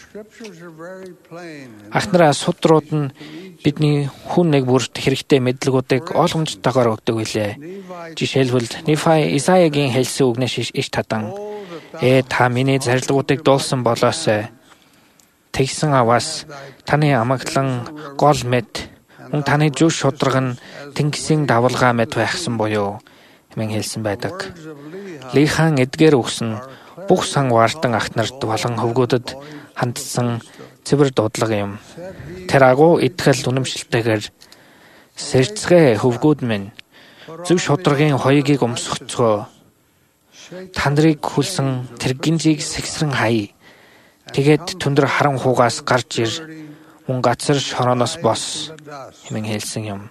Speaker 8: Ахнараа судрууд нь бидний хүн нэг бүрт хэрэгтэй мэдлэгүүдийг ойлгомжтойгоор өгдөг билээ. Жишээлбэл Нефай Исаягийн хэлсэн үгнээс иш тадан та миний зарилгуудыг дуулсан болоосай. Тэгсэн аваас таны амаглан гол мэд мөн таны зүв шудраг нь тэнгисийн давалгаа мэд байхсан буюу хэмээн хэлсэн байдаг. Лихан эдгээр өгсөн бүх сан вартан ахнарт болон хөвгүүдэд хандсан цэвэр дуудлага юм. Тэр агуу итгэл үнэмшилтэйгээр сэрцгээ хөвгүүд минь зүв шударгын хоёгийг өмсгөцгөө. Та нарыг хүлсэн тэр гинжийг сэгсрэн хай. Тэгээд түндэр харан хуугаас гарч ир мөн газар шорооноос бос хэмээн хэлсэн юм.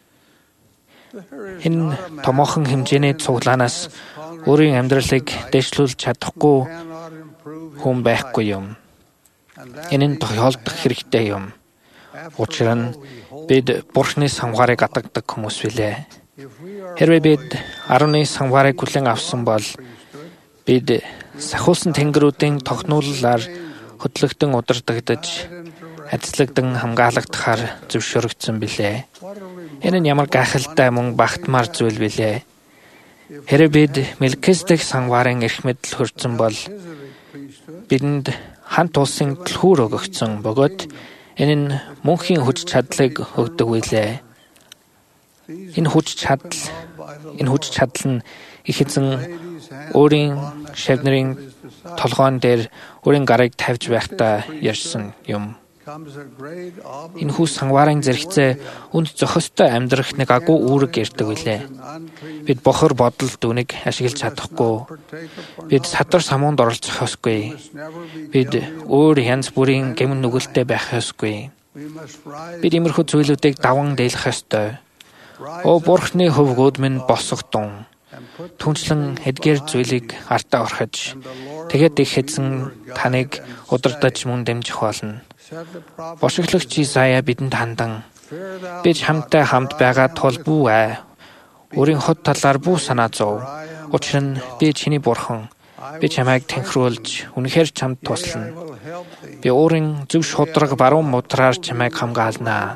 Speaker 8: Энэ томоохон хэмжээний цуглаанаас өөрийн амьдралыг дэвшлүүлж чадахгүй хүн байхгүй юм. Энэ нь тохиолдох хэрэгтэй юм. Учир нь бид Бурхны самгаарыг гадагдаг хүмүүс билээ. Хэрвээ бид 10-ны самгаарыг хүлээн авсан бол бид сахиулсан тэнгэрүүдийн тогтнуулалаар хөдлөгдөн удирдагдаж, ажиглагдсан хамгаалагдахаар зөвшөөрөгдсөн билээ. Энэ нь ямар гайхалтай мөн багтмаар зүйл билээ. Хэрвээ бид Мелкизедек самгаарын эрх мэдэл хүртсэн бол бидэнд хант улсын түлхүүр өгөгдсөн бөгөөд энэ нь мөнхийн хүч чадлыг өгдөг билээ. Энэ хүч чадал нь их эзэн өөрийн шавнырын толгоон дээр өөрийн гарыг тавьж байхдаа ярьсан юм. Энэхүү сангварын зэрэгцээ үнд зохистой амьдрах нэг агуу үүрэг ирдэг билээ. Бид бохор бодолд үнийг ашиглаж чадахгүй. Бид садар самуунд оролцох ёсгүй. Бид өөр янз бүрийн гэмн нүгэлтэд байх ёсгүй. Бид иймэрхүү зүйлүүдийг даван дийлэх ёстой. Бурхны хөвгүүд минь босгодон. Түнчлэн эдгээр зүйлийг артаа орхиж, тэгээд их эзэн таныг удирдах мөн дэмжих болно. Бошиглагч Исая бидэнд хандан бид хамтдаа хамт байгаа тул бүү өөрийн хот талаар бүү санаа зов. Учир нь би чиний бурхан. Би чамайг тэнхрүүлж үнэхээр чамд туслана. Би өөрийн зөв шудраг баруун мудраар чамайг хамгаална.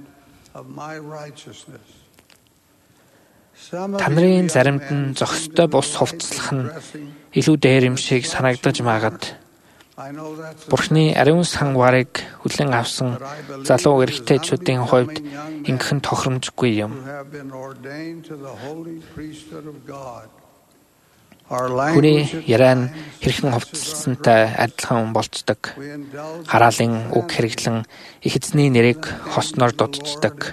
Speaker 8: Танарын заримд нь зохистой бус хувцлах нь илүү дээр юм шиг санагдаж магад. Бурхны ариун сангварыг хүлээн авсан залуу эрэгтэйчүүдийн хувьд ингэхэн тохиромжгүй юм. Хүний яриа нь хэрхэн хувцалсантай адилхан болцдог. Хараалын үг хэрэглэн их эзний нэрийг хосноор дуудчихдаг.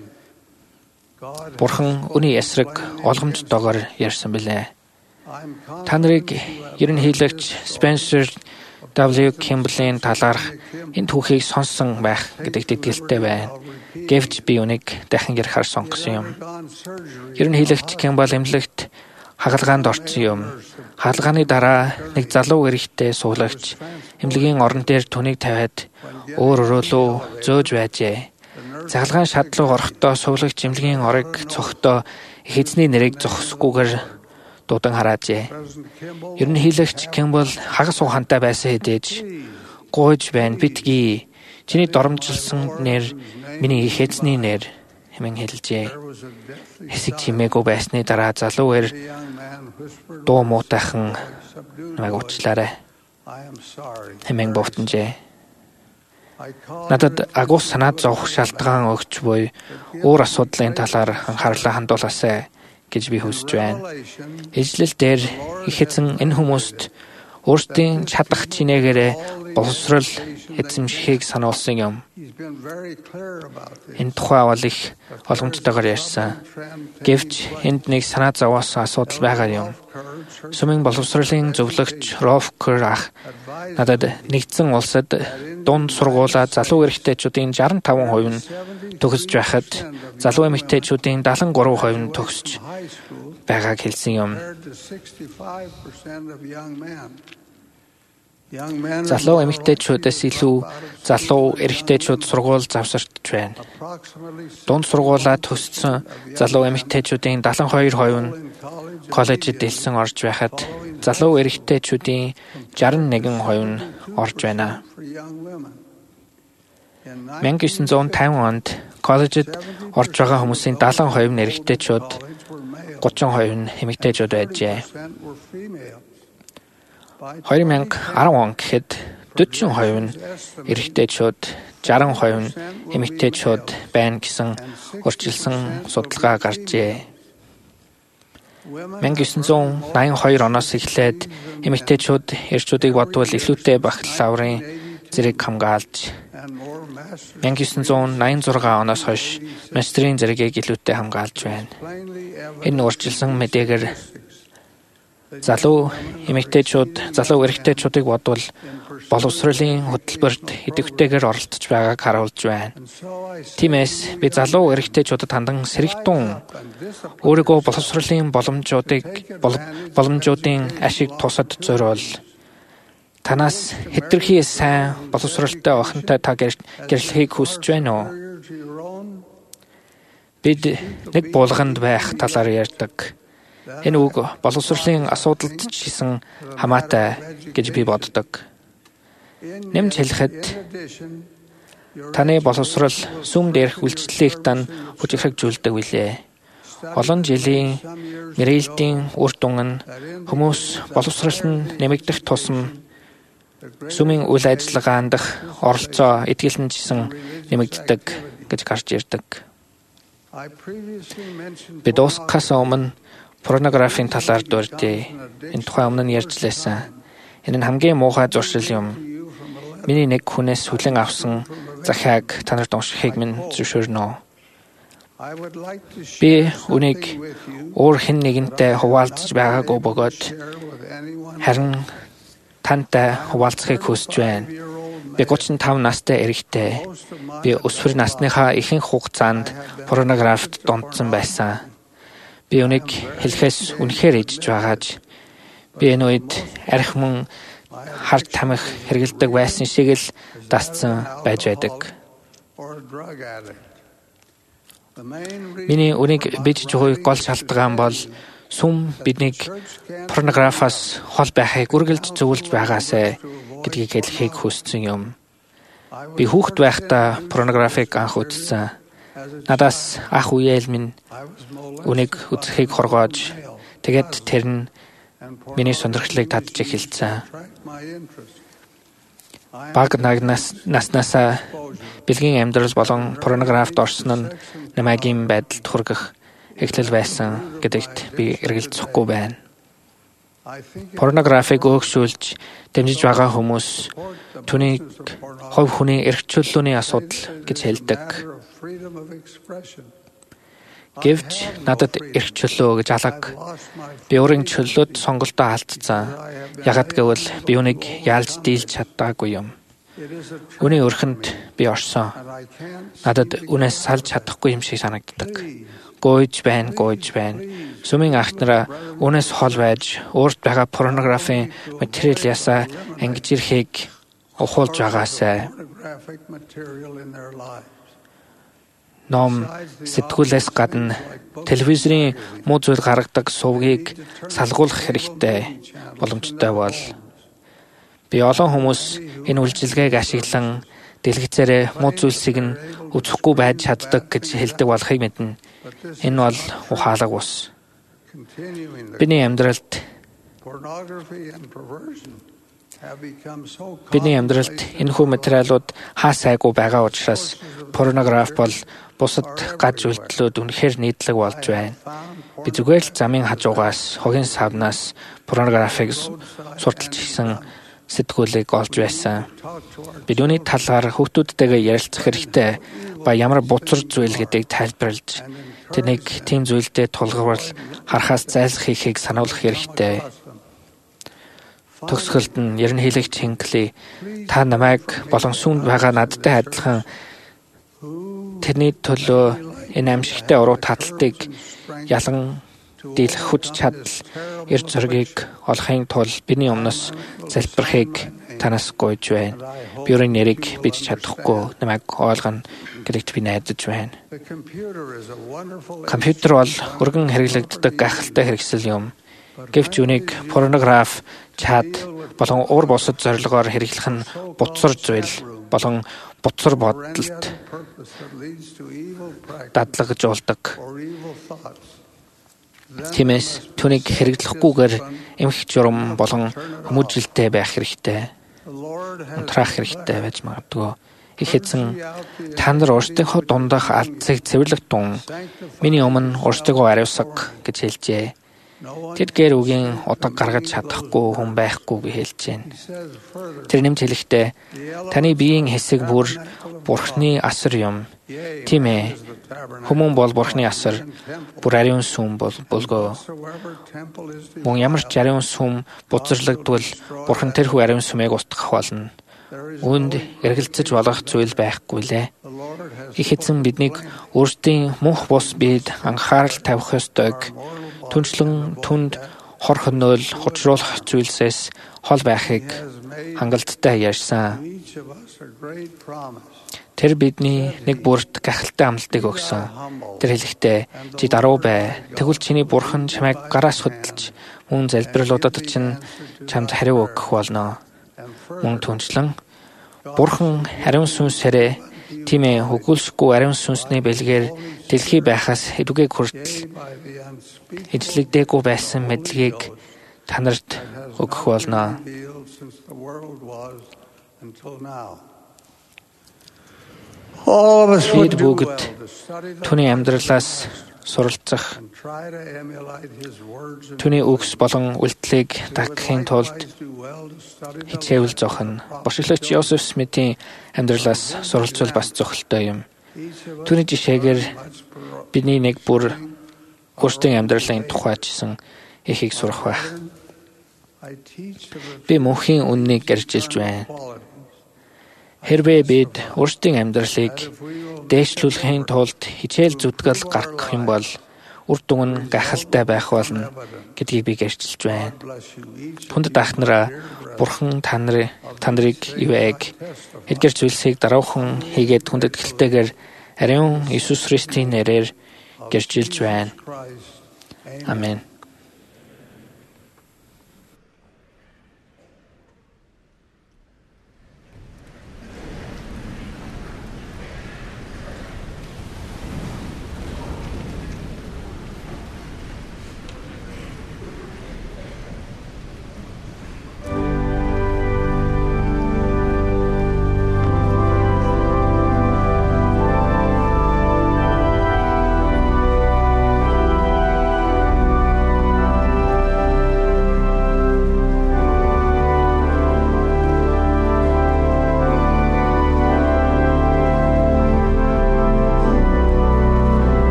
Speaker 8: Бурхан үний эсрэг ойлгомжтойгоор ярьсан билээ. Та нарыг ерөнхийлөгч Спенсер W. Campbell-ийн талаарх энэ түүхийг сонссон байх гэдэгт итгэлтэй байна. Гэвч би үнийг дахин ярихаар сонгосон юм. Ерөнхийлөгч Campbell эмнэлэгт хагалгаанд орсон юм. Хагалгааны дараа нэг залуу эрэгтэй суулагч эмнэлгийн орон дээр түүнийг тавиад өөр өрөөлөө зөөж байжээ. Хагалгаан шатлуу орохдоо суулагч эмнэлгийн орыг цогтоо их эзний нэрийг зогсохгүйгээр дуудан хараажээ. Ерөнхийлөгч Campbell хагас ухаантай байсан хэдиж гуйж байна битгий. Чиний доромжилсан нэр миний их эзний нэр хэмээн хэлжээ. Хэсэг чимээгүй байсны дараа залуу эр дуу муутайхан намайг уучлаарай хэмээн бовтонжээ. Надад агуус санаад зовх шалтгаан өгч буй өөр асуудлын талаар анхаарлаа хандуулаасай гэж би хүсэж байна. Ижлэл дээр их эзэн энэ хүмүүст өөрсдийн чадах чинээгээрээ боловсрол эзэмшихийг сануулсан юм. Энэ тухай бол их ойлгомжтойгоор ярьсан. Гэвч энд нэг санаа зовоосон асуудал байгаа юм. Сүмийн боловсролын зөвлөгч Rolf Kerr ах надад нэгдсэн улсад дунд сургуулаа залуу эрэгтэйчүүдийн 65% нь төгсөж байхад залуу эмэгтэйчүүдийн 73% нь төгсөж байгааг хэлсэн юм. Залуу эмэгтэйчүүдээс илүү залуу эрэгтэйчүүд сургууль завсардж байна. Дунд сургуулаа төгссөн залуу эмэгтэйчүүдийн 72% нь коллежид дэлсэн орж байхад залуу эрэгтэйчүүдийн 61% нь орж байна. 1950 онд коллежид орж байгаа хүмүүсийн 70% нь эрэгтэйчүүд, 30% нь эмэгтэйчүүд байжээ. 2010 он гэхэд 40% нь эрэгтэйчүүд, 60% нь эмэгтэйчүүд байна гэсэн урьдчилсан судалгаа гарчээ. 1982 оноос эхлээд эмэгтэйчүүд эрчүүдийг бодвол илүүтэй бакалаврын зэрэг хамгаалж, 1986 оноос хойш мастерын зэрэгийг илүүтэй хамгаалж байна. Энэ урьдчилсан мэдээгээр залуу эрэгтэйчүүдийг бодвол боловсролын хөтөлбөрт идэвхтэйгээр оролцож байгааг харуулж байна. Тиймээс би залуу эрэгтэйчүүдэд хандан сэрэгтун өөрийгөө боловсролын боломжуудын ашиг тусад зориул. Танаас хэтэрхий сайн боловсролтой охинтой та гэрлэхийг хүсэж байна уу? Бид нэг булганд байх талаар ярьдаг. Энэ үг боловсролын асуудалд ч гэсэн хамаатай гэж би боддог. Нэмж хэлэхэд таны боловсрол сүм дээрх үйлчлэлийг тань хүчирхэгжүүлдэг билээ. Олон жилийн мэргэжлийн үр дүн нь хүмүүс боловсрол нь нэмэгдэх тусам сүмийн үйл ажиллагаанд оролцоо эдгэлэнжсэн нэмэгддэг гэж гарч ирдэг. Би дуусгахаас өмнө порнографийн талаар дурдъя. Энэ тухай өмнө нь ярьжлээсэн. Энэ нь хамгийн муухай зуршил юм. Миний нэг хүнээс хүлээн авсан захиаг та нарт уншихыг минь зөвшөөрнө. Би үнийг өөр хэн нэгэнтэй хуваалцаж байгаагүй бөгөөд харин тантай хуваалцахыг хүсэж байна. Би 35 настай эрэгтэй. Би өсвөр насныхаа ихэнх хугацаанд порнографт дунтсан байсан. Би үнийг хэлэхээс үнэхээр ижиж байгааж би энэ үед архимон харт тамхи хэргэлдэг байсан шиг л дасцсан байж байдаг. Миний үнийг бич жугыг гол шалтгаан бол сүм биднийг порнографаас хол байхыг үргэлж зөвлөж байгаасай гэдгийг хэлэхийг хүссэн юм. Би хүүхэд байхдаа порнографиг анх үзсэн. Надаас ах үеэл минь үнийг үзэхийг хоргоож, тэгээд тэр нь миний сонирхлыг татж эхэлсэн. Бага наснаасаа бэлгийн амьдрал болон порнографт орсон нь намайгийн байдалд хүргэх эхлэл байсан гэдэгт би эргэлзэхгүй байна. Порнографиг өөгшүүлж дэмжиж байгаа хүмүүс түүнийг хувь хүний эрх чөлөөний асуудал гэж хэлдэг. Гэвч надад эрх чөлөө гэж алга. Би өөрийн чөлөөт сонголтоо алдсан. Яагад гэвэл би үүнийг яалж дийлж чадаагүй юм. Үүний өрхөнд би орсон. Надад үнээс салж чадахгүй юм шиг санагддаг. Гойж байна. Сүмийн ахнараа үнээс хол байж өөрт байгаа порнографийн материалаасаа ангиж ирэхийг ухуулж байгаасай. Ном сэтгүүлээс гадна телевизийн муу зүйл гаргадаг сувгийг салгуулах хэрэгтэй боломжтой бол би олон хүмүүс энэ үйлчилгээг ашиглан дэлгэцээрээ муу зүйлсийг нь үзэхгүй байж чаддаг гэж хэлдэг болохыг мэднэ. Энэ бол ухаалаг ус. Бидний амьдралд энэхүү материалууд хаа сайгүй байгаа учраас порнограф бол бусад гаж үйлдэлүүд үнэхээр нийтлэг болж байна. Би зүгээр л замын хажуугаас хогийн савнаас порнографиг сурталч хийсэн сэтгүүлийг олж байсан. Бид үүний талаар хүүхдүүдтэйгээ ярилцах хэрэгтэй ба ямар буцар зүйл гэдгийг тайлбарлаж тэнийг тийм зүйлдээ тулгуур харахаас зайлсхийхийг сануулах хэрэгтэй. Төгсгөлд нь ерөнхийлөгч Хинкли та намайг болон сүмд байгаа надтай адилхан тэрний төлөө энэ амьсгалтай уруу таталтыг ялан дийлэх хүч чадал эрд зөргийг олохын тулд бидний өмнөөс залбирахыг танаас гуйж байна. Би өөрийн нэрийг бич чадахгүй намайг ойлгоно гэдэгт би найдаж байна. Компьютер бол өргөн хэрэглэгддэг гайхалтай хэрэгсэл юм. Гэвч үүнийг порнограф, чат болон уур бусад зорилгоор хэрэглэх нь буцар зүйл болон буцар бодолд дадлагжуулдаг. Тиймээс түүнийг хэрэглэхгүйгээр эмх журам болон хүмүүжлэлтэй байх хэрэгтэй. Унтраах хэрэгтэй байж магадгүй. Их эзэн та нар өөрсдийнхөө дундах алдсыг цэвэрлэх тун миний өмнө өөрсдөө ариусгах гэж хэлжээ. Тэдгээр үгийн удаг гаргаж чадахгүй хүн байхгүй гэж хэлж байна. Тэр нэмж хэлэхдээ таны биеийн хэсэг бүр Бурхны асар юм. Тийм ээ. Хүмүүн бол Бурхны асар, бүр ариун сүм болгоо. Мөн ямар ч ариун сүм бузарлагдвал Бурхан тэрхүү ариун сүмийг устгах болно. Үүнд эргэлзэж болох зүйл байхгүй лээ. Их эзэн биднийг өөрсдийн мөнх бус биед анхаарал тавих ёстойг түншлэн түнд хор хөнөөл хучруулах зүйлсээс хол байхыг хангалттай ярьсан. Тэр бидний нэг бүрт гахалтай амлалтыг өгсөн. Тэр хэлэхдээ чи даруй бай. Тэгвэл чиний Бурхан чамайг гараас хөдөлж мөн залбирлуудад чинь чамд хариу өгөх болно. Мөн түнчлэн Бурхан ариун сүнсээрээ тийм ээ өгүүлшгүй ариун сүнсний бэлгээр дэлхий байхаас хэдүгээ хүртэл ижлэгдээгүй байсан мэдлэгийг танарт өгөх болно. Бид бүгд түүний амьдралаас суралцах, түүний үгс болон үйлдэлийг дагахын тулд хичээвэл зохино. Бошиглогч Йосеф Смитийн амьдралаас суралцвал бас зохилтой юм. Түүний жишээгээр бидний нэг бүр өөрсдийн амьдралын тухайчсан ихийг сурах байх. Би мөнхийн үннийг гэржилж байна. Хэрвээ бид өөрсдийн амьдралыг дээшлүүлэхийн тулд хичээл зүтгэл гаргах юм бол үр дүн нь гайхалтай байх болно гэдгийг би гэрчилж байна. Түнд дахнараа Бурхан та нарыг ивэг эдгээр зүйлсийг даруухан хийгээд хүндэт гэлтэйгээр ариун Иесус Христийн нэрээр гэрчилж байна. Амен.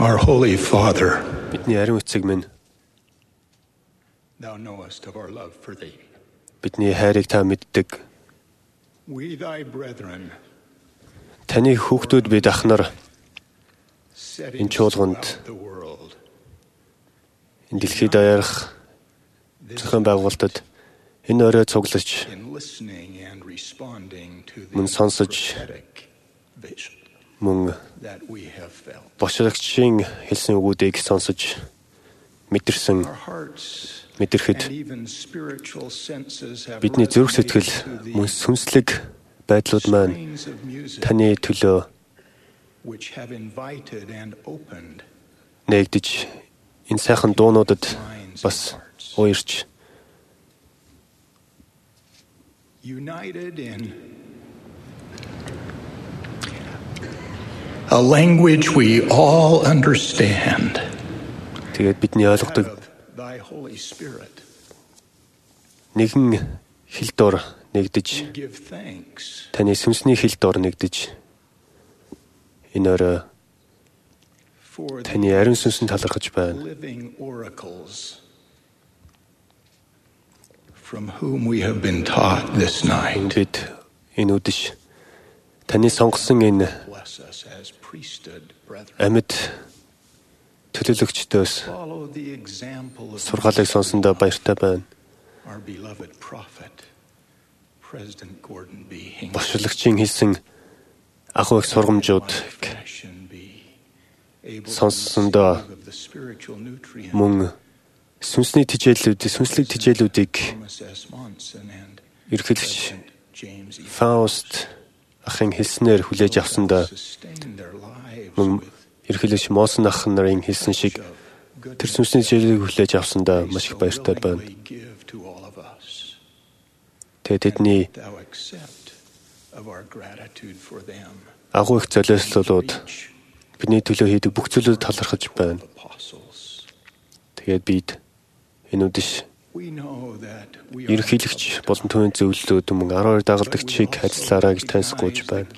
Speaker 3: Our Holy Father,
Speaker 6: бидний ариун эцэг минь,
Speaker 3: Thou knowest of our love for Thee.
Speaker 6: бидний хайрыг та мэддэг.
Speaker 3: We, Thy brethren,
Speaker 6: Таны хүүхдүүд бид ахнаар
Speaker 3: setting
Speaker 6: энэ чуулганд
Speaker 3: throughout the world,
Speaker 6: энэ дэлхийд daярах зохион байгуулалтад энэ орой цуглаж
Speaker 3: in listening and responding to the
Speaker 6: мөн сонсож
Speaker 3: prophetic vision
Speaker 6: мөн
Speaker 3: that we have felt.
Speaker 6: бошрогчийн хэлсэн үгүүдийг сонсож мэдэрсэн
Speaker 3: Our hearts
Speaker 6: мэдрэхэд
Speaker 3: and even spiritual senses have
Speaker 6: бидний зүрх сэтгэл
Speaker 3: resonated to
Speaker 6: мөн
Speaker 3: the
Speaker 6: сүнслэг байдлууд маань
Speaker 3: strains of music
Speaker 6: таны төлөө
Speaker 3: which have invited and opened
Speaker 6: нээгдэж энэ сайхан дуунуудад бас уярч
Speaker 3: united in a language we all understand.
Speaker 6: тэгээд бидний ойлгодог
Speaker 3: Of Thy Holy Spirit,
Speaker 6: нэгэн хэл дор
Speaker 3: we
Speaker 6: нэгдэж
Speaker 3: give thanks
Speaker 6: таны сүнсний хэл дор нэгдэж энэ орой
Speaker 3: for
Speaker 6: таны
Speaker 3: the
Speaker 6: ариун сүнсэнд талархаж байна.
Speaker 3: living oracles from whom we have been taught this night.
Speaker 6: Бид энэ үдэш таны сонгосон энэ
Speaker 3: Bless us as priesthood brethren.
Speaker 6: амьд төлөөлөгчдөөс
Speaker 3: Follow the example of
Speaker 6: сургаалыг сонсондоо баяртай байна.
Speaker 3: our beloved prophet, President Gordon B. Hinckley.
Speaker 6: Бошрогчийн хэлсэн агуу их сургамжууд
Speaker 3: Fashion be able to
Speaker 6: сонссондоо
Speaker 3: receive of the spiritual nutrient
Speaker 6: мөн сүнслэг тижээлүүдийг
Speaker 3: Thomas S. Monson and
Speaker 6: ерхэлж
Speaker 3: President James E.
Speaker 6: Фауст ахын хэлснээр хүлээж авсандаа
Speaker 3: sustain their lives
Speaker 6: мөн
Speaker 3: with
Speaker 6: ерхэлж Мосон ах нарын хэлсэн шиг тэр сүнсний тижээлийг хүлээж авсандаа маш их баяртай байна.
Speaker 3: willingly give to all of us.
Speaker 6: Тэгээд тэдний
Speaker 3: Thou accept of our gratitude for them.
Speaker 6: агуу их золиослолууд
Speaker 3: Reach
Speaker 6: бидний төлөө хийдэг бүх зүйлүүд талархаж байна.
Speaker 3: of apostles.
Speaker 6: Тэгээд бид энэ үдэш
Speaker 3: We know that we are
Speaker 6: ерөнхийлөгч болон түүний зөвлөлүүд мөн 12 дагалдагчийг хайцлаарай гэж таньсгуулж байна.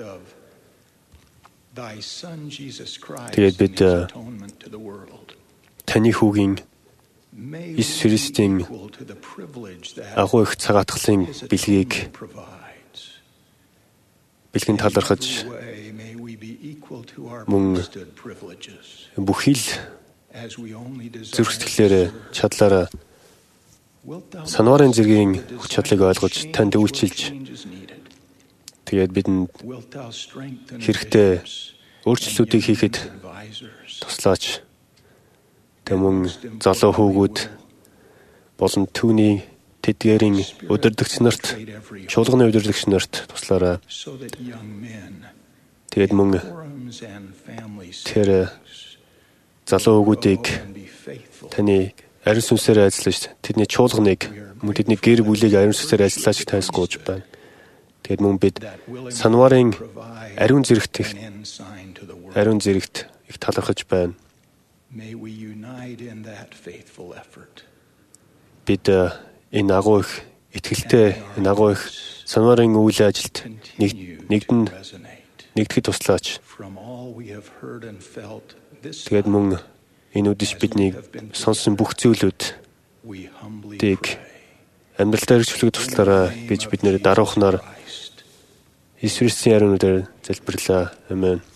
Speaker 6: Тэгээд бид таны хүүгийн Иесус Христийн агуу их цагаатгалын бэлгийг бэлгийн талархаж мөн бүхий л зүрх сэтгэлээрээ чадлаараа санварын зэргийн хүч чадлыг ойлгож танд үйлчилж тэгээд бидэнд хэрэгтэй өөрчлөлтүүдийг хийхэд туслаач. Мөн залуу хүүгүүд болон түүний тэдгээрийн удирдагч нарт чуулганы удирдагч нарт туслаарай. Тэгээд мөн тэр залуу хүүгүүдийг таны ариун сүнсээр ажиллаж тэдний чуулганыг мөн тэдний гэр бүлийг ариун сүнсээр ажиллаж таньсгуулж байна. Тэгээд мөн бид санварын ариун зэрэгт их талархаж байна. Бид энэ агуу их итгэлтэй энэ агуу их санварын үйл ажилд нэгдэхэд туслаач. Тэгээд мөн энэ үдэш бидний сонсон бүх зүйлүүдийг амьдралдаа хэрэгжүүлэх туслаарай гэж бид нэр даруухнаар Иесус Христийн ариун үгээр залбирлаа. Амен.